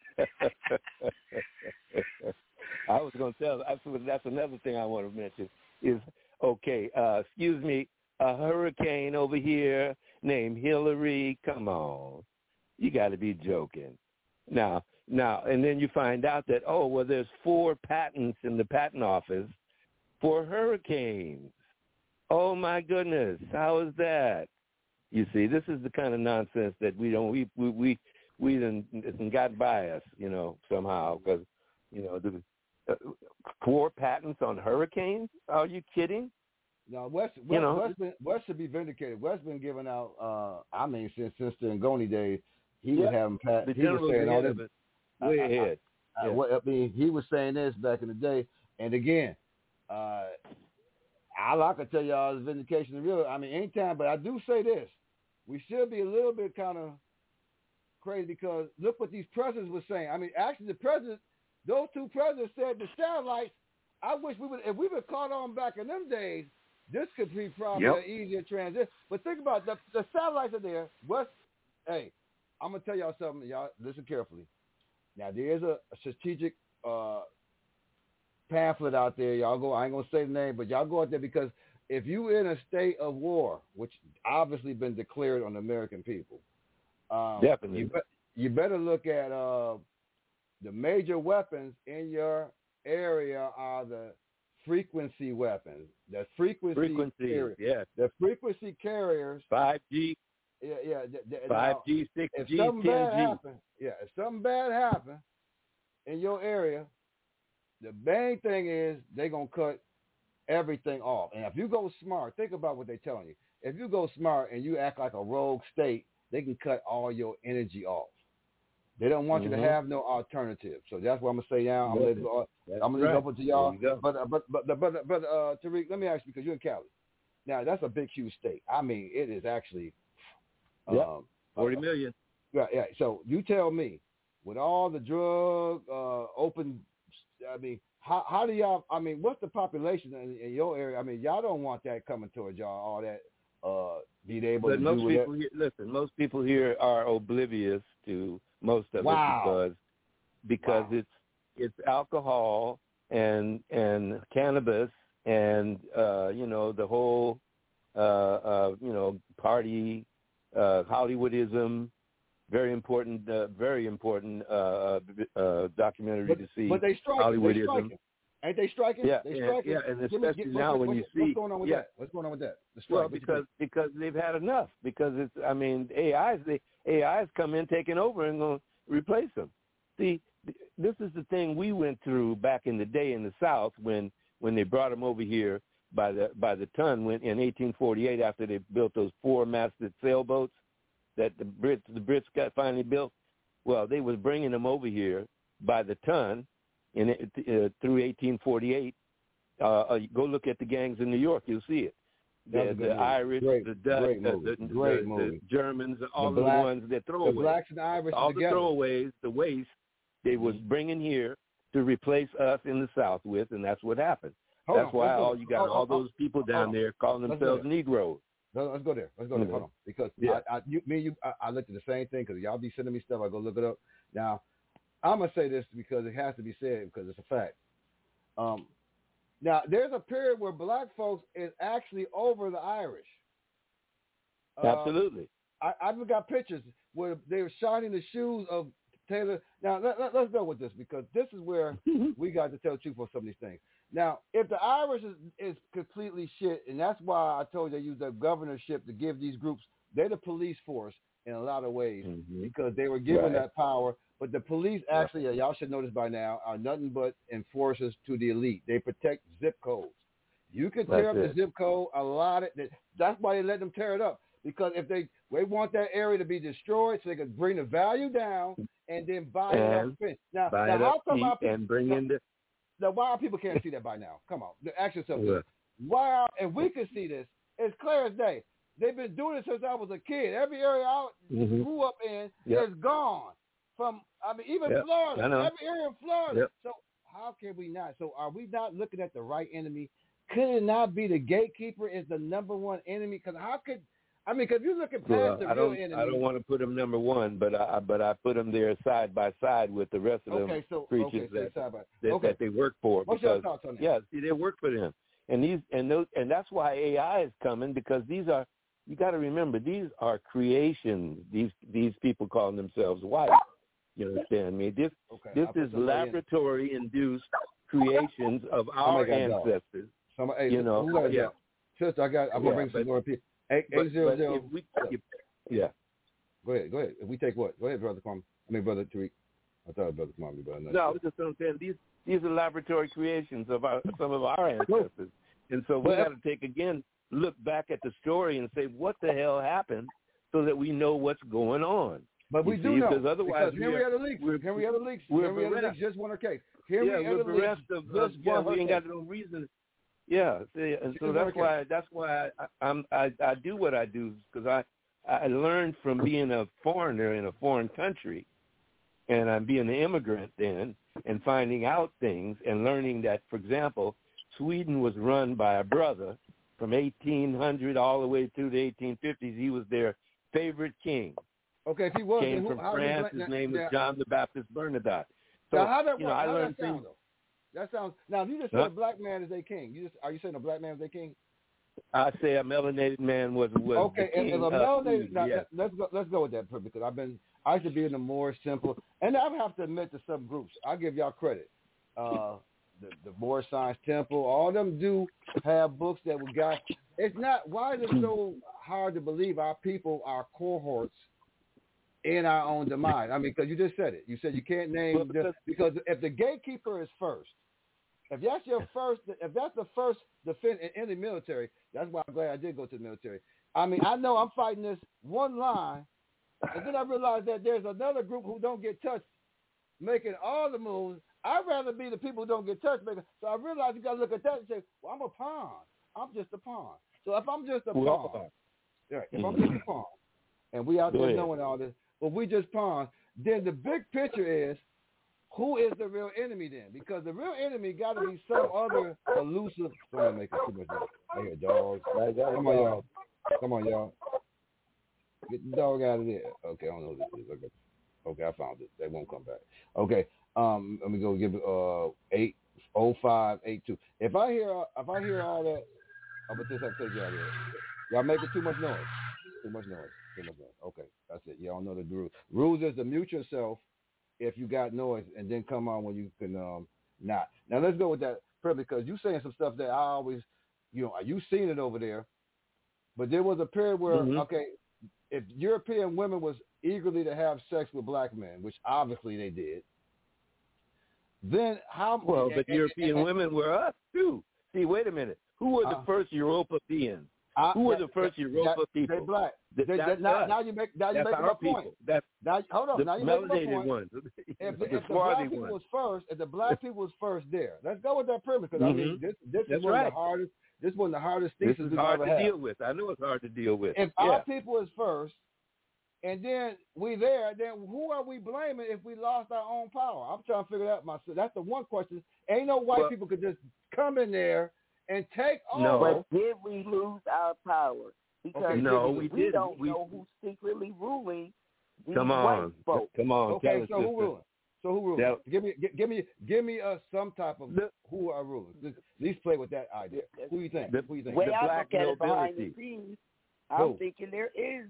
I was going to tell. That's, that's another thing I want to mention. Is okay. Uh, excuse me. A hurricane over here named Hillary. Come on, you got to be joking. Now, now, and then you find out that oh well, there's four patents in the patent office for hurricanes. Oh my goodness, how is that? You see, this is the kind of nonsense that we don't we we we we done, done got by us, you know, somehow because you know the uh, four patents on hurricanes. Are you kidding? No, West, West, You know, West, been, West should be vindicated. West been giving out. Uh, I mean, since since the Ngoni days, he yeah. was having Pat. The He was saying all this. Way ahead. I, I, yeah. I, I mean, he was saying this back in the day, and again, uh, all I can tell y'all is vindication of real. I mean, anytime, but I do say this: we should be a little bit kind of crazy because look what these presidents were saying. I mean, actually, the president, those two presidents said the satellites. I wish we would, if we were caught on back in them days, this could be probably yep. an easier transition. But think about it, the, the satellites are there. What's, hey, I'm gonna tell y'all something. Y'all listen carefully. Now there is a, a strategic uh, pamphlet out there. Y'all go. I ain't gonna say the name, but y'all go out there because if you in a state of war, which obviously been declared on the American people, um, definitely, you, be, you better look at uh, the major weapons in your area are the frequency weapons. The frequency, frequency, carriers. yeah. The frequency carriers. five G. Yeah, yeah. The, the, five G, now, six G, if something ten G. bad happen, yeah, if something bad happen in your area, the main thing is they're gonna cut everything off. And if you go smart, think about what they're telling you. If you go smart and you act like a rogue state, they can cut all your energy off. They don't want mm-hmm. you to have no alternative. So that's what I'm gonna say now. I'm gonna leave it, I'm gonna leave it open to y'all. But, uh, but but but but uh, Tariq, let me ask you because you're in Cali. Now that's a big, huge state. I mean, it is actually yep. um, forty million. Yeah, yeah. So you tell me, with all the drug uh, open, I mean, how how do y'all? I mean, what's the population in, in your area? I mean, y'all don't want that coming towards y'all. All that uh, being able but to most do people that. Here, listen, most people here are oblivious to most of wow. it because because wow. it's it's alcohol and and cannabis and uh, you know the whole uh, uh, you know party uh, Hollywoodism. Very important, uh, very important uh, uh, documentary but, to see. But they striking. Hollywoodism. They striking. Ain't they striking? Yeah, they and, striking. yeah, and Give me, especially give, now what, when what, you what's see. going on with yeah. that? What's going on with that? The strike. Well, because because they've had enough. Because it's, I mean, A Is they A Is come in, taking over, and going to replace them. See, this is the thing we went through back in the day in the South when when they brought them over here by the by the ton when in eighteen forty-eight after they built those four-masted sailboats that the Brits the Brits got finally built. Well, they was bringing them over here by the ton in uh, through eighteen forty-eight. Uh, uh, go look at the gangs in New York, you'll see it. The, the Irish, great, the Dutch, the, the, the, the Germans, all the of black, the ones that throw away. The blacks and the Irish all together. the throwaways, the waste, they was bringing here to replace us in the South with, and that's what happened. Hold that's on, why all go. you got oh, all oh, those people down there calling let's themselves Negroes. No, let's go there. Let's go there. Mm-hmm. Hold on, because yeah. I, I, you, me, and you, I, I looked at the same thing because y'all be sending me stuff. I go look it up. Now, I'm gonna say this because it has to be said because it's a fact. Um, now, there's a period where black folks is actually over the Irish. Absolutely. Uh, I, I've got pictures where they were shining the shoes of Taylor. Now, let, let, let's go with this because this is where we got to tell the truth on some of these things. Now, if the Irish is, is completely shit, and that's why I told you I use the governorship to give these groups, they're the police force in a lot of ways mm-hmm. because they were given right. that power. But the police actually, right. y'all should know this by now, are nothing but enforcers to the elite. They protect zip codes. You can tear that's up it. the zip code a lot. Of, that's why they let them tear it up. Because if they they want that area to be destroyed so they can bring the value down and then buy and it up. Now, buy now it how up come our people, and bring now, in the... Now, why people can't see that by now? Come on. Ask yourself yeah. this. Why are, and we can see this. It's clear as day. They've been doing it since I was a kid. Every area I mm-hmm. grew up in yep. is gone. From, I mean, even yep. Florida. Every area in Florida. Yep. So how can we not? So are we not looking at the right enemy? Could it not be the gatekeeper is the number one enemy? Because how could... I mean, because you look at past well, the I real don't, enemy. I don't want to put them number one, but I but I put them there side by side with the rest of okay, them so, creatures okay, so that, by, that, okay. that they work for. What's because, your thoughts on that? Yeah, see, they work for them, and these and those and that's why A I is coming because these are you got to remember these are creations. These these people calling themselves white. You understand me? This okay, this is laboratory induced creations of our ancestors. Somebody, hey, you know, who yeah. Sister, I got. I'm gonna yeah, bring but, some more people. Eight, eight zero zero. We, yeah. Go ahead. Go ahead. If we take what? Go ahead, brother. Kwame. I mean, brother Tariq. I thought it was brother Kwame, but no, I was just saying these these are laboratory creations of our some of our ancestors, and so we got to take again look back at the story and say what the hell happened, so that we know what's going on. But we you do see, know because otherwise because Henrietta Leaks, Henrietta Leaks, Henrietta Leaks just won her case. Henrietta yeah, with the rest Leaks of us, just yeah, won her we ain't case. got no reason. Yeah, see, and She so just won that's her why case. that's why I, I'm I, I do what I do because I I learned from being a foreigner in a foreign country, and I'm being an immigrant then, and finding out things and learning that, for example, Sweden was run by a brother from eighteen hundred all the way through the eighteen fifties. He was their favorite king. Okay, if he was, came then who, from how France. His His name was now, John the Baptist Bernadotte. So now, how that you know, work? I How learned that sound, things. though? That sounds. Now, if you just Huh? said a black man is a king, you just are you saying a black man is a king? I say a melanated man was was Okay, the king. and, and a uh, melanated. Now, yes. let's go. Let's go with that because I've been. I used to be in the more simple, and I have to admit to some groups. I give y'all credit. Uh, the the Moorish Science Temple, all of them do have books that we got. It's not. Why is it so hard to believe our people are cohorts in our own demise? I mean, because you just said it. You said you can't name Well, because, the, because if the gatekeeper is first, if that's your first, if that's the first defense in, in the military, that's why I'm glad I did go to the military. I mean, I know I'm fighting this one line, and then I realized that there's another group who don't get touched, making all the moves. I'd rather be the people who don't get touched. Making, so I realized you got to look at that and say, well, I'm a pawn. I'm just a pawn. So if I'm just a well, pawn, right, if I'm just a pawn, and we out Go there ahead. knowing all this, but we just pawns, then the big picture is, who is the real enemy then? Because the real enemy got to be some other elusive. Someone making too much noise. I hear dogs. Come on, y'all. Come on, y'all. Get the dog out of there. Okay, I don't know what this is. Okay, okay, I found it. They won't come back. Okay, um, let me go give it uh eight oh five eight two. If I hear if I hear all that, I'm gonna just have to take you out of here. Y'all making too much noise. Too much noise. Too much noise. Okay, that's it. Y'all know the rules. Rules is to mute yourself if you got noise, and then come on when you can um not. Now let's go with that because you saying some stuff that I always, you know, you seen it over there, but there was a period where Mm-hmm. okay, if European women was eagerly to have sex with black men, which obviously they did, then how? Well, but and, European and, and, women were us too. See, wait a minute. Who were the uh, first Europeans? I, Who were that, the first that, Europa that, people? They black. That, they, that's now, us. now you make now you that's make our my people. point. That's now hold on. the Now you make my melanated point. ones. If, the, if the swarthy black people ones. was first, if the black people was first there, let's go with that premise because Mm-hmm. I mean this this That's is one right. of the hardest. This is one of the hardest This theses is we've hard ever to had. deal with. I know it's hard to deal with. If yeah. our people is first, and then we there, then who are we blaming if we lost our own power? I'm trying to figure that out myself. That's the one question. Ain't no white well, people could just come in there and take no. over. But did we lose our power? Because Okay, no, we, we we didn't. don't We, know who's secretly ruling these come on. white folks. Come on. Okay, Tell us, so who sister. ruling? So who ruling? That, give me, give, give me, give me uh, some type of the, who are ruling. Just, at least play with that idea. Who you think? The, who you think? Way the I black look at it behind the nobility. scenes, I'm Who? thinking there is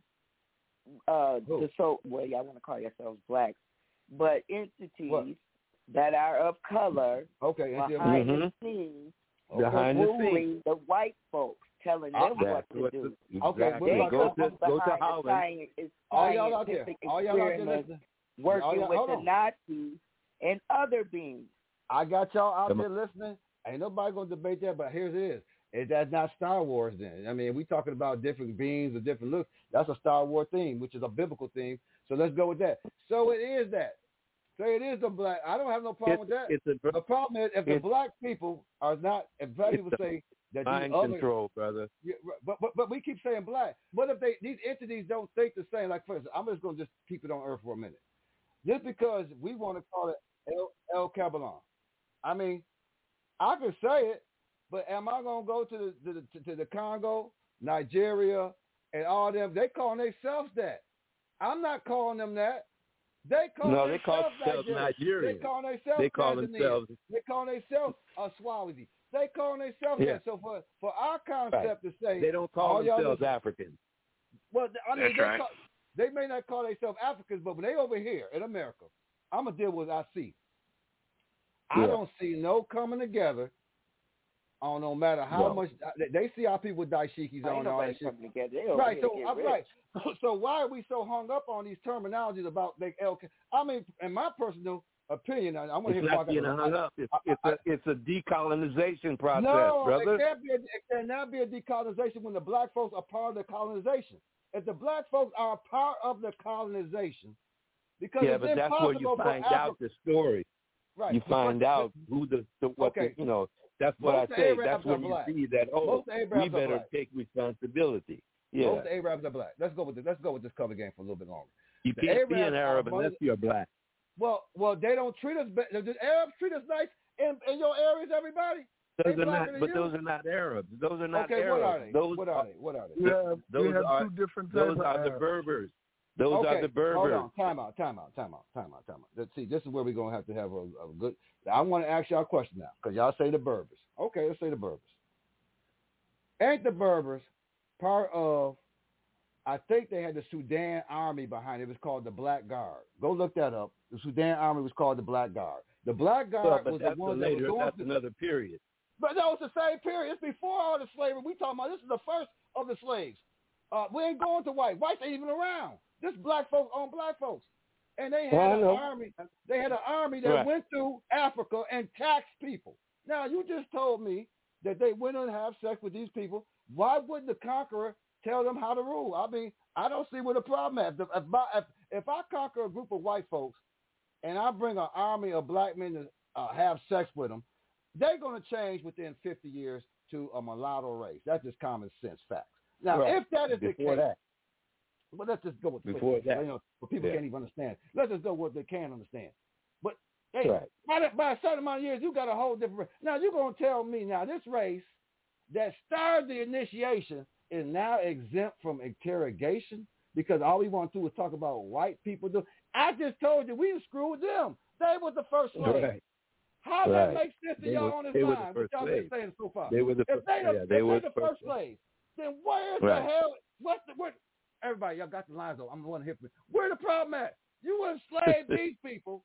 uh, Who? the so well, y'all want to call yourselves blacks, but entities What? that are of color Okay, and then- behind Mhm. the scenes, Okay. Behind the ruling scenes. the white folks, telling them Uh, what to What do. the, Okay, exactly. what about go They to come go to behind the Holland. science, it's all y'all out there, scientific all y'all out there experiments, listening. working All y'all- with hold the on. Nazis and other beings. I got y'all out Come there listening. Ain't nobody gonna debate that, but here's it is. If that's not Star Wars, then I mean, we talking about different beings or different looks. That's a Star Wars theme, which is a biblical theme. So let's go with that. So it is that. So it is the black. I don't have no problem It's, with that. it's a The problem is if the it's- black people are not. If black it's people the say that these mind other, control, brother. yeah, but, but but we keep saying black. What if they these entities don't think the same? Like for instance, I'm just gonna just keep it on Earth for a minute. Just because we want to call it El, El Kabbalah. I mean, I could say it, but am I gonna go to the to the, to, to the Congo, Nigeria, and all them? They calling themselves that. I'm not calling them that. They call No, they call themselves themselves Nigerian. Nigerian. They call themselves They call Tanzanian. themselves. They call themselves uh, Swahili. They call themselves Yeah. that. So for for our concept to say They don't call all y'all themselves listen- African. Well, I mean, That's they, right. call, they may not call themselves Africans, but when they over here in America, I'm gonna deal with what I see. I Yeah. don't see no coming together on no matter how No. much they, they see our people with dashikis Ain't on and all nobody that shit. coming together. They over Right, here so to get I'm rich. right. So why are we so hung up on these terminologies about the L? I mean, in my personal opinion, I, I want to It's hear not being hung up. It's, I, it's I, a it's a decolonization process, no, brother. it can't be. A, it cannot be a decolonization when the black folks are part of the colonization. If the black folks are a part of the colonization, Because yeah, it's but that's where you impossible for find Africa. out the story. Right. You find But- out who the, the what Okay. the, you know. That's what Most I say. Arabs That's are when you black. see that. Oh, Most Arabs we are better black. take responsibility. Yeah. Most Arabs are black. Let's go with this. Let's go with this color game for a little bit longer. You The can't be Arabs an are Arab among- unless you're black. Well, well, they don't treat us. Be- the Arabs treat us nice in, in your areas. Everybody. Those They are not, blacker than but you. those are not Arabs. Those are not Okay, Arabs. what are they? Those What are they? What are they? We have, those we have are two different types those of are the Arabs. Berbers. Those okay. are the Berbers. Hold on. Time out. Time out. Time out. Time out. Time out. Let's see. This is where we're gonna have to have a, a good. I want to ask y'all a question now because y'all say the Berbers. Okay, let's say the Berbers. Ain't the Berbers part of? I think they had the Sudan Army behind it. It was called the Black Guard. Go look that up. The Sudan Army was called the Black Guard. The Black Guard Well, but was that's the one a that later. was going That's to, another period. But that was the same period. It's before all the slavery. We talking about this is the first of the slaves. Uh, we ain't going to white. Whites ain't even around. This black folks on black folks. And they had Well, I an know. army. They had an army that Right. went to Africa and taxed people. Now, you just told me that they went and have sex with these people. Why wouldn't the conqueror tell them how to rule? I mean, I don't see what the problem is. If, if, my, if, if I conquer a group of white folks and I bring an army of black men to uh, have sex with them, they're going to change within fifty years to a mulatto race. That's just common sense facts. Now, Right. if that is Before the case, that. but let's just go with Before with, that. You know, what people Yeah. can't even understand. Let's just go with what they can understand. But hey, Right. by, the, by a certain amount of years, you got a whole different. Now you're gonna tell me now this race that started the initiation is now exempt from interrogation because all we want to do is talk about what white people do. I just told you we screwed them. They was the first slaves. Right. How does Right. that make sense to They y'all were- on this they were the line? What first y'all slaves. been saying so far? They were the if first- they the, yeah, if they they were the the first first slaves, then where's Right. the hell? What's the what? Everybody, y'all got the lines though. I'm the one hip. Where the problem at? You enslaved these people,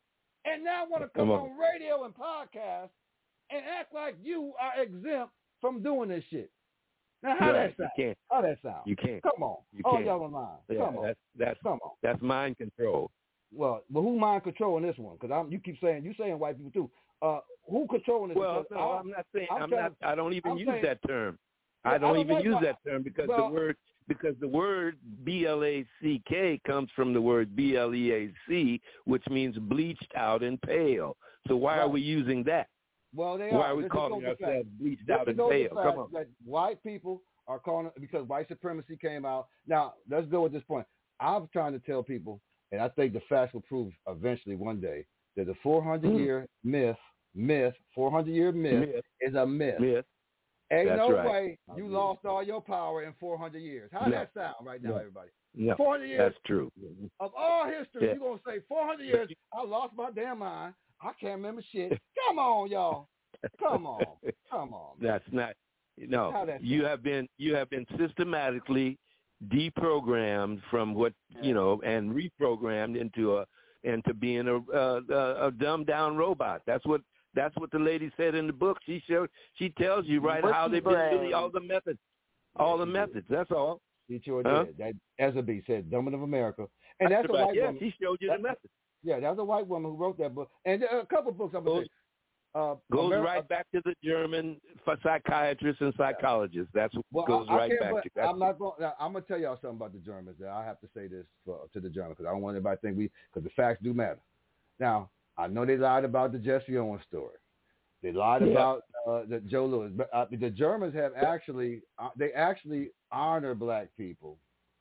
and now want to come, Come on. on. radio and podcast and act like you are exempt from doing this shit. Now, how Right. that sound? You can't. How that sound? You can't. Come on. You All can't. y'all online. Yeah, Come on. that's that's Come on. that's mind control. Well, but who mind controlling this one? Because I'm you keep saying you saying white people too. Uh, who controlling this? Well, Because no, I- I'm not saying. I'm I'm, trying not. to- I don't even I'm use saying- that term. Yeah, I I don't don't even like use my- that term because well- the word because the word B L A C K comes from the word B L E A C, which means bleached out and pale. So why are Right. we using that? Well, they Why are. are we This calling goes to ourselves fact. bleached This out and goes to pale? fact Come on. That white people are calling it because white supremacy came out. Now, let's go at this point. I'm trying to tell people, and I think the facts will prove eventually one day, that the four hundred year myth, myth, four hundred year myth, Myth. is a myth. Myth. Ain't That's no right. way you lost all your power in four hundred years. How No. that sound right now, No. everybody? No, four hundred years that's true. of all history, Yeah. you're going to say four hundred years, I lost my damn mind. I can't remember shit. Come on, y'all. Come on. Come on. Man. That's not. How No, that you have been you have been systematically deprogrammed from what you know and reprogrammed into a into being a a, a dumbed down robot. That's what that's what the lady said in the book. She showed she tells you right how they've been doing all the methods, all the methods. That's all. She sure Huh? did. That Ezra B said, "Dumbing of America," and that's, That's a right. white Yeah, woman. she showed you That- the method. Yeah, that was a white woman who wrote that book, and there are a couple books I'm gonna say. Uh, Goes Ameri- right back to the German psychiatrists and psychologists. That's what Well, goes I, I right can't, back but to. That's I'm not going. I'm gonna tell y'all something about the Germans. That I have to say this for, to the Germans because I don't want anybody to think we because the facts do matter. Now I know they lied about the Jesse Owens story. They lied Yeah. about uh, the Joe Louis, but uh, the Germans have actually uh, they actually honor black people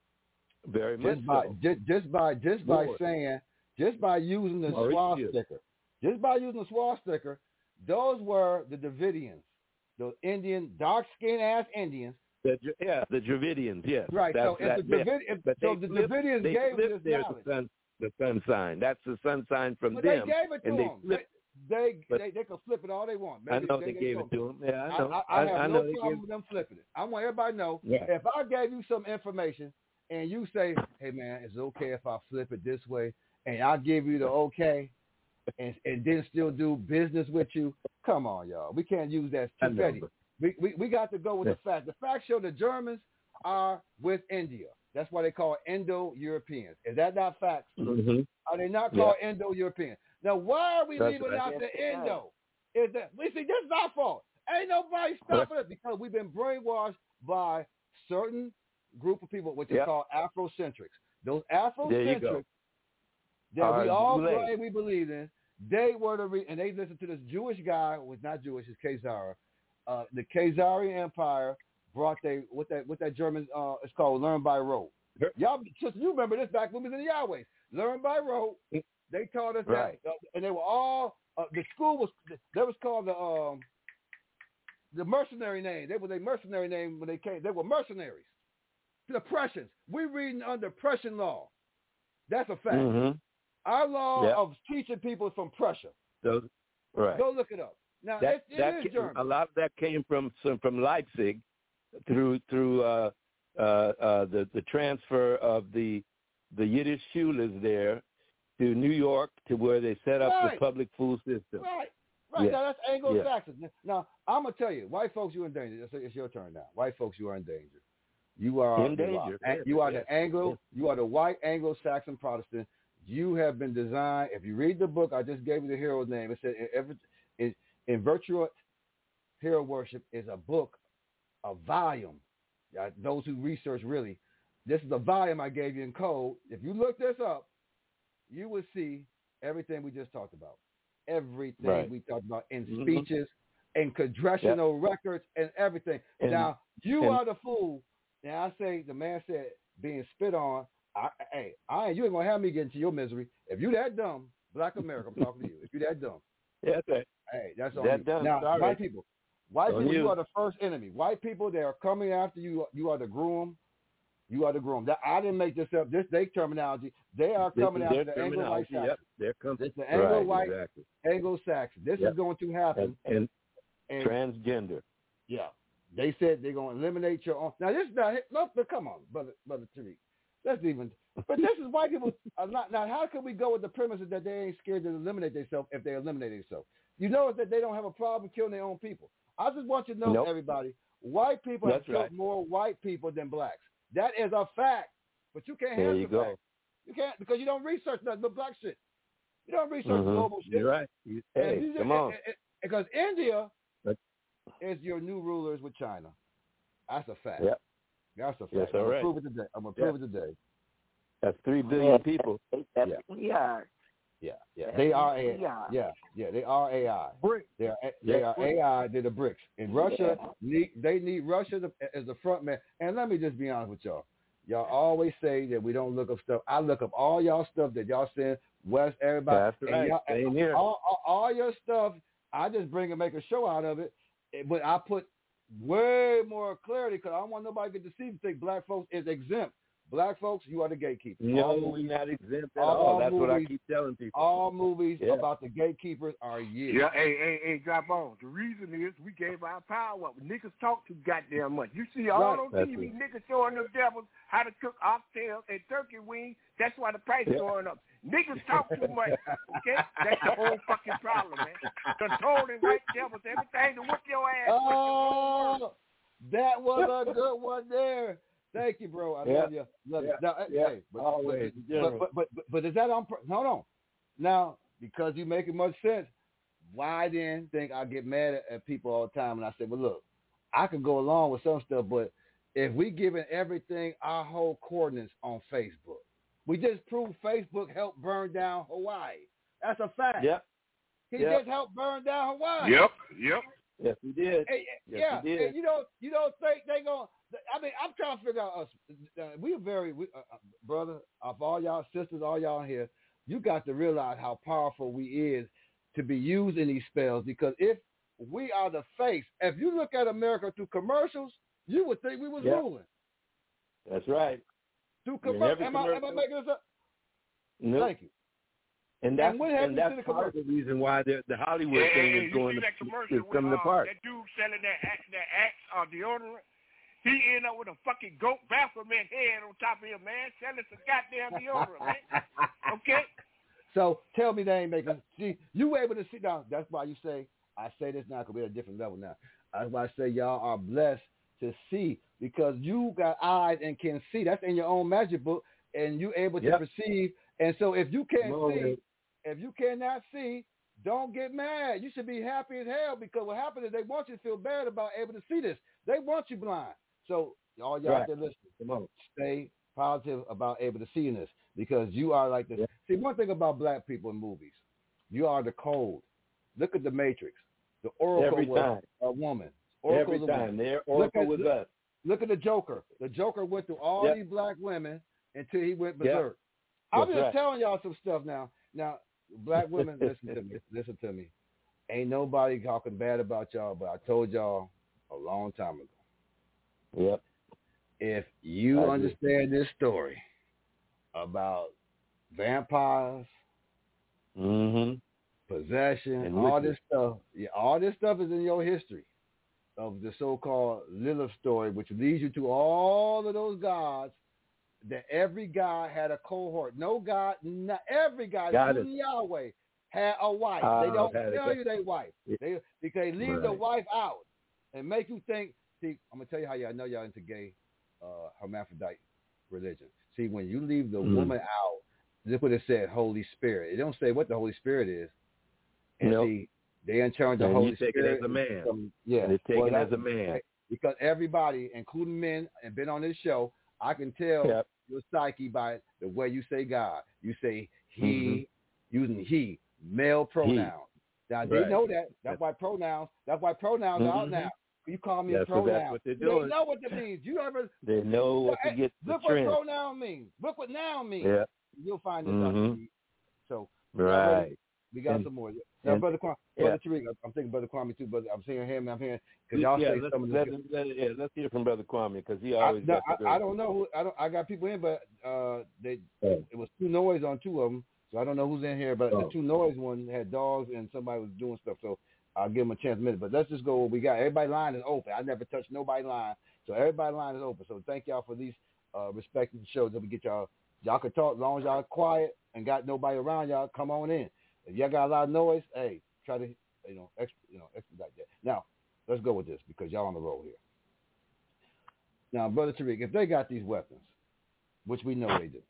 very much just by so. just, just by just by Lord. saying just by using the Mauritius. swastika, just by using the swastika. Those were the Davidians, those Indian dark skinned ass Indians. The, yeah, the Dravidians, yes. Right. That's So if that the, myth. David, if, But so they the flipped- Davidians they gave flipped this their knowledge. sun, the sun sign. That's the sun sign from But them. they gave it to and they them. flipped. They, they, But- they they can flip it all they want. I Maybe know they, gave go. it to them. Yeah, I know. I, I, I have I no know they problem gave. with them flipping it. I want everybody to know Yeah. if I gave you some information and you say, "Hey man, it's okay if I flip it this way," and I give you the okay, and and then still do business with you. Come on, y'all. We can't use that I too know, petty. but- We, we we got to go with the fact. The facts show the Germans are with India. That's why they call it Indo-Europeans. Is that not facts? Mhm. Are they not called Yeah. Indo-Europeans? Now, why are we That's leaving right. out the Indo? Is that we see this is our fault? Ain't nobody stopping us because we've been brainwashed by certain group of people, which is Yep. called Afrocentrics. Those There you go. Afrocentrics that are we all Goulet. pray we believe in. They were the re- and they listened to this Jewish guy who was not Jewish, it's Khazar. Uh, the Khazarian Empire brought they what that what that German uh, it's called learn by rote. Y'all, just you remember this back when we was in the Yahweh. Learn by rote. They taught us Right. that, uh, and they were all uh, the school was that was called the um the mercenary name. They was a mercenary name when they came. They were mercenaries. The Prussians. We reading under Prussian law. That's a fact. Mm-hmm. Our law Yep. of teaching people is from Prussia. So, right. Go look it up. Now that, it, it that is came, German. a lot of that came from from Leipzig through through uh, uh, uh, the the transfer of the the Yiddish shulas there to New York to where they set up Right. the public food system. Right. Right. Yeah. Now that's Anglo-Saxon. Yeah. Now I'm gonna tell you, white folks, you're in danger. It's, it's your turn now. White folks, you are in danger. You are In you danger. Are, Yeah. you are Yeah. the Anglo. You are the white Anglo-Saxon Protestant. You have been designed. If you read the book, I just gave you the hero's name. It said in, in, in Virtue Hero Worship is a book, a volume. Uh, those who research really, this is a volume I gave you in code. If you look this up, you will see everything we just talked about. Everything Right. we talked about in Mhm. speeches, in congressional yep. records, and everything. And, now, you and, are the fool. Now, I say, the man said, being spit on, I, hey, I ain't, you ain't going to have me get into your misery. If you that dumb, Black America, I'm talking to you. If you that dumb. Yeah, that's right. Hey, that's on that you. Dumb. Now, Sorry. white people, white on people, you. you are the first enemy. White people, they are coming after you. You are the groom. You are the groom. That, I didn't make this up. This they terminology. They are This coming is after their the Anglo-White Saxon. Yep, they're coming. It's the Anglo-White, right, exactly. Anglo-Saxon. This yep. is going to happen. And, and, and transgender. Yeah. They said they're going to eliminate your own. Now, this is not, look, but come on, brother, brother Tariq. Let's even, but this is white people are not, now how can we go with the premises that they ain't scared to eliminate themselves if they eliminate themselves? You notice that they don't have a problem killing their own people. I just want you to know, nope. everybody, white people That's have killed right. more white people than blacks. That is a fact, but you can't there have you the go. fact. You can't, because you don't research nothing but black shit. You don't research mm-hmm. global shit. You're right. You, hey, you, come on. Because India But, is your new rulers with China. That's a fact. Yep. That's a fact. Yes, I'm all going right. to prove it today. I'm going to Yep. prove it today. That's three billion Yeah. people. They Yeah. definitely are. Yeah, yeah. They are a Yeah. yeah, yeah. They are A I. Brick. They are they Yeah. are A I. They're the bricks. And Russia Yeah. need they need Russia to, as the front man. And let me just be honest with y'all. Y'all always say that we don't look up stuff. I look up all y'all stuff that y'all send West, everybody. That's and right. y'all, Same here. All, all, all your stuff, I just bring and make a show out of it. But I put way more clarity because I don't want nobody to get deceived and think black folks is exempt. Black folks, you are the gatekeepers. No, all we're not exempt at all all. That's movies, what I keep telling people. All movies yeah. about the gatekeepers are you. Yeah, hey, hey, hey, drop on. The reason is we gave our power up. Niggas talk too goddamn much. You see all Right. on That's T V, it. niggas showing them devils how to cook oxtails and turkey wings. That's why the price is Yeah. going up. Niggas talk too much, okay? That's the whole fucking problem, man. Controlling white devils, everything to whoop your ass. Oh, that was a good one there. Thank you, bro. I Yeah. love you. Love Yeah. you. Now, Yeah. hey, but, Always, but, general. but, but, but, but is that on? Hold on. Now, because you making much sense, why then think I get mad at, at people all the time? And I say, well, look, I could go along with some stuff, but if we giving everything our whole coordinates on Facebook, we just proved Facebook helped burn down Hawaii. That's a fact. Yep. He Yep. just helped burn down Hawaii. Yep, yep. Yes, we did. Hey, yes, yeah, we did. and you don't you don't think they gonna? I mean, I'm trying to figure out us. Uh, we are very, we, uh, brother, of all y'all sisters, all y'all here. You got to realize how powerful we is to be used in these spells. Because if we are the face, if you look at America through commercials, you would think we was Yep. ruling That's right. through In commercials. every Am I, am I commercial- making this up? Nope. Thank you. And that's, And what and happens to that's the part of the commercial? reason why the, the Hollywood Yeah, thing and is you going see to that commercial is with, coming uh, apart. that dude selling that act, that axe or deodorant. He ended up with a fucking goat Baphomet head on top of him, man. Selling some goddamn deodorant, man. Okay? So tell me they ain't making. See, you able to sit down. That's why you say. I say this now because we're at a different level now. That's why I say y'all are blessed to see because you got eyes and can see. That's in your own magic book, and you able to Yep. perceive. And so if you can't Come on, see, man. if you cannot see, don't get mad. You should be happy as hell because what happened is they want you to feel bad about able to see this. They want you blind. So all y'all Right. out there listening, Come on. stay positive about able to see this. because you are like the. Yeah. See, one thing about black people in movies, you are the code. Look at the Matrix. The Oracle Every was time. a woman. Oracle Every was a time. woman. Their Oracle at, was look, us. Look at the Joker. The Joker went through all yep. these black women until he went Yep. berserk. I'm just right. telling y'all some stuff now. Now, black women, listen to me. Listen to me. Ain't nobody talking bad about y'all, but I told y'all a long time ago. Yep. If you I understand do. this story about vampires, mm-hmm. possession, and all witches. this stuff, yeah, all this stuff is in your history of the so-called Lilith story, which leads you to all of those gods. That every god had a cohort. No god, not every god, including Yahweh, had a wife. Uh, they don't tell you they wife. They because they leave right. the wife out and make you think. See, I'm gonna tell you how y'all know y'all into gay, uh, hermaphrodite religion. See, when you leave the mm. woman out, look what it said, Holy Spirit. It don't say what the Holy Spirit is. And nope. see, they in charge of the and Holy you take Spirit. it as a man. Some, yeah, and it's taken well, as a man. Because everybody, including men, and been on this show. I can tell yep. your psyche by the way you say God. You say he, mm-hmm. using he, male pronouns. He. Now, right. they know that. That's why pronouns, that's why pronouns mm-hmm. are out now. You call me yeah, a pronoun. So that's what they're doing. They know what that means. You ever? They know what to get the Look trend. what pronoun means. Look what noun means. Yeah. You'll find this mm-hmm. out. So, right. We got and, some more. Now, and, Brother Kwame, yeah. Brother Tariq, I'm thinking Brother Kwame too, but I'm seeing him, I'm hearing, because y'all yeah, say let's, some of let, this. let, yeah, let's hear from Brother Kwame, because he always I, got I, the I don't know who, I don't, I got people in, but uh, they, oh. it was two noise on two of them, so I don't know who's in here, but oh. the two noise one had dogs and somebody was doing stuff, so I'll give them a chance in a minute, but let's just go what we got. Everybody's line is open. I never touched nobody's line, so everybody's line is open, so thank y'all for these uh, respecting shows that we get y'all. Y'all can talk as long as y'all quiet and got nobody around y'all, come on in. If y'all got a lot of noise, hey, try to, you know, extra, you know, expedite that. Now, let's go with this because y'all on the roll here. Now, Brother Tariq, if they got these weapons, which we know they do,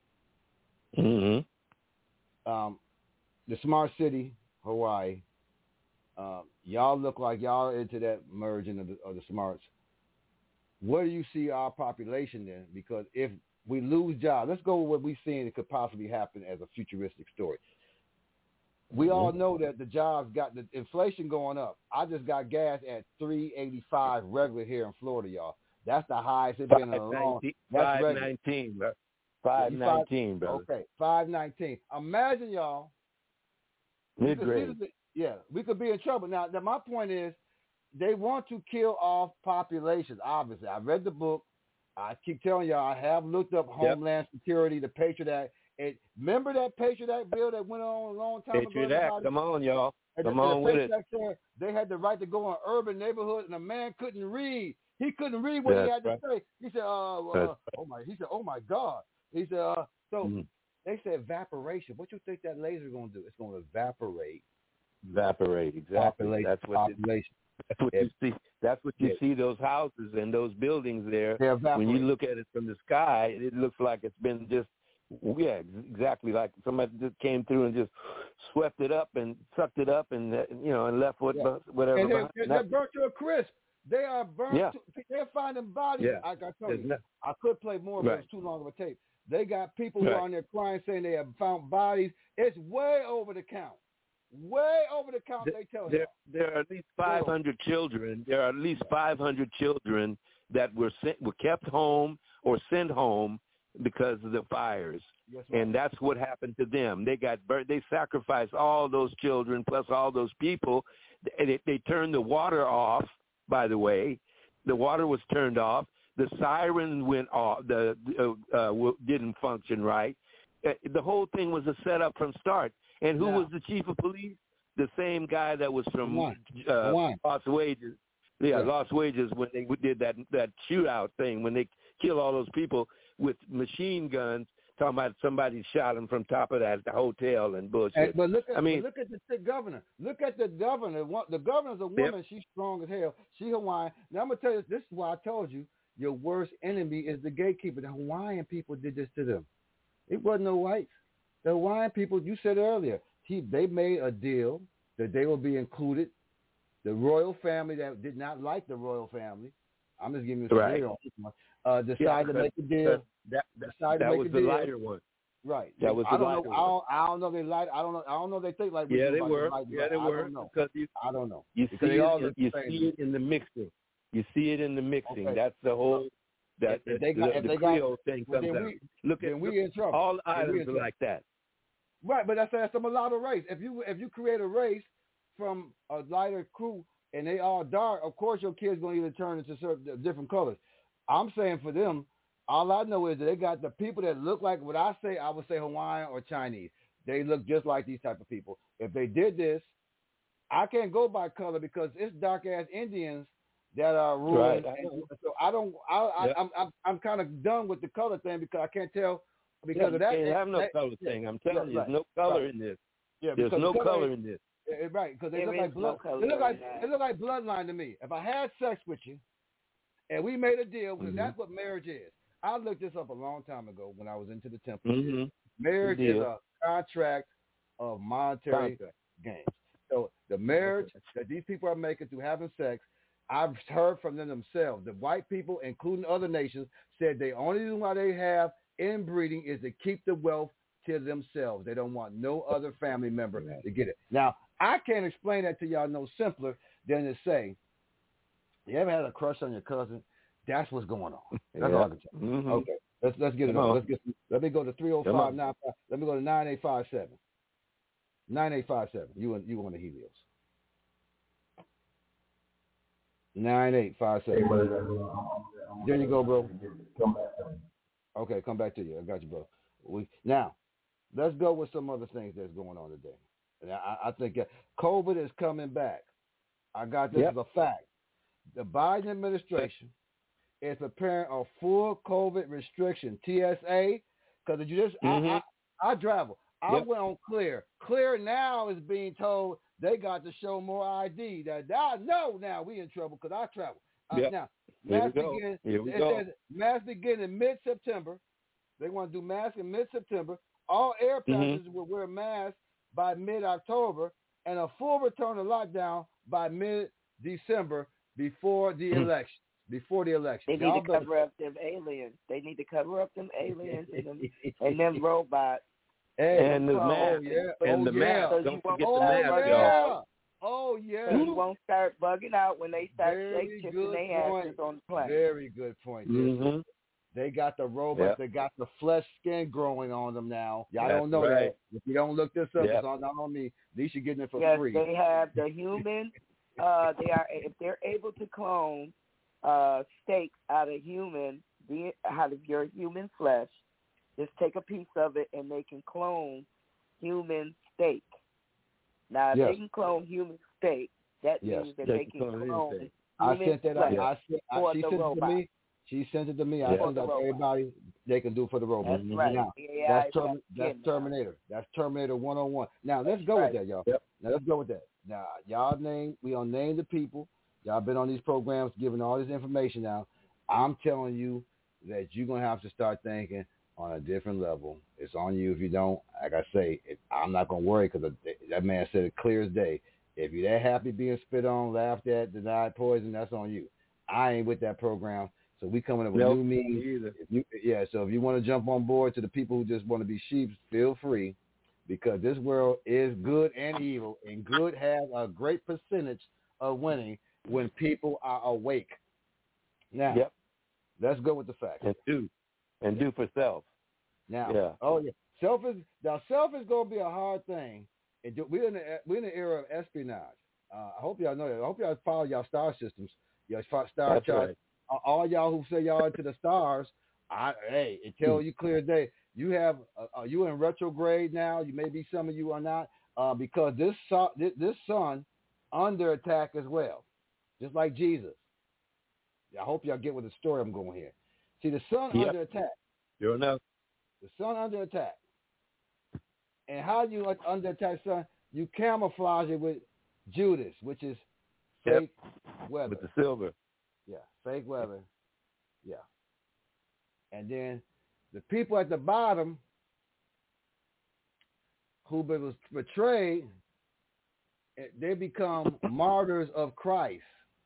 mm-hmm. um, the smart city, Hawaii, um, y'all look like y'all are into that merging of the, of the smarts. Where do you see our population then? Because if we lose jobs, let's go with what we've seen that could possibly happen as a futuristic story. We mm-hmm. all know that the jobs got the inflation going up. I just got gas at three eighty-five regular here in Florida, y'all. That's the highest it's been in a long. Five nineteen, bro. Five nineteen, bro. Okay, five nineteen. Imagine, y'all. Mid grade. Yeah, we could be in trouble. Now, now, my point is, they want to kill off populations. Obviously, I read the book. I keep telling y'all, I have looked up Homeland yep. Security, the Patriot Act. It, remember that Patriot Act bill that went on a long time Patriot ago? Act, come on, y'all. Come the, on the with it. Act said they had the right to go in urban neighborhoods, and a man couldn't read. He couldn't read what That's he had right. to say. He said, uh, uh, "Oh my!" He said, "Oh my God!" He said, uh, "So mm-hmm. they said evaporation. What you think that laser going to do? It's going to evaporate." Evaporate, exactly. Population. That's what population. It, that's what yeah. you see. That's what you yeah. see. Those houses and those buildings there. When you look at it from the sky, it looks like it's been just. Yeah, exactly. Like somebody just came through and just swept it up and sucked it up, and you know, and left what yeah. whatever. And they're, they're, they're burnt to a crisp. They are burnt. Yeah. To, they're finding bodies. Yeah. Like I told you, not, I could play more, but right. it's too long of a tape. They got people right. who are on there crying, saying they have found bodies. It's way over the count. Way over the count. There, they tell there, you. There are at least five hundred children. There are at least five hundred children that were sent, were kept home or sent home because of the fires. Yes, right. And that's what happened to them. They got burnt. They sacrificed all those children plus all those people. They, they turned the water off, by the way. The water was turned off. The siren went off. The uh, uh, didn't function right. Uh, the whole thing was a setup from start. And who yeah. was the chief of police? The same guy that was from One. uh, One. Lost Wages. Yeah, yeah, Lost Wages when they did that that shootout thing, when they killed all those people with machine guns, talking about somebody shot him from top of that hotel and bullshit. And, but look at, I mean, look at the state governor. Look at the governor. The governor's a woman. Yep. She's strong as hell. She Hawaiian. Now I'm gonna tell you, this is why I told you your worst enemy is the gatekeeper. The Hawaiian people did this to them. It wasn't no whites. The Hawaiian people, you said earlier, he, they made a deal that they would be included. The royal family that did not like the royal family, I'm just giving you some right. on this one, uh, decided yeah, to make a deal. That, that, decided that to make was a the deal. lighter one. Right. That was I the don't lighter know. I don't, I don't know. They light. I don't know. I don't know. They think like we Yeah, do they about were. the light, Yeah, they I were. don't know. Because you, I don't know. You because see they it. all In, look the you same see to me. it in the mixing. You see it in the mixing. Okay. That's the whole. That if they got, the, if the they Creole got, thing well, comes then out. we, Look then at we look, in trouble. all Then we islands in are trouble. like that. Right, but that's that's a mulatto race. If you if you create a race from a lighter crew and they all dark, of course your kids gonna either turn into certain different colors. I'm saying for them, all I know is that they got the people that look like what I say. I would say Hawaiian or Chinese. They look just like these type of people. If they did this, I can't go by color because it's dark ass Indians that are ruling. Right. I and, so I don't. I, Yep. I, I'm I'm I'm kind of done with the color thing because I can't tell because yeah, of you that. can't have no that, color yeah, thing. I'm telling right, you, there's right, no color right. in this. Yeah, There's because no the color, color in this. eh, right, because they There look is like blood. no color They look like in that. they look like bloodline to me. If I had sex with you, and we made a deal, because Mm-hmm. that's what marriage is. I looked this up a long time ago when I was into the temple. Mm-hmm. Marriage Good is deal. a contract of monetary Contract. gains. So the marriage that these people are making through having sex, I've heard from them themselves. The white people, including other nations, said the only reason why they have inbreeding is to keep the wealth to themselves. They don't want no other family member to get it. Now, I can't explain that to y'all no simpler than to say, you ever had a crush on your cousin? That's what's going on. That's Yeah. all I can tell you. Mm-hmm. Okay, let's let's get it Come on. on. Let's get. Let me go to three zero Come five on. nine five. Let me go to nine eight five seven. Nine eight five seven. You and you on the Helios. Nine eight five seven. There you go, bro. Okay, come back to you. I got you, bro. We now let's go with some other things that's going on today. And I, I think that COVID is coming back. I got this Yep. as a fact. The Biden administration is preparing a full COVID restriction, T S A, because you just Mm-hmm. I, I I travel. I Yep. went on Clear. Clear now is being told they got to show more I D. That I know now we in trouble because I travel. Uh, Yep. Now Here we mass go. begin. Here we it go. says mass begin in mid September. They want to do masks in mid September. All air Mm-hmm. passengers will wear masks by mid October, and a full return to lockdown by mid December before the election. Before the election. They need Y'all to better- cover up them aliens. They need to cover up them aliens and them, and them robots. Hey, And the oh, mask. yeah. And oh, the yeah. mask. So Don't you won't forget the Oh, start mask, bugging y'all. out. yeah. Oh, yeah. So you won't start bugging out when they start Very shake good shifting their point. asses on the plane. Very good point. Yes. Mm-hmm. They got the robots. Yep. They got the flesh skin growing on them now. Y'all That's don't know right. that. If you don't look this up, Yep. it's all not on me. At least you're getting it for Yes, free. they have the human. Uh, they are if they're able to clone uh, steak out of human, the out of your human flesh. Just take a piece of it and they can clone human steak. Now, if Yes. they can clone human steak, that Yes. means that They they can can clone clone anything. I human sent that out. flesh I sent, I, for she the sent it to robot. me. She sent it to me. I Yeah. sent it For out the to everybody. They can do for the robot. That's right. Now, The A I that's, is term, back that's in now. Terminator. That's Terminator one oh one. Now, let's That's go right. with that, y'all. Yep. Now, let's go with that. Now, y'all name, we gonna name the people. Y'all been on these programs giving all this information now. I'm telling you that you're going to have to start thinking on a different level. It's on you if you don't. Like I say, it, I'm not going to worry because that man said it clear as day. If you're that happy being spit on, laughed at, denied, poisoned, that's on you. I ain't with that program. So we coming up with Nope, new means. me either. If you, yeah, so if you want to jump on board to the people who just want to be sheep, feel free, because this world is good and evil, and good has a great percentage of winning when people are awake. Now, Yep. let's go with the facts. And do. And do for self. Now, Yeah. oh yeah, self is now self is going to be a hard thing. And do, we're in the we're in the era of espionage. Uh, I hope y'all know that. I hope y'all follow y'all star systems. Your star That's charts. right. All y'all who say y'all into the stars, I hey, it tells you clear as day. You have uh, are you in retrograde now? You maybe some of you are not, uh, because this sun, this, this sun under attack as well, just like Jesus. I hope y'all get what the story I'm going here. See, the sun Yep. under attack. Sure enough. The sun under attack. And how you like under attack sun? You camouflage it with Judas, which is Yep. fake weather. With the silver. Yeah, fake weather. Yeah. And then the people at the bottom who was betrayed, they become martyrs of Christ.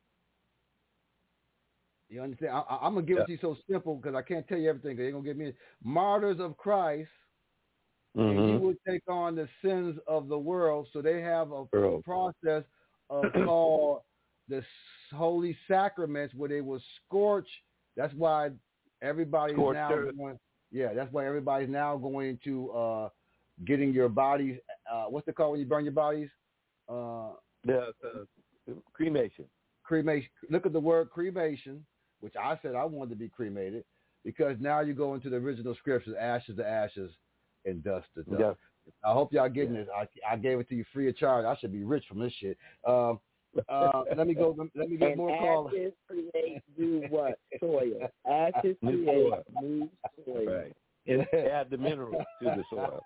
You understand? I, I'm going to give Yeah. it to you so simple because I can't tell you everything because they're going to give me martyrs of Christ and he Mhm. would take on the sins of the world. So they have a, a World. process of called the s- holy sacraments where they will scorch. That's why everybody's Scorched now earth. going. Yeah, that's why everybody's now going to uh, getting your bodies. Uh, what's it called when you burn your bodies? Uh, The uh, cremation. cremation. Look at the word cremation, which I said I wanted to be cremated, because now you go into the original scriptures: ashes to ashes, and dust to dust. Yeah. I hope y'all getting this. I, I gave it to you free of charge. I should be rich from this shit. Um, uh, let me go. Let me get And more calls. ashes create new what? Soil. Ashes New create soil. new soil. Right. And add the minerals to the soil.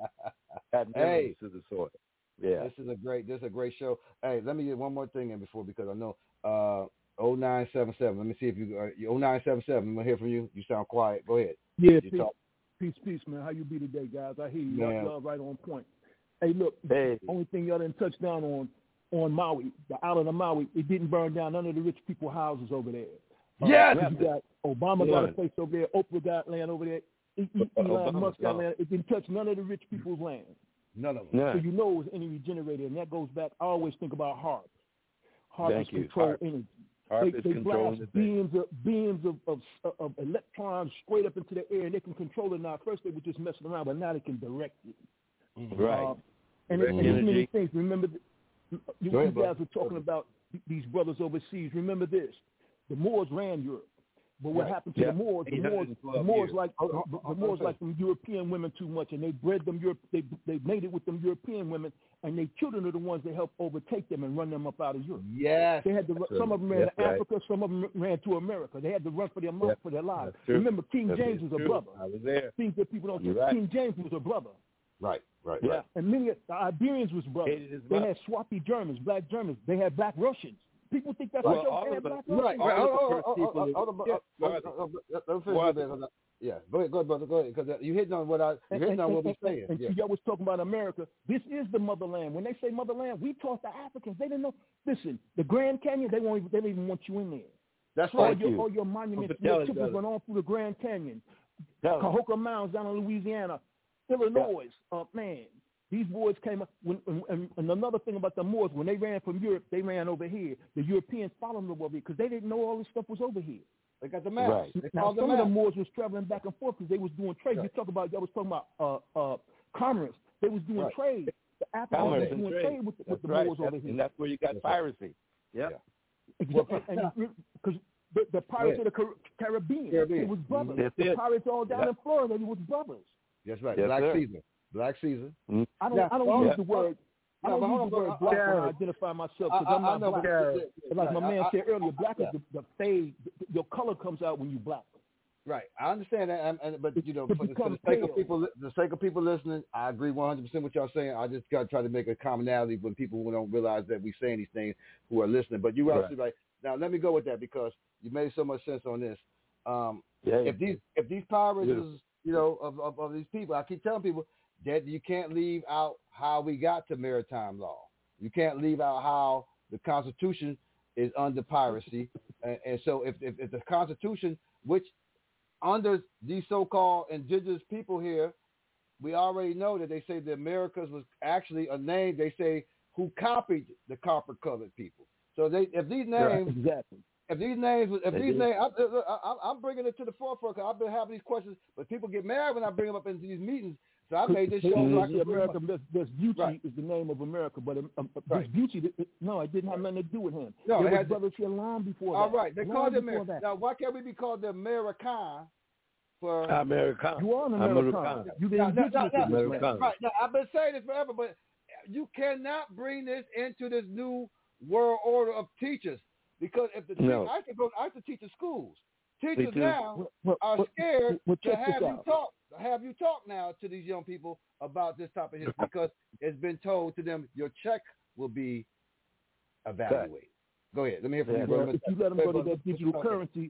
Add minerals Hey. to the soil. Yeah. This is a great. This is a great show. Hey, let me get one more thing in before, because I know uh, oh nine seven seven. Let me see if you uh, oh nine seven seven. I'm gonna hear from you. You sound quiet. Go ahead. Yeah, You peace, talk. peace, peace, man. How you be today, guys? I hear you. Y'all, Man. y'all right on point. Hey, look, Hey. the only thing y'all didn't touch down on on Maui, the island of Maui, it didn't burn down none of the rich people houses over there. Uh, Yes! You got Obama Yeah. got a place over there. Oprah got land over there. E- E- Elon Obama, Musk got no. land. It didn't touch none of the rich people's land. None of them. Yeah. So you know it was energy generated, and that goes back. I always think about HARP. HARP Thank is you. control HARP. energy. HARP They, is they controlling blast the thing. beams of beams of, of of electrons straight up into the air, and they can control it now. First they were just messing around, but now they can direct it. Right. Uh, and Direct and there's many energy. things. Remember, th- you, Go ahead, you guys brother. were talking about these brothers overseas. Remember this: the Moors ran Europe, but what Right. happened to Yeah. the Moors? The Moors, the 812 Moors years. like Oh, the, oh, the oh, Moors okay. like them European women too much, and they bred them Europe. They they mated with them European women, and their children are the ones that helped overtake them and run them up out of Europe. Yes. They had to. That's Some right. of them ran That's to right. Africa. Some of them ran to America. They had to run for their mo- Yep. for their lives. That's true. Remember, King That James is was a true. brother. I was there. Things that people don't You're say. right. King James was a brother. Right. Right. Yeah. Right. And many of the Iberians was brothers. Hated his They mother. had swampy Germans, black Germans. They had black Russians. People think that's Well, what all they had of the- black Right. Russians. Right. All Oh, of the oh, first oh, people oh, that- oh, oh, Yeah, oh, go oh, ahead. oh, oh, let me finish Go with ahead. that. Yeah. Go ahead. Go ahead, brother. Go ahead, because you're hitting on what I. You're hitting on what we're saying. And, Yeah. and y'all was talking about America. This is the motherland. When they say motherland, we taught the Africans. They didn't know. Listen, the Grand Canyon, they won't even, they don't even want you in there. That's All right. your, you. all your monuments, Tell your it, temples brother. run on through the Grand Canyon. Tell them. Cahokia Mounds down in Louisiana, Illinois. Uh, man, these boys came up. When, and, and another thing about the Moors, when they ran from Europe, they ran over here. The Europeans followed them over here because they didn't know all this stuff was over here. They got the map. Right. They Now, called the some of the map. Moors was traveling back and forth because they was doing trade. Right. You talk about, y'all was talking about uh, uh, commerce. They was doing Right. trade. The Africans Commerce was and doing trade. trade with, with That's the right. Moors over That's- here. and that's where you got That's right. piracy. Yeah. Exactly. Because the, the pirates Right. of the Car- Caribbean, Caribbean. it was brothers. That's the it. pirates all down Yeah. in Florida, it was brothers. That's right. Yes, Black sir. Caesar. Black Caesar. Mm. I don't, Now, I don't hold use on. the word. I No, don't but hold use on, the but word I- black when I- I identify myself I- because I- I'm I not know, black. but- Like yeah, my right. man I- I- said earlier, black yeah. is the, the fade. Your color comes out when you black. Right, I understand that, and, and, but you know, It for the, for the becomes sake of pale. people, li- the sake of people listening, I agree one hundred percent with y'all saying. I just got to try to make a commonality when people who don't realize that we saying these things who are listening. But you're Right. absolutely right. Now, let me go with that because you made so much sense on this. Um, Yeah. if these if these pirates, Yeah. is, you know, of, of of these people, I keep telling people that you can't leave out how we got to maritime law. You can't leave out how the Constitution is under piracy, and, and so if, if if the Constitution, which under these so-called indigenous people here, we already know that they say the Americas was actually a name. They say who copied the copper-colored people. So they, if these names, Right. Exactly. if these names, if They these did. names, I, I, I'm bringing it to the forefront because I've been having these questions, but people get mad when I bring them up into these meetings. So I made this They show. don't so I use can the bring 'em America. up. There's, there's beauty Right. is the name of America, but um, um, Right. this beauty, it, it- no, it didn't have nothing to do with him. No, there it was had to- brothers here long before All that. right, they long call them before American. that. Now, why can't we be called the American? For Americana. You are an American. Americana. You the Now, now, indigenous now, of this Americana. land. right now, I've been saying this forever, but you cannot bring this into this new world order of teachers because if the No. teachers, I used to go, I used to teach in schools. Teachers too. now Well, well, are well, scared well, to check this have you out. talk, have you talk now to these young people about this type of history because it's been told to them your check will be evaluated. Go ahead. Let me hear from Yeah, you, Well, brother. if you let them Hey, go to brother, that what you digital talking about? currency,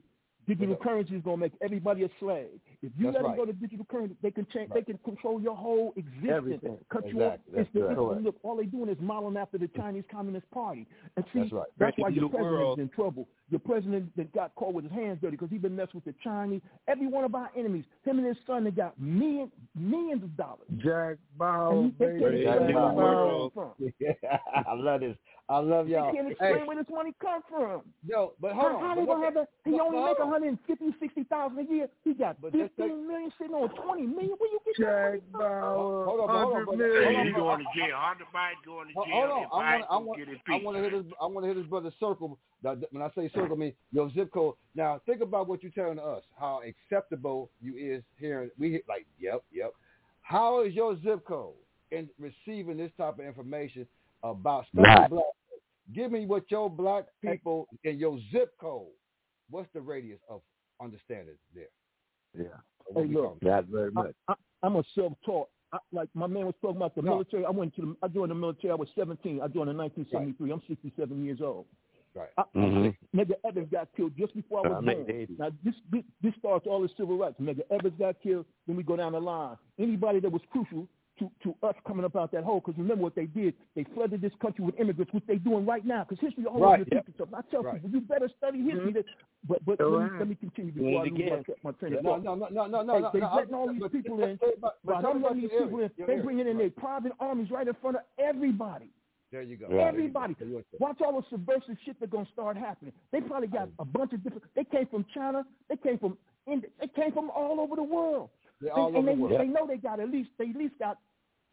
Digital currency is going to make everybody a slave. If you That's let right. them go to digital currency, they can change. Right. They can control your whole existence. Everything. Cut you off. Exactly. It's the, That's it's, right. look, all they're doing is modeling after the Chinese Communist Party. And see, That's right. that's why your Digital president world. is in trouble. Your president that got caught with his hands dirty because he been messing with the Chinese. Every one of our enemies, him and his son, they got millions, millions of dollars. Jack Bauer, And he- they baby. can't Jack explain where this money Bauer. comes from. Yeah, I love this. I love y'all. They can't explain Hey, where this money come from. yo, but hold How, on. how but they gonna look have that? He but- only but make hold one on. hundred fifty, sixty thousand a year. He got But that's fifteen million sitting on twenty million. Where you get Jack that money Bauer, Hold on, but hold on, hundred but- million. hold on, He but- going to jail. Hunter Biden going to Hold jail. on, and I Biden want, I gonna want, get I impeached. want to hear this. I want to hear this brother circle. That, that- when I say circle, I mean your zip code. Now think about what you're telling us. How acceptable you is here. We hit like, yep, yep. How is your zip code in receiving this type of information about especially Black. black? Give me what your black people in your zip code. What's the radius of understanding there? Yeah. What Hey, we look, talking Not very much. I, I, I'm a self-taught. I, like my man was talking about the No. military. I went to. The, I joined the military. I was seventeen. I joined in nineteen seventy-three. I'm sixty-seven years old. Right. I, Mhm. Mega Evans got killed just before I was I'm born. eighty. Now this, this this starts all the civil rights. Mega Evans got killed. Then we go down the line. Anybody that was crucial to, to us coming up out that hole. Because remember what they did. They flooded this country with immigrants, which they're doing right now. Because history always Right. repeats Yep. itself. I tell Right. people, you better study history. Mhm. That, but but All let, me, right. let me continue Doing before I it lose again. my, my train of No, thought. no, no, no, no, no. Hey, no, they no, letting I- all these but- people but- in. but- but While tell them me about letting these your people area, in, your they area. bringing in Right. their private armies right in front of everybody. There you go. Right. Everybody. There you go. Watch all the subversive shit that's gonna start happening. They probably got a bunch of different. They came from China. They came from India. They came from all over the world. They're They- all and over they, the world. they know they got at least they at least got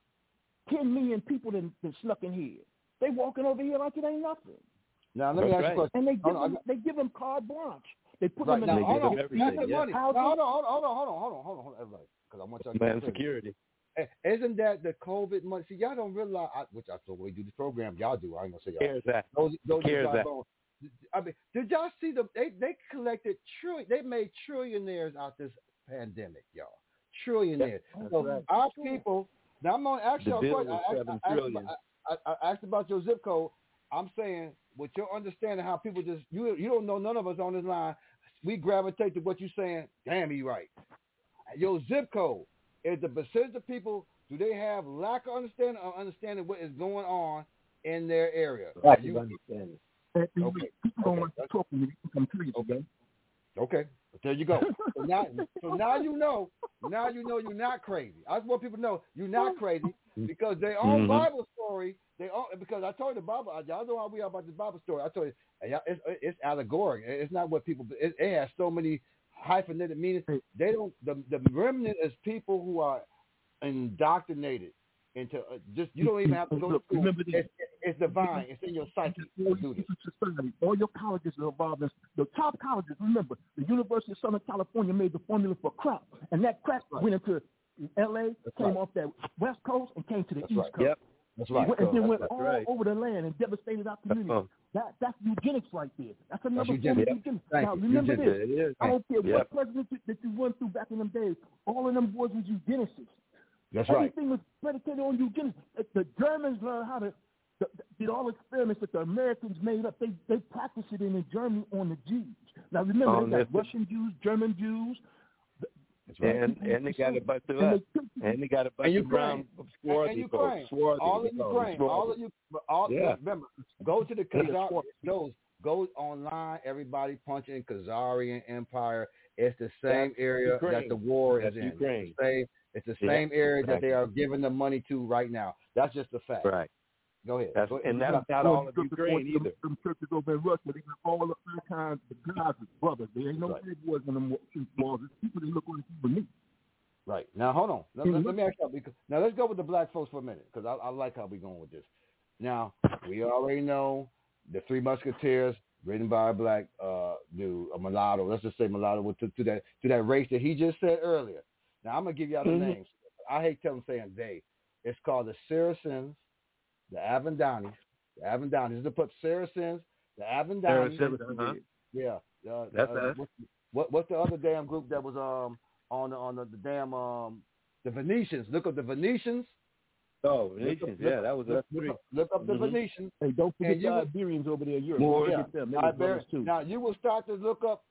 ten million people that, that snuck in here. They walking over here like it ain't nothing. Now let me That's ask you a right. question. And they give Hold on, I them they give them carte blanche. They put Right them now, in They hold give on. them That's everything, the yeah. money. Now, hold on, hold on, hold on, hold on, hold on, hold on, hold on, everybody, because I want y'all to Man, get clear. security. Eh, Isn't that the COVID money? See, y'all don't realize, I, which I thought we do this program. Y'all do. I ain't gonna say y'all. CARES Act. Those, those CARES are Act. bone. I mean, did y'all see the? They they collected trillion. They made trillionaires out this pandemic, y'all. Trillionaires. That's So right. our people. Now I'm gonna ask The y'all a bill question. was I, seven I, I, trillion. I, I, I asked about your zip code. I'm saying, with your understanding how people just you you don't know none of us on this line. We gravitate to what you're saying. Damn, he right. Your zip code is the percentage of people. Do they have lack of understanding or understanding what is going on in their area? Lack You- of understanding. And Okay. People don't Okay. want to talk to me. I'm curious, Okay. Okay. There you go. So now, so now you know. Now you know you're not crazy. I just want people to know you're not crazy because their own Mhm. Bible story. They own, because I told you the Bible. Y'all know how we are about this Bible story. I told you and y'all- it's, it's allegoric. It's not what people. It, it has so many hyphenated meanings. They don't. The the remnant is people who are indoctrinated into uh, just. You don't even have to go to Look, school. remember this. It's, it's divine. It's in your psyche. All Do this. society, all your colleges are involved in the top colleges. Remember, the University of Southern California made the formula for crack, and that crack Right. went into L A, That's came right. off that West Coast, and came to the That's East right. Coast. Yep. That's right. Went- and then That's went right. all right. over the land and devastated our community. Uh-huh. That that's eugenics right there. That's another form eugenics. of eugenics. Thank now you. remember Eugenics. this. It is. I don't care Yep. what president you- that you went through back in them days. All of them boys was eugenicists. That's right. Everything was predicated on eugenics. The- The Germans learned how to the, the, did all experiments that the Americans made up. They they practiced it in Germany on the Jews. Now remember, On they got the- Russian Jews, German Jews. That's right. And and they got a bunch of And us. they took- And they got a bunch And of brown Ukraine. And, swarthy and Ukraine. folks. Swarthy. All we of call them, Ukraine. All swarthy. of you. All, Yeah. Remember, go to the Yeah. Khazar. Those go online. Everybody punching Khazarian Empire. It's the same That's area Ukraine. that the war That's is in. Ukraine. It's the same, it's the Yeah. same area that Right. they are giving the money to right now. That's just a fact. Right. Go ahead. That's, Go ahead. and that's not Well, all of them- Ukraine them, either. Them churches over in Russia, they got all the other kinds of guys as brothers. There ain't no Right. big boys in them walls. It's people that look like people me. Right. Now, hold on. Let, Mhm. let, let me ask you. Because, now, let's go with the black folks for a minute because I, I like how we're going with this. Now, we already know the Three Musketeers, written by a black uh, dude, a mulatto. Let's just say mulatto to, to that to that race that he just said earlier. Now, I'm going to give y'all the Mhm. names. I hate telling saying they. It's called the Saracens, the Avendanis. The Avendanis. To put Saracens, the Avendanis. Saracens, uh-huh. Yeah. Uh, That's uh, us. What, what, what's the other damn group that was um on the on the, the damn um the Venetians? Look up the Venetians. Oh, Look Venetians. up- Yeah, look- that was look, us three. look, up- look up the Mhm. Venetians. Hey, don't forget And you the will- Iberians over there in Europe. Moors. Don't Yeah. forget them. They were Iber- brothers too. Now you will start to look up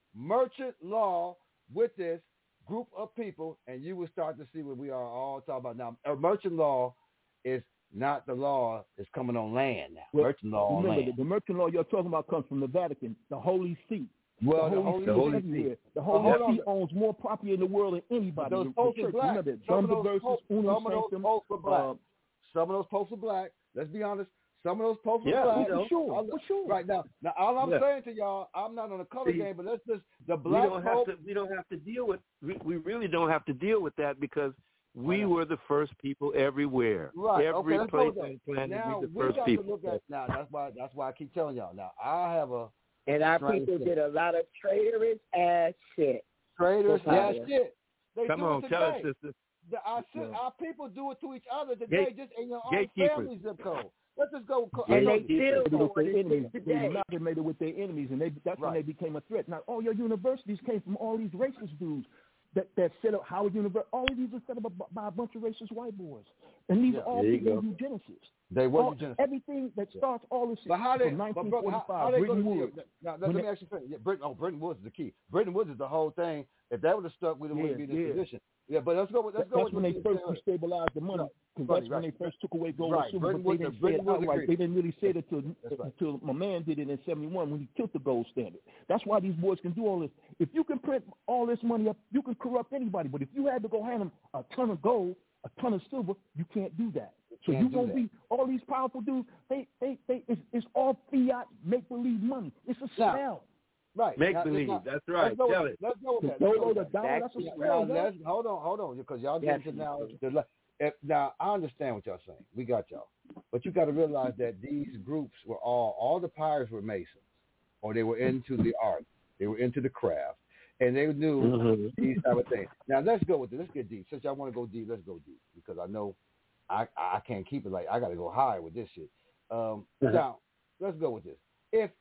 merchant law with this group of people, and you will start to see what we are all talking about now. A merchant law is not the law that's coming on land now. Well, merchant law on remember, land. The, the merchant law you're talking about comes from the Vatican, the Holy See. Well, the Holy, the Holy, the See. Holy See. The Holy See owns more property in the world than anybody. Those the, folks the are church, black. remember, Some of Dumber those versus folks, Unum some of those Sanctum, folks are black. uh, some of those folks are black. Let's be honest. Some of those folks yeah, are black. You know. For sure, I'm, for sure. Right now, now all I'm yeah. saying to y'all, I'm not on a color See, game, but let's just the black we don't folk. have to. We don't have to deal with. We, we really don't have to deal with that because we were the first people everywhere. Right. Every okay, place on the planet, now, we the we first got people. To look at, now that's why that's why I keep telling y'all. Now I have a and our people thing. did a lot of traitorous ass shit. Traitorous ass shit. They Come do on, it tell us, today. sister. The, our, Yeah. our people do it to each other today, Gate, just in your own gatekeepers. family zip code. Let's just go. And I they know, still with their doing enemies. it They today. amalgamated with their enemies, and they, that's Right. when they became a threat. Now, all your universities came from all these racist dudes that, that set up Howard University. All of these are set up by, by a bunch of racist white boys, and these Yeah. are all There you people go. eugenicists. They were all, eugenicists. Everything that starts all this But how they, from but nineteen brother, forty-five. how, how they Britain going to Woods. Now, now let When me ask you something. Yeah, Britain, oh, Britain Woods is the key. Britain Woods is the whole thing. If that would have stuck, we Yeah, wouldn't be in this yeah. position. Yeah, but let's go. With, let's That- go that's with when what they you first said. destabilized the money. Because Right, that's right. when they first took away gold Right. and silver, Britain but they Woods- didn't say Britain it Woods outright. agreed. They didn't really say it until, That's right. until my man did it in seventy-one when he killed the gold standard. That's why these boys can do all this. If you can print all this money up, you can corrupt anybody. But if you had to go hand them a ton of gold, a ton of silver, you can't do that. So Can't you do gonna that. be all these powerful dudes. They, they, they. It's, it's all fiat, make believe money. It's a Now, spell. Right. Make Now, believe. now, That's right. Let's go, Tell with, it. let's go with that. The Let's go dollar, with the that. dollar, that's a Now, spell. man. let's, hold on, hold on, because y'all Yes, getting to now. The, if, now I understand what y'all saying. We got y'all, but you got to realize that these groups were all all the pirates were Masons, or they were into the art, they were into the craft, and they knew Mm-hmm. these type of things. Now let's go with it. Let's get deep. Since y'all want to go deep, let's go deep because I know I I can't keep it like I got to go high with this shit. Um, Mhm. Now let's go with this. If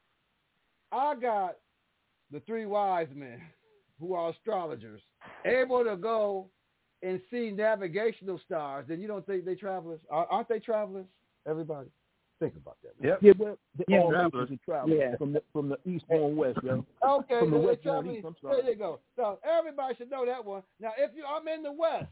I got the three wise men, who are astrologers, able to go and see navigational stars, then you don't think they travelers? Aren't they travelers? Everybody, think about that. Yep. Yeah, well, they Yeah, all travelers. nations are travelers Yeah. from the from the east going west, yo. Okay, From the they west tell going me- east. I'm sorry. there you go. So everybody should know that one. Now, if you, I'm in the west,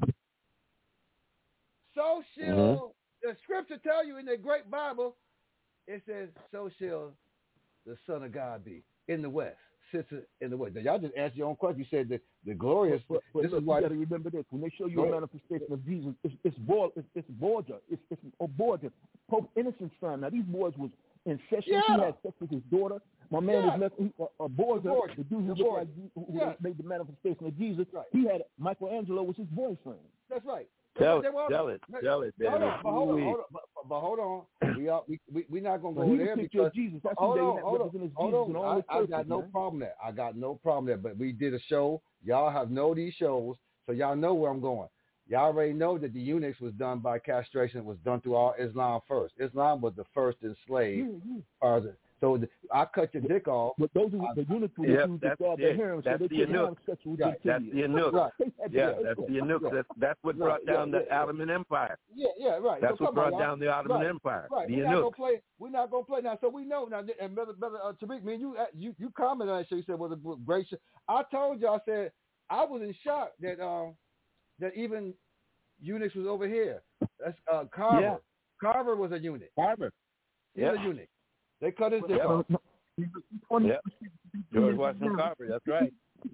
so shall the scripture tell you in the Great Bible. It says, "So shall the Son of God be in the west." Sits in the west. Now, y'all just answered your own question. You said the the glorious. But, but this look, is why. you got to remember this. When they show you Go a ahead. manifestation of Jesus, it's it's, Bor- it's, it's Borgia. It's, it's oh, Borgia. Pope Innocent's son. Now, these boys was incestuous. Yeah. He had sex with his daughter. My man Yeah. was messing, he, uh, uh, Borgia, Borgia. the dude who The looked Borgia. like who, who Yeah. made the manifestation of Jesus. Right. He had Michelangelo was his boyfriend. That's right. Tell They it. were- Tell it. No, Tell it. Hold baby. on, but hold on, Ooh-wee. hold on, but, but hold on. We are we we we not gonna Well, go he there was picture because of Jesus. That's who hold they on, had hold on, represented hold Jesus on. in all I, his I churches, got no man. problem there. I got no problem there. But we did a show. Y'all have know these shows, so y'all know where I'm going. Y'all already know that the eunuchs was done by castration. It was done through all Islam first. Islam was the first enslaved. Yeah, yeah. Part of it. So the, I cut your dick off. But those are the eunuchs were Yep, the dudes that that's guard their it. harem, so That's they the couldn't have eunuch. sexual Right, That's genitalia. the eunuch. Right. They had to Yeah, have- that's the eunuch. Yeah. That's, that's what Right, brought yeah, down yeah, the yeah. Ottoman Empire. Yeah, yeah, right. That's so what come brought on, down the y'all. Ottoman right. Empire. Right. The We're not gonna eunuch. play. We're not gonna play now. So we know now. And brother, brother uh, Tariq, man, you uh, you you commented on that show. You said was a great show. I told you. I said I was in shock that um that even eunuchs was over here. That's uh Carver. Yeah. Carver was a eunuch. Carver. He Yeah. was a eunuch. They cut his dick Yeah. off. Yep. George Washington Carver. That's right.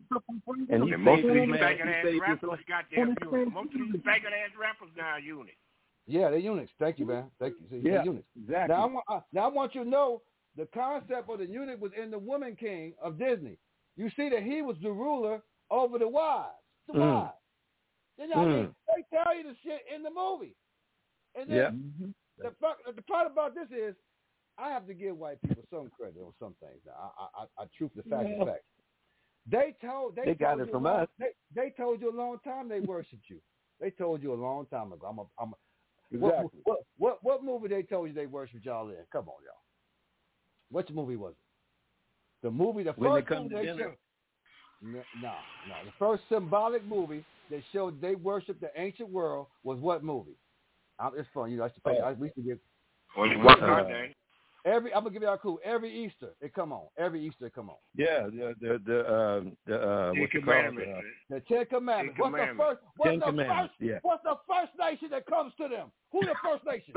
And he And most saved of his these man. faggot He ass saved his rappers life. got their eunuchs. Most of these faggot ass rappers now are eunuchs. Yeah, they're eunuchs. Thank you, man. Thank you. See, Yeah, they're eunuchs. exactly. Now I, want, uh, now I want you to know the concept of the eunuch was in the Woman King of Disney. You see that he was the ruler over the wives. The Mm. wives. You know what I mean? Mm. They tell you the shit in the movie. And then Yeah. the, fuck, the part about this is I have to give white people some credit on some things. Now, I, I, I truth the fact is Yeah. fact. They told they, They got told it you from a long, us. They, they told you a long time they worshipped you. They told you a long time ago. I'm a, I'm a, Exactly. what, what what what movie they told you they worshipped y'all in? Come on, y'all. Which movie was it? The movie, the When They first Come movie to they Dinner. showed. No, no, no. The first symbolic movie that showed they worshipped the ancient world was what movie? I, it's fun. You know, I used to pay. Oh. I, we used to get. Only one Uh, God, Daddy. Every I'm gonna give y'all a clue. Every Easter it come on. Every Easter it come on. Yeah, the the the uh, the uh, what's it called? Uh, the Ten Commandments. Ten what's Commandments. the first? What's Ten the Commandments, first? yeah. What's the first nation that comes to them? Who the first nation?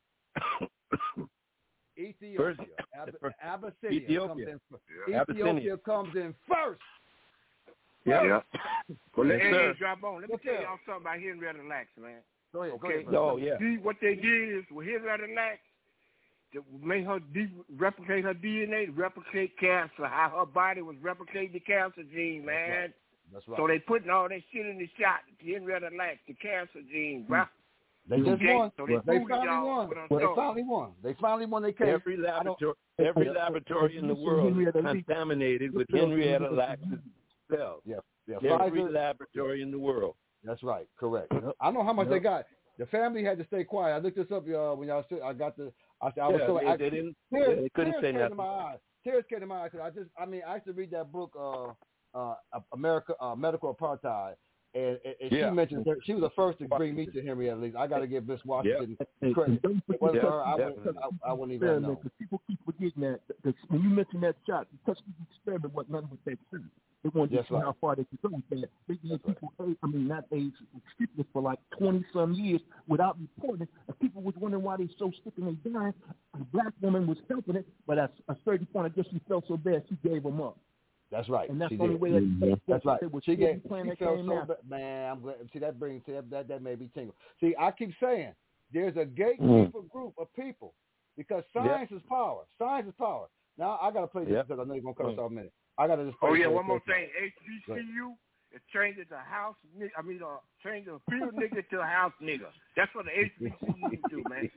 Ethiopia. First, Ab- Abyssinia Ethiopia. comes in. Yeah. Ethiopia Abyssinia. comes in first. Yeah. Yeah. Well, Yes, hey, sir. drop on. Let me Yes, tell sir. y'all something about Henrietta Lacks, man. Go ahead. Okay. Go ahead. Oh yeah. See what they did is with Henrietta Lacks, to make her de- replicate her D N A, to replicate cancer, how her body was replicating the cancer gene, man. That's right. So they putting all that shit in the shot. The Henrietta Lacks, the cancer gene, bro. They just Okay, won. so they, they they finally y'all won. with us They all. finally won. They finally won their case. Every laboratory, every laboratory in the world is contaminated with Henrietta Lacks cells. Yeah, yeah. Every Pfizer, laboratory in the world. That's right. Correct. I don't know how much Yep. they got. The family had to stay quiet. I looked this up, y'all. When y'all said, I got the. I said I was Yeah, so. they- I, they didn't- tears, they couldn't tears say came to nothing. my eyes. Tears came to my eyes because I just. I mean, I used to read that book, uh, uh, America, uh, Medical Apartheid, and, and, and Yeah. she mentioned that she was the first to bring me to Henrietta Lacks. I got to give Miss Washington And- credit. and If it wasn't Yeah, for her, I wouldn't. definitely. I, I wouldn't even know. Because people keep forgetting that. Because when you mention that shot, the Tuskegee experiment was nothing but that shot. They wanted to That's see right. how far they could go with that. They gave people, AIDS, I mean, not AIDS, syphilis for like twenty-some years without reporting it. And people was wondering why they so sick and they died. A black woman was helping it, but at a certain point, I guess she felt so bad, she gave them up. That's right. And that's She the only did. way that Mm-hmm. That's right. They was She still gave. playing She that felt game so now. bad. Man, I'm glad. See, that brings that that that made me tingle. See, I keep saying there's a gatekeeper Mm. group of people because science is power. Science is power. Now I gotta play this Yep. because I know you're gonna cut us Mm. off a minute. I gotta just. Play Oh yeah, this one more real thing. quick. H B C U is changing the house. ni- I mean, uh, changing a field nigga to a house nigga. That's what the H B C U do, man.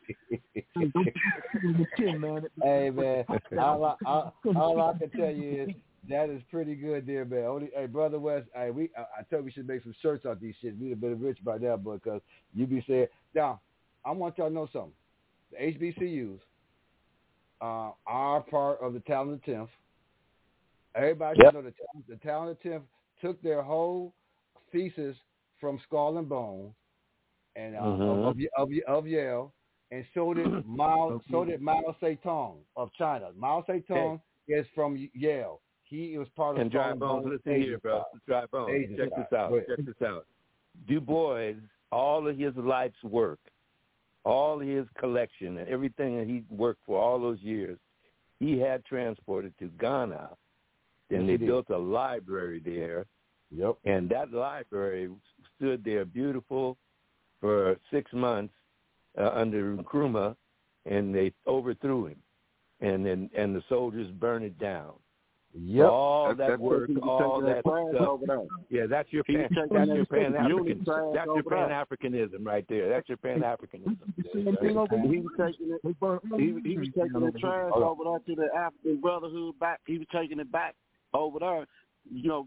Hey man, all I, all, all I can tell you is that is pretty good there, man. Only, hey, brother West, hey, we I, I tell you we should make some shirts out these shit. We'd have been rich by now, because you be saying now. I want y'all to know something. The H B C Us uh, are part of the Talented Tenth. Everybody Yep. should know the, Tal- the Talented Tenth took their whole thesis from Skull and Bone and uh, Mhm. of, of, of, of Yale, and so did Mao. So did Mao Zedong of China. Mao Zedong is from Yale. He was part of And Skull Dry and Bones, Bone. listen here, bro. Dry Bones. Asian Check side. this out. Go ahead. Check this out. Du Bois, all of his life's work, all of his collection, and everything that he worked for all those years, he had transported to Ghana. And Yes, they he did. built a library there. Yep. And that library stood there beautiful for six months uh, under Nkrumah, and they overthrew him. And then and the soldiers burned it down. Yep. All That- that that's work, what he all taking that that trash stuff. over there. Yeah, that's your He pan, taking that's that your pan African. unit trash That's your over there. pan Africanism right there. That's your pan Africanism. He was taking it. He, he was taking the trash over there to the African Brotherhood back. He was taking it back over there, you know,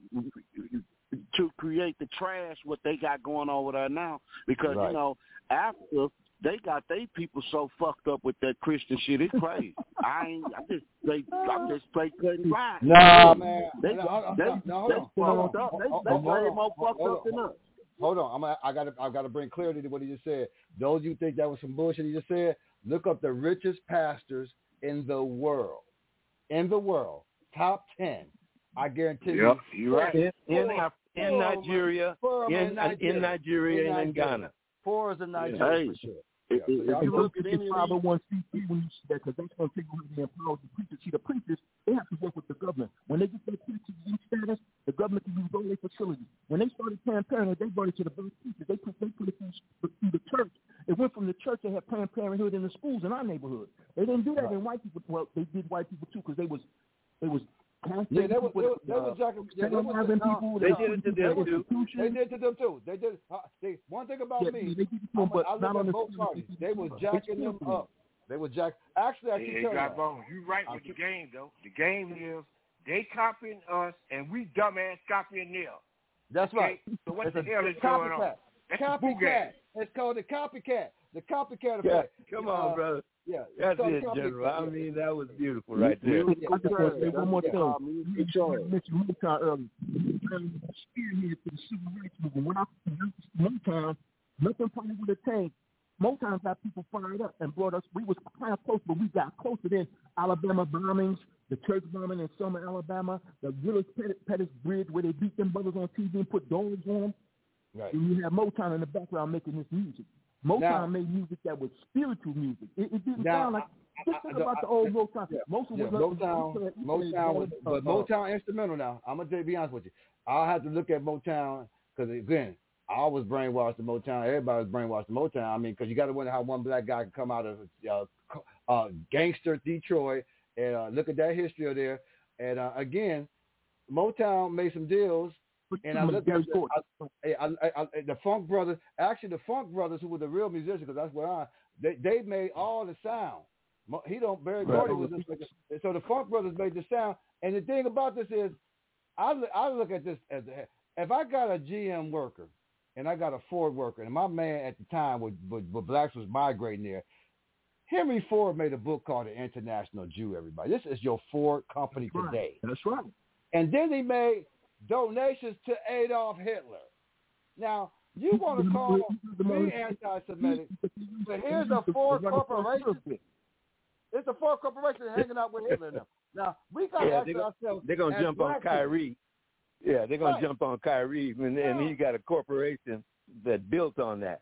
to create the trash what they got going on over there now. Because Right. you know, Africa, they got they people so fucked up with that Christian shit. It's crazy. I ain't. I just play. I'm just play cut and line. Nah, man. They, No, no, they, no, no, hold they on. Hold fucked on. up. They, Hold they on. way Hold more on. fucked Hold up than on. us. Hold on, I'm, I got to I got to bring clarity to what he just said. Those of you think that was some bullshit he just said, look up the richest pastors in the world. In the world, top ten. I guarantee Yep, you. you're right. In, in, Four- Af- in four- Nigeria, four of them in, in Nigeria, in Nigeria, and in Ghana. Four is in Nigeria Hey. for sure. If, Yeah, if so you y'all- look at any of five oh these, one c three when you see that, because that's going to take away the empower the preachers. See, the preachers, they have to work with the government. When they get their P T Z status, the government can use all their facilities. When they started Planned Parenthood, they brought it to the black preachers. They put, they put it through, through the church. It went from the church to have Planned Parenthood in the schools in our neighborhood. They didn't do that Right. in white people. Well, they did white people too, because they was, they was Yeah, they were they were, they uh, were jacking. Yeah, they, were, sterilizing no, people. They no, did it to them, they, too. They did it to them too. They did. Uh, they, one thing about Yeah, me, they did it to I'm them, a- but I look not at on the both same parties. level. They was They jacking still them do up. They were jack. Actually, I Hey, keep hey, telling Dry you. Bones, you right with the game though. The game is they copying us and we dumbass copying them. That's Okay? right. So what It's the a hell is going copycat. on? That's the boo game. Copycat. It's called the copycat. The copycat Yeah, effect. come on, Uh, brother. Yeah, it's That's called it, copycat. General. I Yeah. mean, that was beautiful right there. I just want to say one more Yeah. thing. called me You Charles. mentioned Motown earlier. Um, Spearhead to the civil rights movement. When I was in Motown, nothing probably would have changed. Motown got people fired up and brought us. We was kind of close, but we got closer than Alabama bombings, the church bombing in Selma, Alabama, the Willis Pettis Bridge where they beat them brothers on T V and put dogs on them. Right. And you have Motown in the background making this music. Motown now, made music that was spiritual music. It, it didn't now, sound like. Just think I, I, about I, the old Motown. Yeah, Motown yeah, was Motown. Motown, Motown was, uh, but uh, Motown instrumental. Now I'm gonna tell you, be honest with you. I'll have to look at Motown because again, I was brainwashed to Motown. Everybody was brainwashed to Motown. I mean, because you got to wonder how one black guy can come out of uh, uh, gangster Detroit and uh, look at that history of there. And uh, again, Motown made some deals. And I look at the, I, I, I, I, the Funk Brothers. Actually, the Funk Brothers, who were the real musicians, because that's where I they they made all the sound. He don't Barry Gordy was just like a, so the Funk Brothers made the sound. And the thing about this is, I I look at this as a, if I got a G M worker and I got a Ford worker, and my man at the time with with blacks was migrating there. Henry Ford made a book called The International Jew. Everybody, this is your Ford company That's today. Right. That's right. And then he made donations to Adolf Hitler. Now, you want to call me anti-Semitic, but here's a Ford corporation. It's a Ford corporation hanging out with Hitler now. Now, we got to yeah, ask they're ourselves. They're going to jump on Kyrie. People. Yeah, they're going right. to jump on Kyrie, and, and he got a corporation that built on that.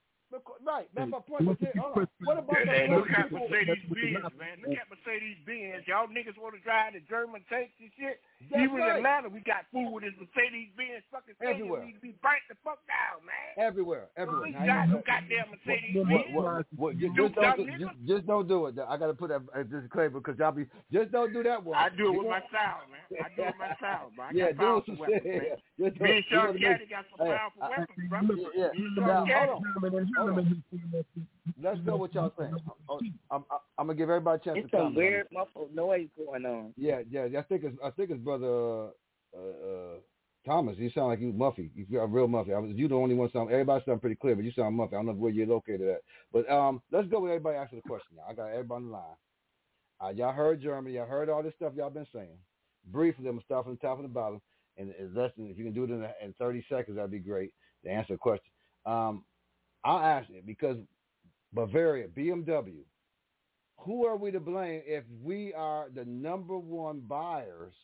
Right, that's my point. Hold on. What about hey, the look at Mercedes-Benz, man. Look at Mercedes-Benz. Y'all niggas want to drive the German tanks and shit. That's Even right. in Atlanta, we got food with this Mercedes-Benz fucking stadium. Everywhere. Need to be burnt the fuck down, man. Everywhere, everywhere. We got no goddamn Mercedes-Benz. What, what, what, just, just, don't do, just, just don't do it. I got to put that as a disclaimer because y'all be just don't do that one. I do it with my sound, man. I do it with my sound, man. I yeah, got do powerful weapons, man. Just Me and Sean Caddy make, got some hey, powerful I, weapons, I, brother. Yeah, Now, hold on. Hold on. Let's go what y'all saying. I'm, I'm, I'm gonna give everybody a chance it's to comment. It's some weird muffled noise going on. Yeah, yeah. I think it's I think it's brother uh, uh, Thomas. You sound like you Muffy. You feel real Muffy. I was you the only one sound. Everybody sound pretty clear, but you sound Muffy. I don't know where you're located at. But um, let's go with everybody asking the question now. I got everybody on the line. Uh, y'all heard Germany. Y'all heard all this stuff y'all been saying. Briefly, I'm gonna start from the top and the bottom, and it's less than if you can do it in, in thirty seconds, that'd be great to answer a question. Um, I'll ask it because Bavaria, B M W. Who are we to blame if we are the number one buyers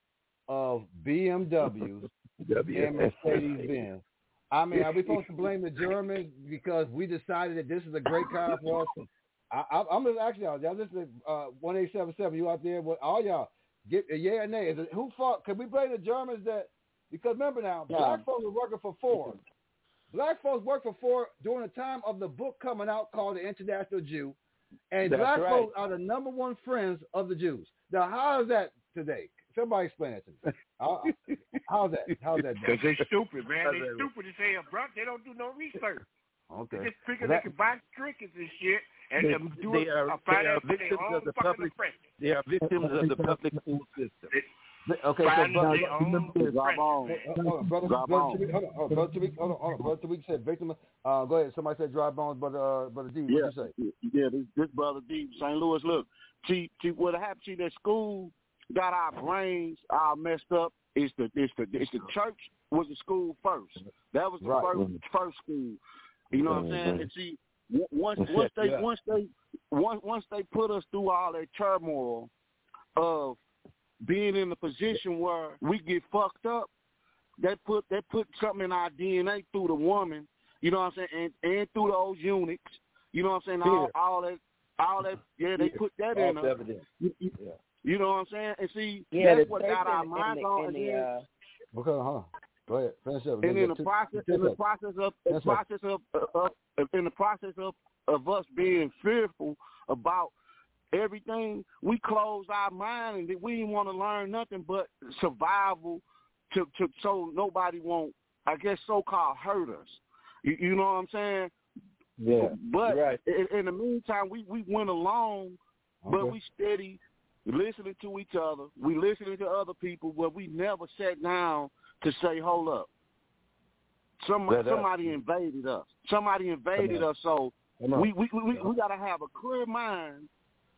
of B M Ws and Mercedes-Benz? I mean, are we supposed to blame the Germans because we decided that this is a great car for us? I, I, I'm just asking y'all. Y'all listen to uh, one eight seven seven. You out there? What, all y'all, get a yeah or nay. Is it, who fought? Can we blame the Germans that? Because remember now, yeah. black folks were working for Ford. Black folks worked for Ford during the time of the book coming out called The International Jew. And That's black right. folks are the number one friends of the Jews. Now, how is that today? Somebody explain that to me. How, how's that? How's that? Because they stupid, man. They stupid as hell, bro. They don't do no research. Okay. They just figure that, they can buy trinkets and shit and they, um, do they it. are, uh, they are they victims own of the fucking public. oppression. They are victims of the public school system. Okay, Find so brother, their own Grab on. Hold on, brother, brother, Tariq, hold on, hold on, brother Tariq, hold on, hold on, brother Tariq said victim. Uh, go ahead. Somebody said dry bones, brother, uh, brother D. Yeah, what you say? yeah. This, this brother D, Saint Louis. Look, see, see what happened? See, that school got our brains all messed up. It's the, it's the, it's the church was the school first. That was the right. first, first school. You know what I'm saying? And see, once, once they, yeah. once they, once, once they put us through all that turmoil of being in a position where we get fucked up, they put they put something in our D N A through the woman, you know what I'm saying, and, and through those eunuchs, you know what I'm saying, all, all that, all that, yeah, they put that all in us. You, you, yeah. you know what I'm saying? And see, yeah, that's what got our minds on. The, uh, okay, hold on. Go ahead, finish up. And in the process, in the process of, the process of, of, in the process of, of us being fearful about everything, we closed our mind and we didn't want to learn nothing but survival to, to so nobody won't, I guess, so-called hurt us. You, you know what I'm saying? Yeah. But right. in, in the meantime, we, we went along, okay. but we steady listening to each other. We listening to other people, but we never sat down to say, hold up. Some, somebody invaded us. Somebody invaded us, so we, we, we, we got to have a clear mind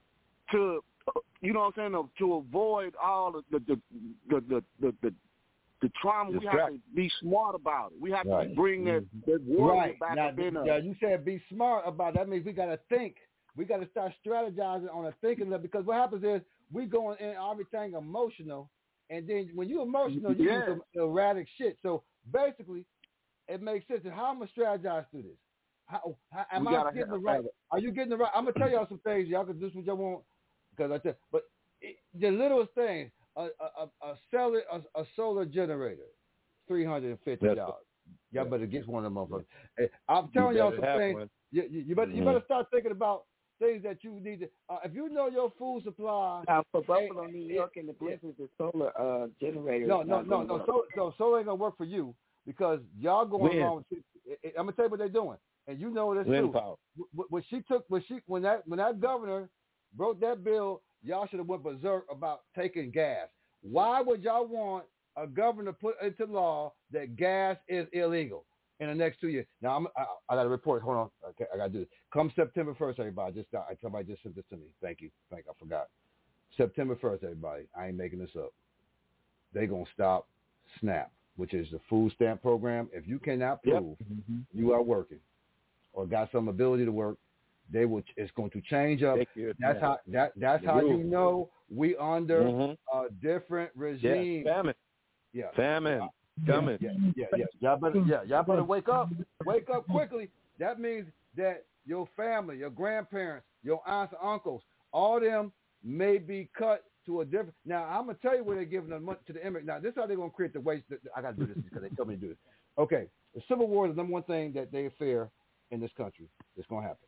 to, you know what I'm saying, to avoid all the the the the, the, the the trauma. That's we have right. to be smart about it. We have Right. to bring that, that warrior Right. back Now, up in us. now, you said be smart about it. That means we got to think. We got to start strategizing on a thinking level, because what happens is we going in everything emotional, and then when you're emotional, you Yeah. do some erratic shit. So basically, it makes sense. How I'm gonna strategize through this? How, how am We I gotta getting the have- right? Are you getting the right? I'm gonna tell y'all some things. Y'all can do what y'all want, because I tell. But it, the littlest things, a a a, a solar a, a solar generator, three hundred and fifty dollars. Y'all better get one of them motherfuckers. Hey, I'm telling y'all some things. You, you, you better Mhm. you better start thinking about things that you need to. Uh, if you know your food supply. Now, for hey, Buffalo, New it- York, and the Blizzards, the solar uh, generator. No, is no, not no, gonna no. work. So, so, so ain't gonna work for you, because y'all going Wind. along. With, I'm gonna tell you what they're doing, and you know this Wind too. power. When when she took, when she, when that, when that governor wrote that bill, y'all should have went berserk about taking gas. Why would y'all want a governor put into law that gas is illegal in the next two years? Now, I'm, I, I got a report. Hold on, okay, I got to do this. Come September first, everybody. Just got, somebody just sent this to me. Thank you. Thank I forgot. September first, everybody. I ain't making this up. They gonna stop SNAP, which is the food stamp program. If you cannot prove Yep. you are working or got some ability to work, they will. It's going to change up. Take your That's time. how. That that's The how rule. you know we under Mhm. a different regime. Yeah, famine. Yeah. Famine. Coming. Yeah, yeah, yeah. Y'all better, yeah, y'all better wake up. Wake up quickly. That means that your family, your grandparents, your aunts and uncles, all them may be cut to a different. Now, I'm gonna tell you where they're giving the money to the immigrant. Now, this is how they're gonna create the waste. That, I gotta do this because they told me to do this. Okay, the Civil War is the number one thing that they fear in this country. It's gonna happen.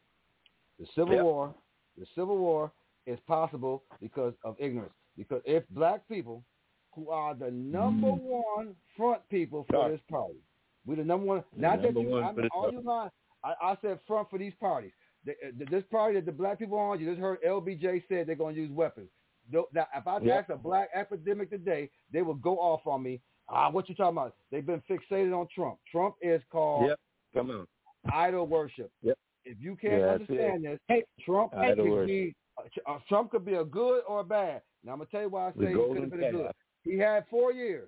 The Civil Yep. War, the Civil War is possible because of ignorance. Because if black people, who are the number Mm. one front people for Sorry. this party, we the number one. The Not that number you, one I for mean, this all party. you lying. I, I said front for these parties. The, the, this party that the black people are on, you just heard L B J said they're going to use weapons. Though- Now, if I Yep. ask a black academic today, they will go off on me. Ah, what you talking about? They've been fixated on Trump. Trump is called Yep. Come on. idol worship. Yep. If you can't Yeah, that's understand it. this, Trump Idol could worship. be uh, Trump could be a good or a bad. Now I'm gonna tell you why I The say he could golden have been a good. calf. He had four years.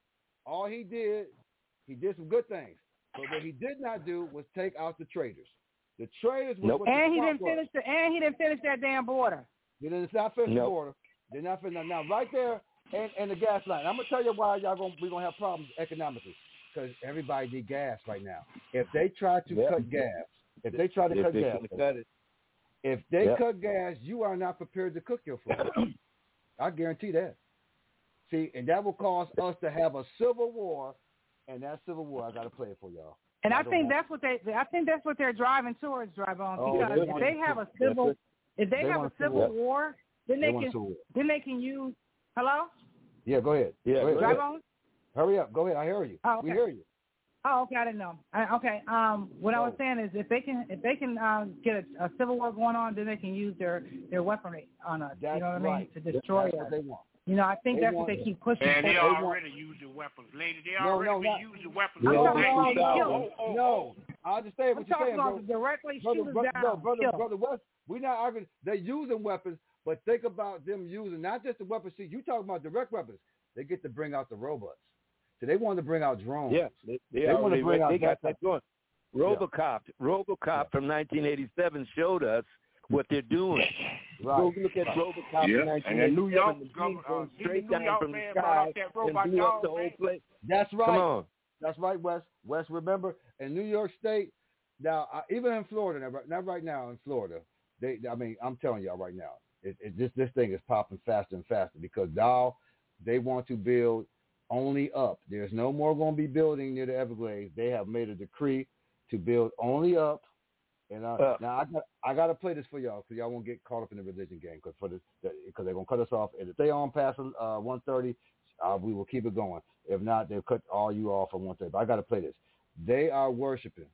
All he did, he did some good things. But what he did not do was take out the traitors. The traitors was Nope. what And the he swamp didn't was. finish the and he didn't finish that damn border. They didn't not finish the Nope. border. They're not finished. Now, right there, and, and the gas line. I'm gonna tell you why y'all gonna we're gonna have problems economically, because everybody need gas right now. If they try to Yep. cut gas, if they try to If cut they gas, can cut it. if they Yep. cut gas, you are not prepared to cook your food. I guarantee that. See, and that will cause us to have a civil war, and that civil war, I got to play it for y'all. And I don't think want- that's what they I think that's what they're driving towards, drive on. Oh, Because they if want they to- have a that's civil it. if they, They have want a a civil civil- war, then they they want a can civil war. then they can use hello? Yeah, go ahead. Yeah, go ahead. Drive on? Hurry up. Go ahead. I hear you. Oh, We okay. hear you. Oh, okay, I didn't know. I, okay, um, what I was Oh. saying is if they can if they can um, get a, a civil war going on, then they can use their, their weaponry on us. That's you know what right. I mean? To destroy That's us. what they want. You know, I think They that's want- what they keep pushing. And they for. already using weapons, lady. They No, already no, been not- using weapons. I'm Yeah, talking they about shoot kill. out. Oh, oh, No, I understand I'm what you're talking saying, about bro. directly Brother, shoot us brother, down. no, brother, kill. brother West, we're not arguing. They're using weapons, but think about them using not just the weapons. See, you talking about direct weapons. They get to bring out the robots. So they want to bring out drones. Yeah, they, they, They wanna already, bring out they got that that going. RoboCop, RoboCop from nineteen eighty-seven showed us what they're doing. Right. Go look at Right. RoboCop Yeah, from and in New nineteen eighty-seven. York, The Governor, beam came uh, straight New down York from the man brought sky out that and robot blew up dog, the whole man. place. That's right. Come on. That's right, West. West, remember, in New York State, now, uh, even in Florida, now, right- not right now in Florida, they, I mean, I'm telling y'all right now, it, it, this, this thing is popping faster and faster because now they want to build only up. There's no more going to be building near the Everglades. They have made a decree to build only up. And uh, Uh. now I got I got to play this for y'all because y'all won't get caught up in the religion game because for this because they're gonna cut us off. And if they on past uh, one thirty, uh, we will keep it going. If not, they'll cut all you off at one thirty. But I got to play this. They are worshiping.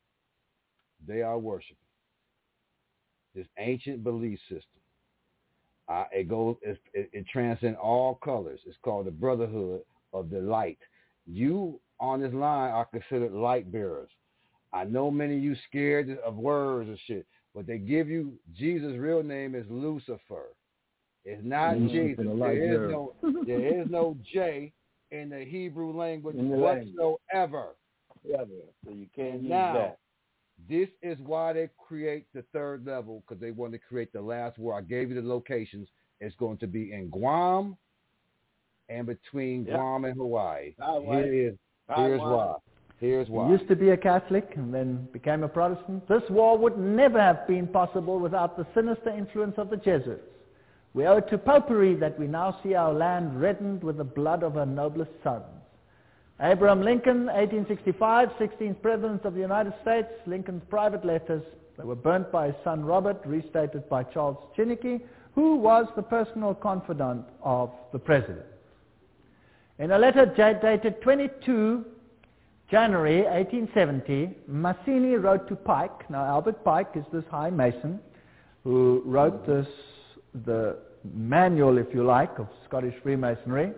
They are worshiping this ancient belief system. Uh, it goes. It, it, it transcends all colors. It's called the Brotherhood of the Light. You on this line are considered light bearers. I know many of you scared of words and shit, but they give you Jesus' real name is Lucifer. It's not Mm-hmm. Jesus. The light There is bearer. no there is no J in the Hebrew language In the language. whatsoever. Yeah, so you can't And use now, that. this is why they create the third level, because they want to create the last war. I gave you the locations. It's going to be in Guam and between Yep. Guam and Hawaii. Hawaii. Here is, here's Hawaii. why. Here's why. He used to be a Catholic and then became a Protestant. This war would never have been possible without the sinister influence of the Jesuits. We owe it to Popery that we now see our land reddened with the blood of her noblest sons. Abraham Lincoln, eighteen sixty-five, sixteenth President of the United States. Lincoln's private letters, they were burnt by his son Robert, restated by Charles Chinnicky, who was the personal confidant of the President. In a letter dated twenty-second January eighteen seventy, Mazzini wrote to Pike. Now, Albert Pike is this high Mason who wrote this, the manual, if you like, of Scottish Freemasonry.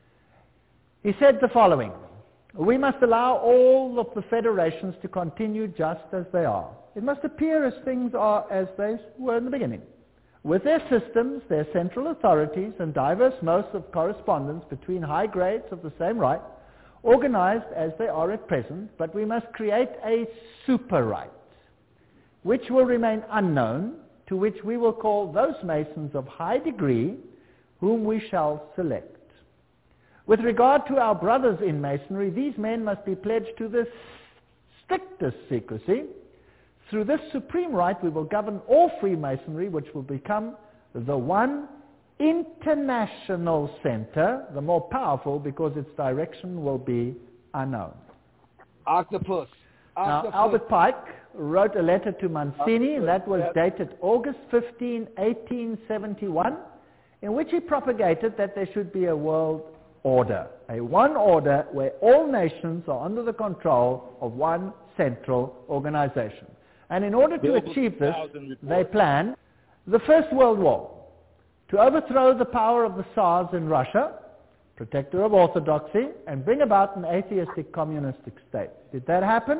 He said the following: we must allow all of the federations to continue just as they are. It must appear as things are as they were in the beginning, with their systems, their central authorities, and diverse modes of correspondence between high grades of the same right, organized as they are at present, but we must create a super right, which will remain unknown, to which we will call those Masons of high degree, whom we shall select. With regard to our brothers in Masonry, these men must be pledged to the strictest secrecy. Through this supreme right, we will govern all Freemasonry, which will become the one international center, the more powerful because its direction will be unknown. Octopus. Now, Albert Pike wrote a letter to Mazzini, and that was dated August fifteenth, eighteen seventy-one, in which he propagated that there should be a world order, a one order where all nations are under the control of one central organization. And in order to achieve this, they planned the First World War, to overthrow the power of the Tsars in Russia, protector of orthodoxy, and bring about an atheistic communistic state. Did that happen?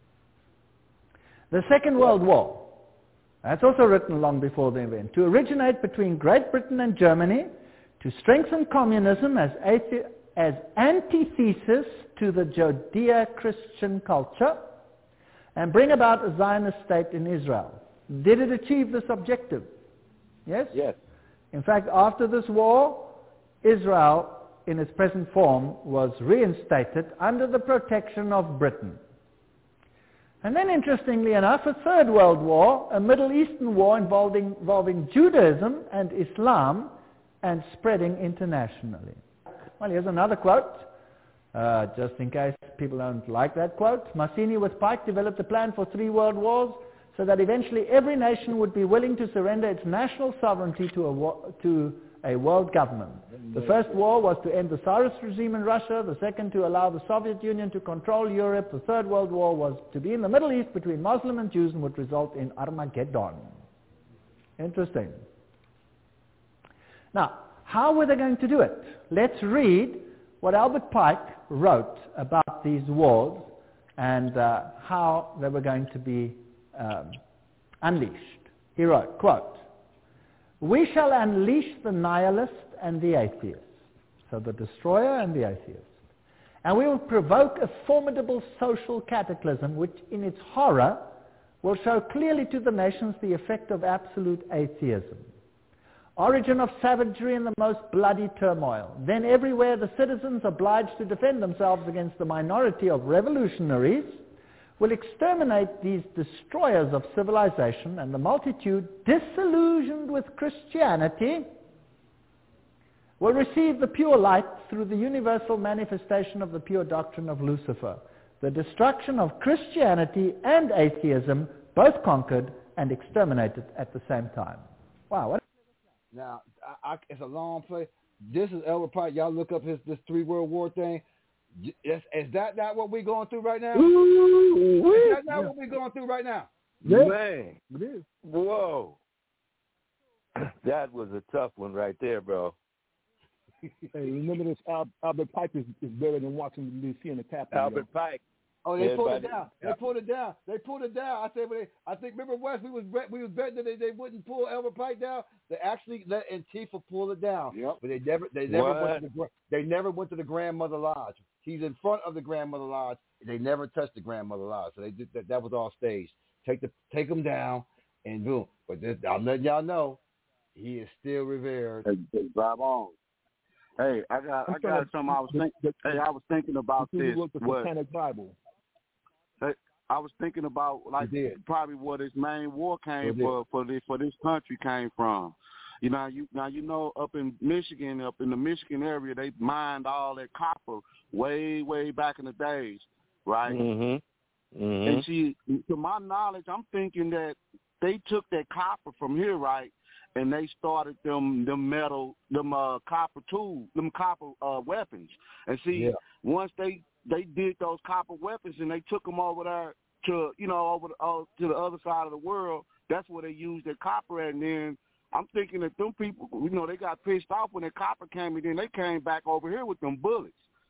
The Second World War, that's also written long before the event, to originate between Great Britain and Germany, to strengthen communism as, athe- as antithesis to the Judeo-Christian culture, and bring about a Zionist state in Israel. Did it achieve this objective? Yes? Yes. In fact, after this war, Israel, in its present form, was reinstated under the protection of Britain. And then, interestingly enough, a Third World War, a Middle Eastern war involving, involving Judaism and Islam, and spreading internationally. Well, here's another quote, uh, just in case people don't like that quote. Mazzini with Pike developed a plan for three world wars so that eventually every nation would be willing to surrender its national sovereignty to a, war, to a world government. The first war was to end the Tsarist regime in Russia, the second to allow the Soviet Union to control Europe, the third world war was to be in the Middle East between Muslim and Jews and would result in Armageddon. Interesting. Now, how were they going to do it? Let's read what Albert Pike wrote about these wars and uh, how they were going to be um, unleashed. He wrote, quote, "We shall unleash the nihilist and the atheist," so the destroyer and the atheist, "and we will provoke a formidable social cataclysm which in its horror will show clearly to the nations the effect of absolute atheism. Origin of savagery and the most bloody turmoil. Then everywhere the citizens obliged to defend themselves against the minority of revolutionaries will exterminate these destroyers of civilization, and the multitude, disillusioned with Christianity, will receive the pure light through the universal manifestation of the pure doctrine of Lucifer. The destruction of Christianity and atheism, both conquered and exterminated at the same time." Wow. What Now, I, I, it's a long play. This is Albert Pike. Y'all look up his this three world war thing. Is, is that not what we're going through right now? Ooh, is that not yeah. what we're going through right now? Yeah. Man, it is. Whoa, that was a tough one right there, bro. Hey, remember this? Al- Albert Pike is, is buried in Washington D C in the Capitol. Albert Pike. Oh, they pulled it Everybody- down. They pulled it down. They pulled it down. I said, but they, I think remember West, we was bet, we was betting that they, they wouldn't pull Albert Pike down. They actually let Antifa pull it down. Yep. But they never they never What? went to the gra- they never went to the grandmother lodge. He's in front of the grandmother lodge. They never touched the grandmother lodge. So they did that. That was all staged. Take the take him down and boom. But this, I'm letting y'all know, he is still revered. Hey, hey, drive on. Hey, I got, I got something. I was thinking. Hey, I was thinking about this. With the What, Satanic Bible. hey, I was thinking about like probably where this main war came for for this for this country came from. You know, you now you know up in Michigan, up in the Michigan area, they mined all that copper way, way back in the days, right? Mm-hmm. Mm-hmm. And see, to my knowledge, I'm thinking that they took that copper from here, right? And they started them them metal them uh copper tools, them copper uh weapons. And see, Yeah. once they they did those copper weapons and they took them over there to you know over the, uh, to the other side of the world, that's where they used their copper at. And then I'm thinking that them people, you know, they got pissed off when the copper came, and then they came back over here with them bullets.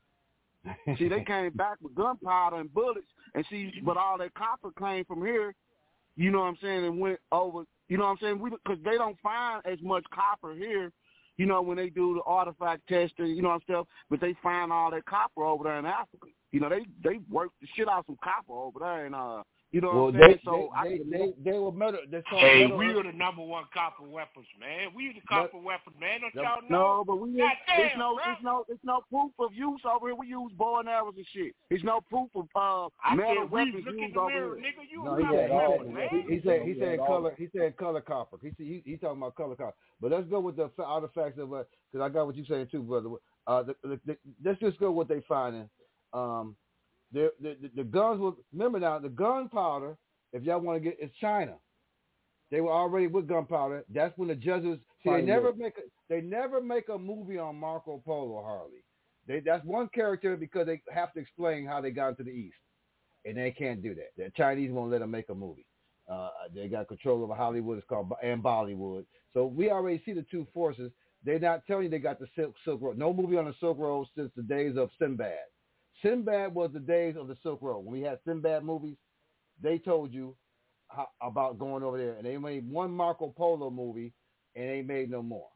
See, they came back with gunpowder and bullets, and see, but all that copper came from here. You know what I'm saying? And went over. You know what I'm saying? We because they don't find as much copper here. You know, when they do the artifact testing, you know what stuff, but they find all that copper over there in Africa. You know, they they work the shit out some copper over there, and uh, you know Well, what I'm saying? they, So they, I they, could- they, they were metal. They saw Hey, metal. we are the number one copper weapons, man. We the copper weapons, man. Don't y'all No, know? but we God it's damn, no bro. it's no it's no proof of use over here. We use bow and arrows and shit. It's no proof of uh I metal said, Reed, weapons look in used the over mirror, here. nigga. You No, a he copper said, he weapon, said, man. he, he said, he said color, he said color copper. He said, he, he talking about color copper. But let's go with the f- artifacts of, because uh, I got what you're saying too, brother. Uh, the, the, the, let's just go with what they finding. Um, the, the the the guns were, remember now, the gunpowder, if y'all want to get, it's China. They were already with gunpowder. That's when the Jesuits, see, they never make a, they never make a movie on Marco Polo, Harley. They, that's one character because they have to explain how they got into the East. And they can't do that. The Chinese won't let them make a movie. Uh, they got control over Hollywood. It's called and Bollywood. So we already see the two forces. They're not telling you they got the Silk, Silk Road. No movie on the Silk Road since the days of Sinbad. Sinbad was the days of the Silk Road. When we had Sinbad movies, they told you how, about going over there. And they made one Marco Polo movie, and they made no more.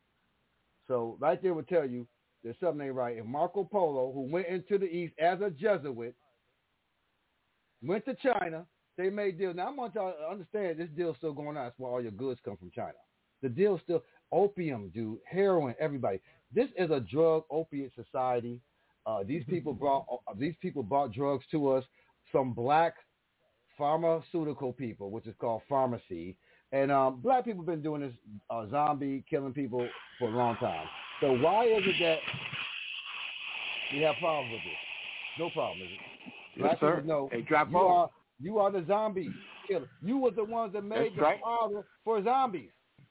So right there would tell you there's something ain't right. If Marco Polo, who went into the East as a Jesuit, went to China, they made deals. Now, I want y'all to understand this deal's still going on. That's why all your goods come from China. The deal's still opium, dude, heroin, everybody. This is a drug opiate society. Uh, these people brought uh, these people brought drugs to us. Some black pharmaceutical people, which is called pharmacy, and um, black people have been doing this uh, zombie killing people for a long time. So why is it that we have problems with this? No problem, is it? Black Yes, sir. people know Hey, drop you off. are you are the zombie killer. You were the ones that made That's the right. father for zombies.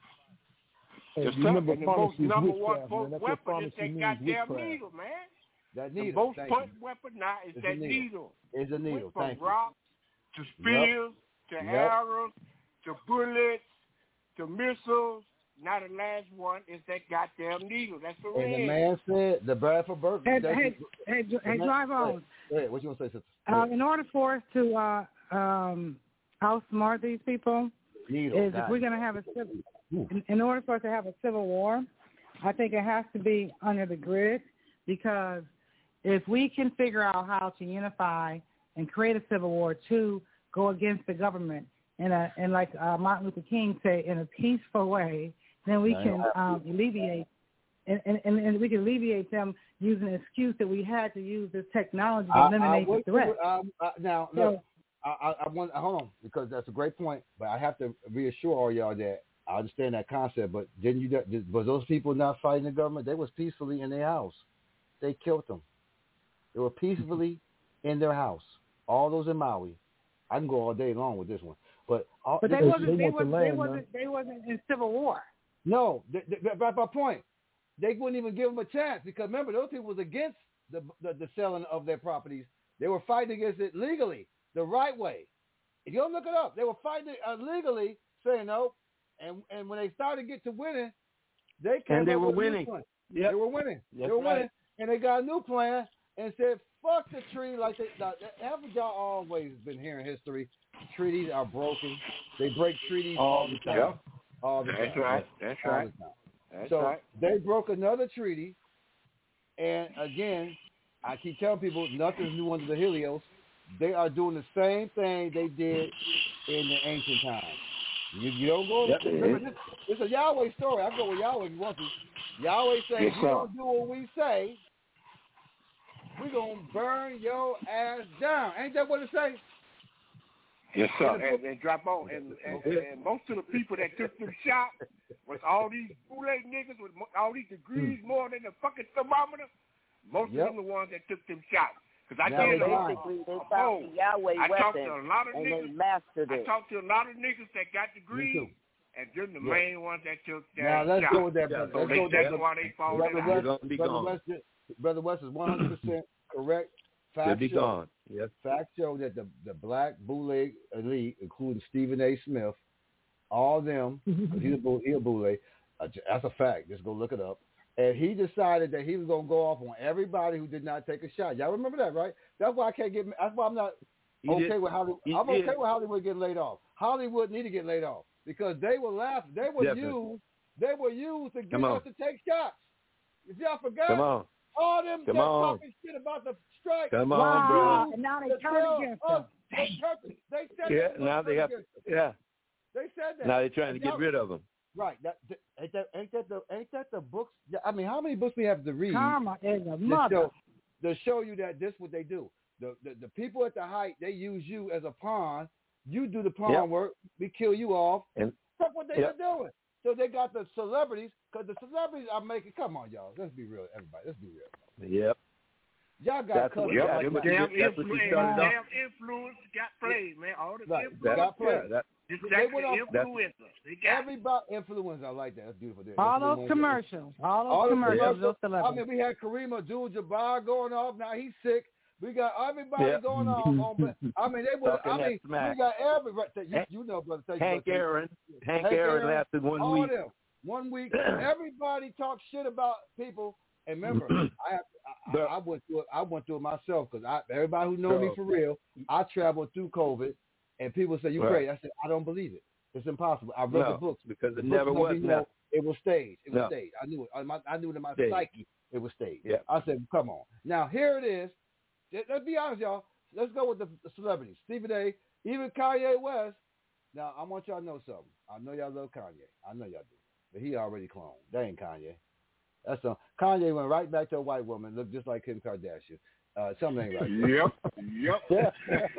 Hey, Yes, you sir. remember And the most pharmacy is number one witchcraft, po- man. That's what weapon is pharmacy that means, goddamn witchcraft. needle, man. That The needle. most Thank potent you. weapon now is It's a that needle. needle. It's a needle. Went from Thank you. rocks to spears to Yep. arrows to bullets to missiles. Now the last one is that goddamn needle. That's the And the red. man said, the Bradford Burke. Hey, that's- hey, hey, the hey, man- drive Go on. ahead. Go ahead. What you want to say, sister? Go Uh, ahead. in order for us to uh, um, outsmart these people, Needle. is if got we're it. going to have a civil, in, in order for us to have a civil war, I think it has to be under the grid, because if we can figure out how to unify and create a civil war to go against the government in a, and like uh, Martin Luther King said, in a peaceful way, then we can um, alleviate, and, and, and we can alleviate them using the excuse that we had to use this technology to I- I eliminate would- the threat. I- I- now, So- look, I, I, I want hold on, because that's a great point, but I have to reassure all y'all that I understand that concept. But didn't you? Did, was those people not fighting the government? They was peacefully in their house. They killed them. They were peacefully in their house. All those in Maui. I can go all day long with this one, but all, But they this- wasn't. They, wasn't. They wasn't. They wasn't in civil war. No, th- th- that's my point. They wouldn't even give them a chance, because remember, those people was against the, the the selling of their properties. They were fighting against it legally, the right way. If you don't look it up, they were fighting it uh, legally, saying no. And and when they started to get to winning, they came And they up were with a new winning. plan. Yep. They were winning. That's they were right. winning, and they got a new plan. and said, fuck the treaty. Like, they, now, haven't y'all always been hearing history? Treaties are broken. They break treaties all, all the time. Yeah. All the That's time. right. That's all right. The time. That's so right. they broke another treaty, and again, I keep telling people nothing's new under the Helios. They are doing the same thing they did in the ancient times. You, you don't go. Yep. Remember, this, it's a Yahweh story. I go with Yahweh if you want to. Yahweh says, yes, if you don't do what we say, we're going to burn your ass down. Ain't that what it say? Yes, sir. And, and drop on. And, and, and most of the people that took them shots was all these Kool-Aid niggas with all these degrees mm. more than the fucking thermometer. Most yep. of them the ones that took them shots. Because I now did basically a, they a found the Yahweh I weapon talked to a lot of and niggas. They mastered it. I talked to a lot of niggas that got degrees, and they're the yeah. main ones that took that Now let's shot. go with that, brother. So let's they, go with that's that. why they fall Brother out. West, be Brother, gone. West, Brother West is one hundred percent correct. Fact They'll be show, gone. Yes. Fact show that the, the black bootleg elite, including Stephen A. Smith, all of them, he's a, he a bootleg, uh, that's a fact. Just go look it up. And he decided that he was going to go off on everybody who did not take a shot. Y'all remember that, right? That's why I can't get. That's why I'm not he okay did. with Hollywood. He I'm did. okay with Hollywood getting laid off. Hollywood need to get laid off because they were laughing. They were Definitely. used. They were used to get Come on. us to take shots. If y'all forgot, Come on. all them Come that on. talking shit about the strike. Come on, wow. bro. And now they to turn tell against us them. the purpose. They said Yeah, they now they have. against them. Yeah. They said that. Now they're trying to Y'all- get rid of them. Right. That, that, ain't, that, ain't, that the, ain't that the books? I mean, how many books we have to read Karma is a to mother. show, to show you that this is what they do? The, the the people at the height, they use you as a pawn. You do the pawn Yep. work. We kill you off. And That's what they yep. were doing. So they got the celebrities, because the celebrities are making, come on, y'all. Let's be real, everybody. Let's be real. Yep. Y'all got That's covered. what- Yep, that's them what damn, you- that's what you influ- started off. damn influence got played, man. All the Right. influence. Got played. Yeah, that, Just They exactly went off- influenza. They got Everybody, influenza, I like that. That's beautiful. There. All those Influenza. commercials. All those All the commercials. commercials. Those I celebrities. mean, we had Kareem Abdul-Jabbar going off. Now he's sick. We got everybody Yeah. going off. On, I mean, they would. Talking I that mean, smack. we got everybody. You, you know, brother. Tell you, Hank brother, Aaron. Hank, Hank Aaron Aaron, lasted one all week. them. One week. Everybody talks shit about people. And remember, I, have, I, I, I went through it. I went through it myself because I, everybody who know me Bro. for real, I traveled through COVID, and people say you Right. crazy. I said I don't believe it. It's impossible. I read No, the books because The it books never gonna was be, you nothing. know, It was staged. It was No. staged. I knew it. I, my, I knew it in my Staged. psyche. It was staged. Yeah. I said, come on. Now here it is. Let- Let's be honest, y'all. Let's go with the, the celebrities. Stephen A. Even Kanye West. Now I want y'all to know something. I know y'all love Kanye. I know y'all do. But he already cloned. That ain't Kanye. That's some Kanye went right back to a white woman, looked just like Kim Kardashian. Uh, something ain't right. Yep. Yep.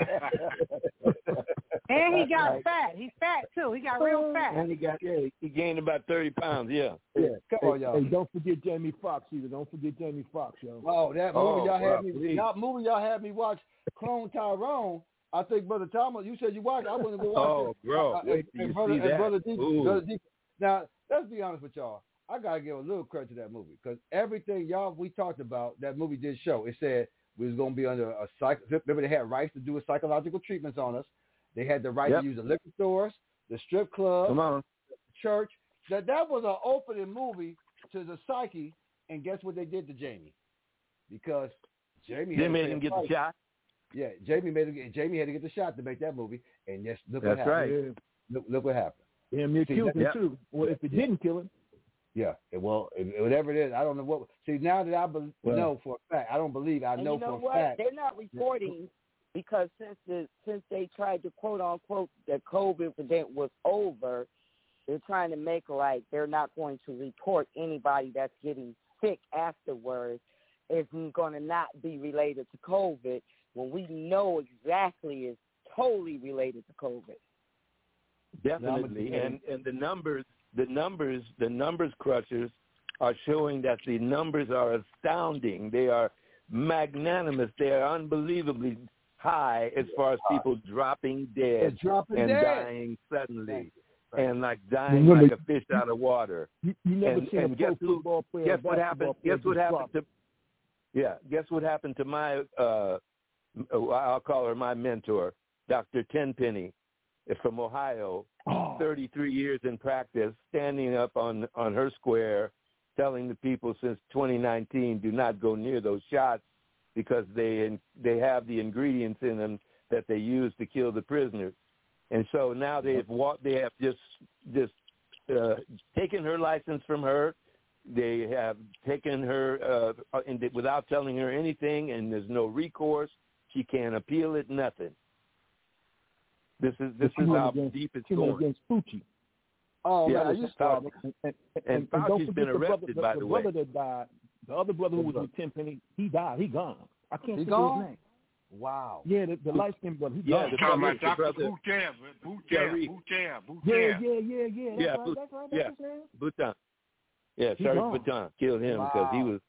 And he got fat. He's fat too. He got real fat. And he got yeah, he gained about thirty pounds. Yeah. Yeah, come Hey, on, y'all. hey, don't forget Jamie Foxx either. Don't forget Jamie Foxx, yo. Oh, that movie Oh, y'all wow, had me. please. Y'all movie y'all had me watch Clone Tyrone. I think Brother Thomas, you said you watched. I wouldn't go watch Oh, it. bro, Uh, wait and, till and you brother, see and that. brother D, Ooh. brother D. Now, let's be honest with y'all. I gotta give a little credit to that movie because everything y'all we talked about, that movie did show. It said we was gonna be under a psych. Remember, they had rights to do psychological treatments on us. They had the right Yep. to use the liquor stores, the strip club, Come on. the church. That that was an opening movie to the psyche. And guess what they did to Jamie? Because Jamie They had to made pay him a get price. the shot. Yeah, Jamie made it, Jamie had to get the shot to make that movie, and yes, look That's what right. happened. Look, look what happened. Damn near See, killed that- him yeah. too. Well, if it Yeah. didn't kill him, Yeah, it- well, it- whatever it is, I don't know what. See, now that I be, Well. know for a fact, I don't believe. I And know you know for a what? fact. They're not reporting because since the since they tried to quote unquote that COVID event was over, they're trying to make like they're not going to report anybody that's getting sick afterwards is going to not be related to COVID when we know exactly it's totally related to COVID. Definitely. And and the numbers the numbers the numbers crushers are showing that the numbers are astounding. They are magnanimous. They are unbelievably high as far as people dropping dead It's dropping and dead. dying suddenly. And like dying Remember- like a fish out of water. you, you never And- seen and a guess pro who- football player. Guess or what basketball happened? player Guess what just happened drop. to? Yeah. Guess what happened to my? Uh, I'll call her my mentor, Doctor Tenpenny, from Ohio. Oh. Thirty-three years in practice, standing up on on her square, telling the people since twenty nineteen, do not go near those shots. because they they have the ingredients in them that they use to kill the prisoners. And so now they have walked, they have just just uh, taken her license from her. They have taken her uh, in, without telling her anything, and there's no recourse. She can't appeal it, nothing. This is this is how against, deep it's going. Against Fucci. Oh, yeah, man, I used to Fauci. And, and, and, and Fauci's been arrested, the brother, by the, the, the way. brother that died, the other brother who was with Tenpenny, he died. He gone. I can't He think gone? of his name. Wow. Yeah, the, the light-skinned brother. He Yeah, gone. the Talking brother, about the Doctor brother. Boutin, Boutin, Boutin, Boutin. Yeah, yeah, yeah, yeah. That's Yeah, right, Bout- that's right. That's yeah. his name. Bhutan. Yeah, He Sergeant gone. Bhutan killed him because he Wow. was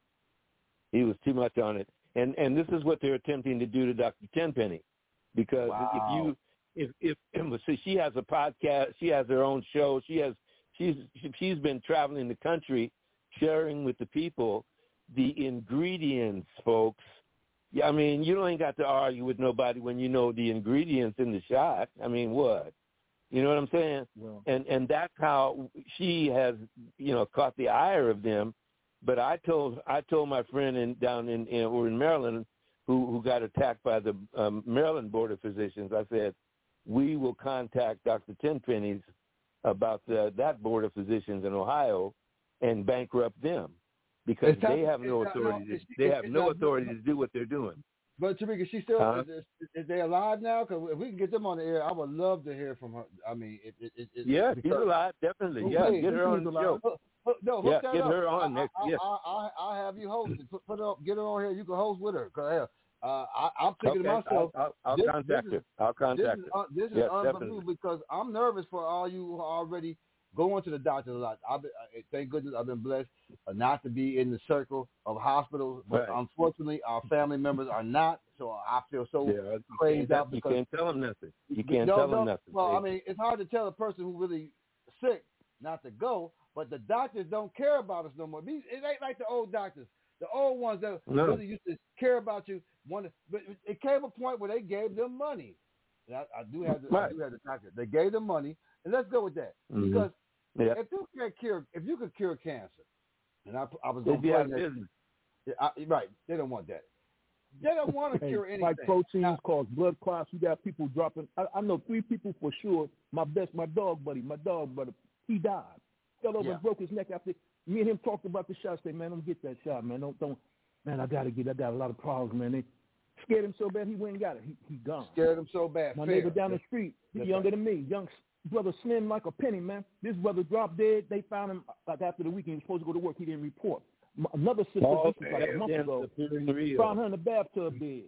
he was too much on it. And and this is what they're attempting to do to Doctor Tenpenny, because Wow. if you if if so she has a podcast, she has her own show, she has she's she's been traveling the country sharing with the people the ingredients, folks. Yeah, I mean, you don't got to argue with nobody when you know the ingredients in the shot. I mean, what? You know what I'm saying? Well, And and that's how she has, you know, caught the ire of them. But I told I told my friend in down in, in or in Maryland who who got attacked by the um, Maryland Board of Physicians. I said, we will contact Doctor Tenpenny's about the, that Board of Physicians in Ohio and bankrupt them because It's not- they have no it's not- authority. no, To, it's- they it's have no not- authority to do what they're doing. But Tamika, is she still Huh? is, is, is they alive now? Because if we can get them on the air, I would love to hear from her. I mean, it, it, it, it Yeah, she's because- alive, definitely. Oh, Yeah, hey, get her on the show. Hook- hook- No, hook Yeah, that get up. her on I, next. I, Yeah. I, I, I have you host it. Put, put her up, get her on here. You can host with her. Cause hell, uh, I, I'm thinking Okay, to myself, I'll, I'll, I'll this, contact this her. is, I'll this contact is, her. uh, this is Yeah, unbelievable definitely. because I'm nervous for all you who are already going to the doctor a lot. I've been, uh, thank goodness I've been blessed uh, not to be in the circle of hospitals, but Right. unfortunately our family members are not. So I feel so Yeah, you crazed can't, out you because can't tell them nothing. You can't no, tell no, them nothing. Well, They- I mean, it's hard to tell a person who's really sick not to go, but the doctors don't care about us no more. These, it ain't like the old doctors. The old ones that No. really used to care about you. Wanted, but it came a point where they gave them money. And I, I do have the, I Right. do have the doctor. They gave them money, and let's go with that Mhm. because Yeah. if you can't cure, if you could cure cancer, and I, I was They'd going be to out play of that. business. Yeah, I, right? They don't want that. They don't want to Hey, cure anything. like proteins Now- cause blood clots. You got people dropping. I, I know three people for sure. My best, my dog buddy, my dog brother, he died. Fell over Yeah. and broke his neck after me and him talked about the shot. Say, man, don't get that shot, man. Don't, don't, man. I gotta get. I got a lot of problems, man. They scared him so bad he went and got it. He, he gone. Scared them so bad. My Fair. neighbor down the street, he's That's younger right. than me. Young s- brother, slim like a penny, man. This brother dropped dead. They found him like after the weekend. He was supposed to go to work. He didn't report. M- Another sister, False this was like a month evidence ago, appearing real. found her in the bathtub bed.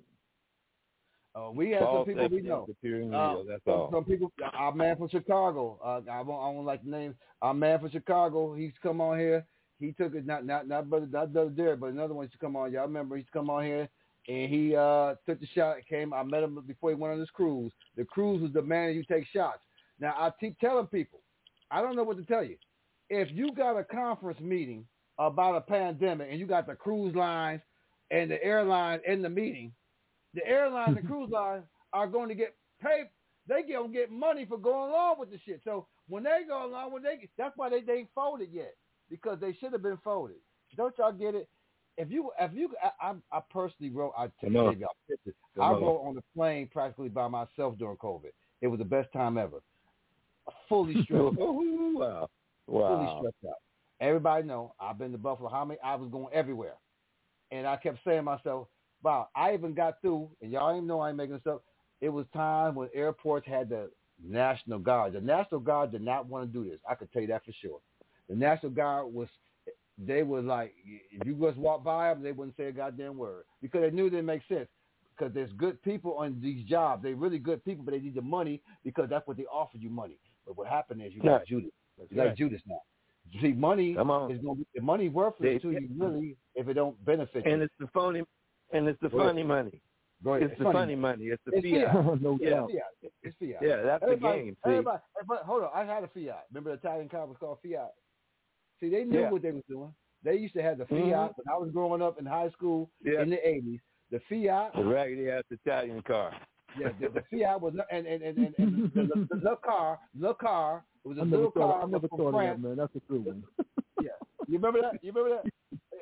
Uh, we had some False people we evidence know. appearing Uh, real. That's some, all. some people. Our man from Chicago. Uh, I won't. I won't like the name. Our man from Chicago. He's come on here. He took it. Not not not brother. Not brother Derek, but another one used to come on. Y'all remember? He's come on here and he uh, took the shot. Came. I met him before he went on his cruise. The cruise was demanding you take shots. Now I keep telling people. I don't know what to tell you. If you got a conference meeting about a pandemic and you got the cruise lines and the airline in the meeting, the airlines and cruise lines are going to get paid. They going to get money for going along with the shit. So when they go along, when they that's why they, they ain't folded yet because they should have been folded. Don't y'all get it? If you if you I, I, I personally wrote I Come on. y'all pictures. Come I on. wrote on the plane practically by myself during COVID. It was the best time ever. Fully stressed. Oh, wow. Fully Wow. stressed out. Everybody know I've been to Buffalo. How many? I was going everywhere, and I kept saying to myself, "Wow!" I even got through, and y'all even know I ain't making this up. It was time when airports had the National Guard. The National Guard did not want to do this. I could tell you that for sure. The National Guard was, they were like, if you just walk by them, they wouldn't say a goddamn word because they knew it didn't make sense. Because there's good people on these jobs. They're really good people, but they need the money because that's what they offer you money. But what happened is you got Right. Judas. That's You got right. Judas now. See, money Come on. is going to be the money worthless They- to you really if it don't benefit you. And it's the phony, and it's the Go ahead. funny money. Go ahead. It's the funny money. It's the It's fiat. fiat. No Yeah. doubt. It's fiat. It's fiat. Yeah, that's everybody, the game. See? Everybody, everybody, hold on. I had a fiat. Remember the Italian car was called Fiat? See, they knew Yeah. what they was doing. They used to have the Fiat Mhm. when I was growing up in high school Yeah. in the eighties. The Fiat, The raggedy ass Italian car. yeah, the, the Fiat was, and and and and, and the, the, the, the car, the car, it was a I never little thought. car I never from thought of that, France. man. That's a true one. Yeah, you remember that? You remember that?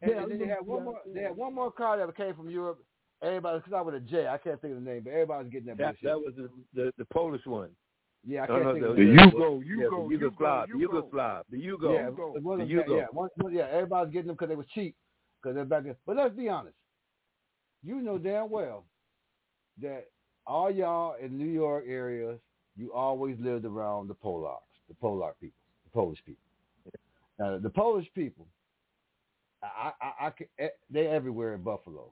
And, Yeah, and then they yeah, had one yeah. more. They had one more car that came from Europe. Everybody, because I with a J, I can't think of the name, but everybody's getting that. That, bullshit. that was the, the the Polish one. Yeah, I No, can't no, think the, of the the Yugo, Yugo, yeah, Yugo, the Yugoslav, Yugo, the Yugoslav, the Yugo, Yeah, Yugo. it wasn't the that, Yugo. yeah, one, one, yeah. Everybody's getting them because they were cheap, because they're back there. But let's be honest. You know damn well that all y'all in New York areas, you always lived around the Polacks, the Polak people, the Polish people. Now, the Polish people, I, I, I, I, they're everywhere in Buffalo.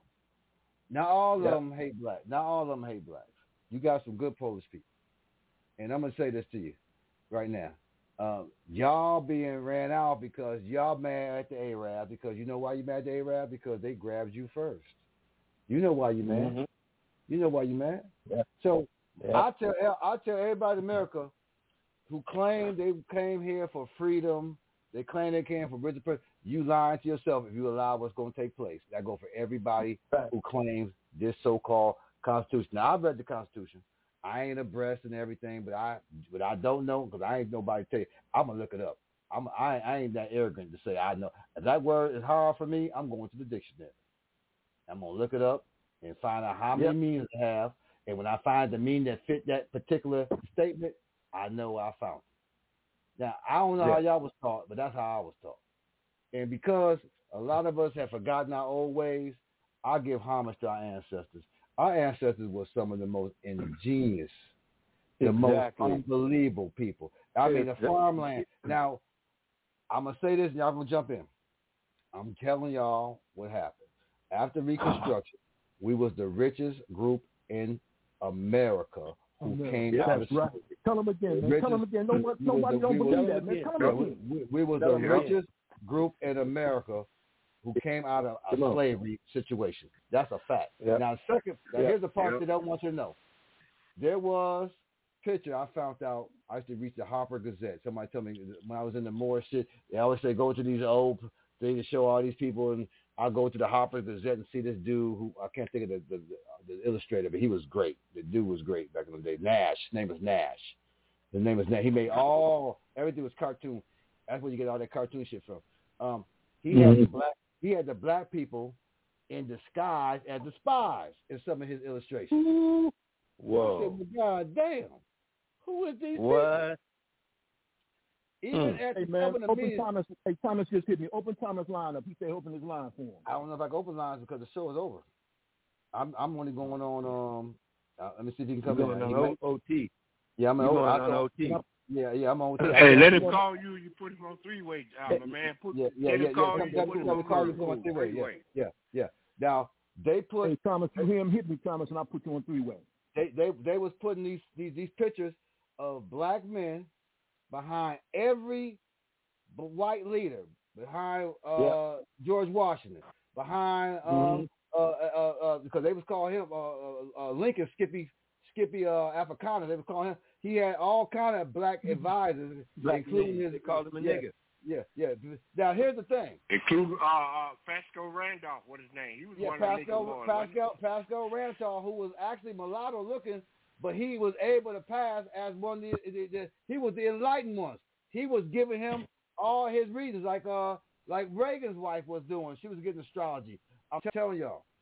Not all of Yep. them hate black. Not all of them hate blacks. You got some good Polish people. And I'm going to say this to you right now. Um, y'all being ran out because y'all mad at the Arabs. Because you know why you mad at the Arabs? Because they grabbed you first. You know why you mad. Mm-hmm. You know why you mad. Yeah. So Yeah. I tell I tell everybody in America who claim they came here for freedom, they claim they came for British, you lying to yourself if you allow what's going to take place. That go for everybody Right. who claims this so-called Constitution. Now, I've read the Constitution. I ain't abreast and everything, but I but I don't know because I ain't nobody to tell you. I'm going to look it up. I'm, I, I ain't that arrogant to say I know. If that word is hard for me, I'm going to the dictionary. I'm going to look it up and find out how many Yep. meanings it have. And when I find the meaning that fit that particular statement, I know I found it. Now, I don't know Yeah. how y'all was taught, but that's how I was taught. And because a lot of us have forgotten our old ways, I give homage to our ancestors. Our ancestors were some of the most ingenious, the Exactly. most unbelievable people. I mean, the Exactly. farmland. Now, I'm going to say this, and y'all going to jump in. I'm telling y'all what happened. After Reconstruction, we was the richest group in America who America. came Yeah, out that's of right. Tell them again, man. richest, Tell them again. No one, we was nobody the- don't we was- believe that, man. Tell them we, again. we, we was Tell the them again. richest group in America who came out of a Come on. slavery situation. That's a fact. Yep. Now, second, now Yep. here's the part Yep. that I don't want you to know. There was picture I found out. I used to read the Harper Gazette. Somebody told me when I was in the Moore shit, they always say go to these old things to show all these people, and I go to the Harper Gazette and see this dude who I can't think of the, the, the, the illustrator, but he was great. The dude was great back in the day. Nash. His name was Nash. His name was Nash. He made all everything was cartoon. That's where you get all that cartoon shit from. Um, he mm-hmm. had the black. He had the black people in disguise as the spies in some of his illustrations. Whoa! I said, God damn, who is these what? people? Even Mm. at hey the man, Open open Thomas. Hey, Thomas just hit me. Open Thomas line up. He said open his line for him. I don't know if I can open lines because the show is over. I'm I'm only going on. Um, uh, let me see if he can come You're in. going on O T. Yeah, I'm You're on, going I on thought, O T. Yeah, yeah, I'm on O T. Hey, let him call you. You put him on three way, uh, my man. Put, yeah, yeah, let yeah, him call yeah. you. Come, Put him come, on call you cool, on three way. Yeah, way. yeah, yeah. Now they put. Hey Thomas, you hear him hit me, Thomas, and I put you on three way. They they they was putting these these these pictures of black men behind every white leader, behind uh, yeah. George Washington, behind um mm-hmm. uh, uh, uh, because they was calling him uh, uh, uh, Lincoln Skippy Skippy uh, Africana. They was calling him. He had all kind of black advisors, black including niggas. his. They called him a yeah, nigga. Yeah, yeah. Now here's the thing. Including uh, uh, Pasco Randolph. What his name? He was Yeah, one Pasco, of the niggas. Pasco, Pasco Randolph, who was actually mulatto looking, but he was able to pass as one of the, the, the he was the enlightened ones. He was giving him all his reasons, like uh like Reagan's wife was doing. She was getting astrology. I'm telling y'all,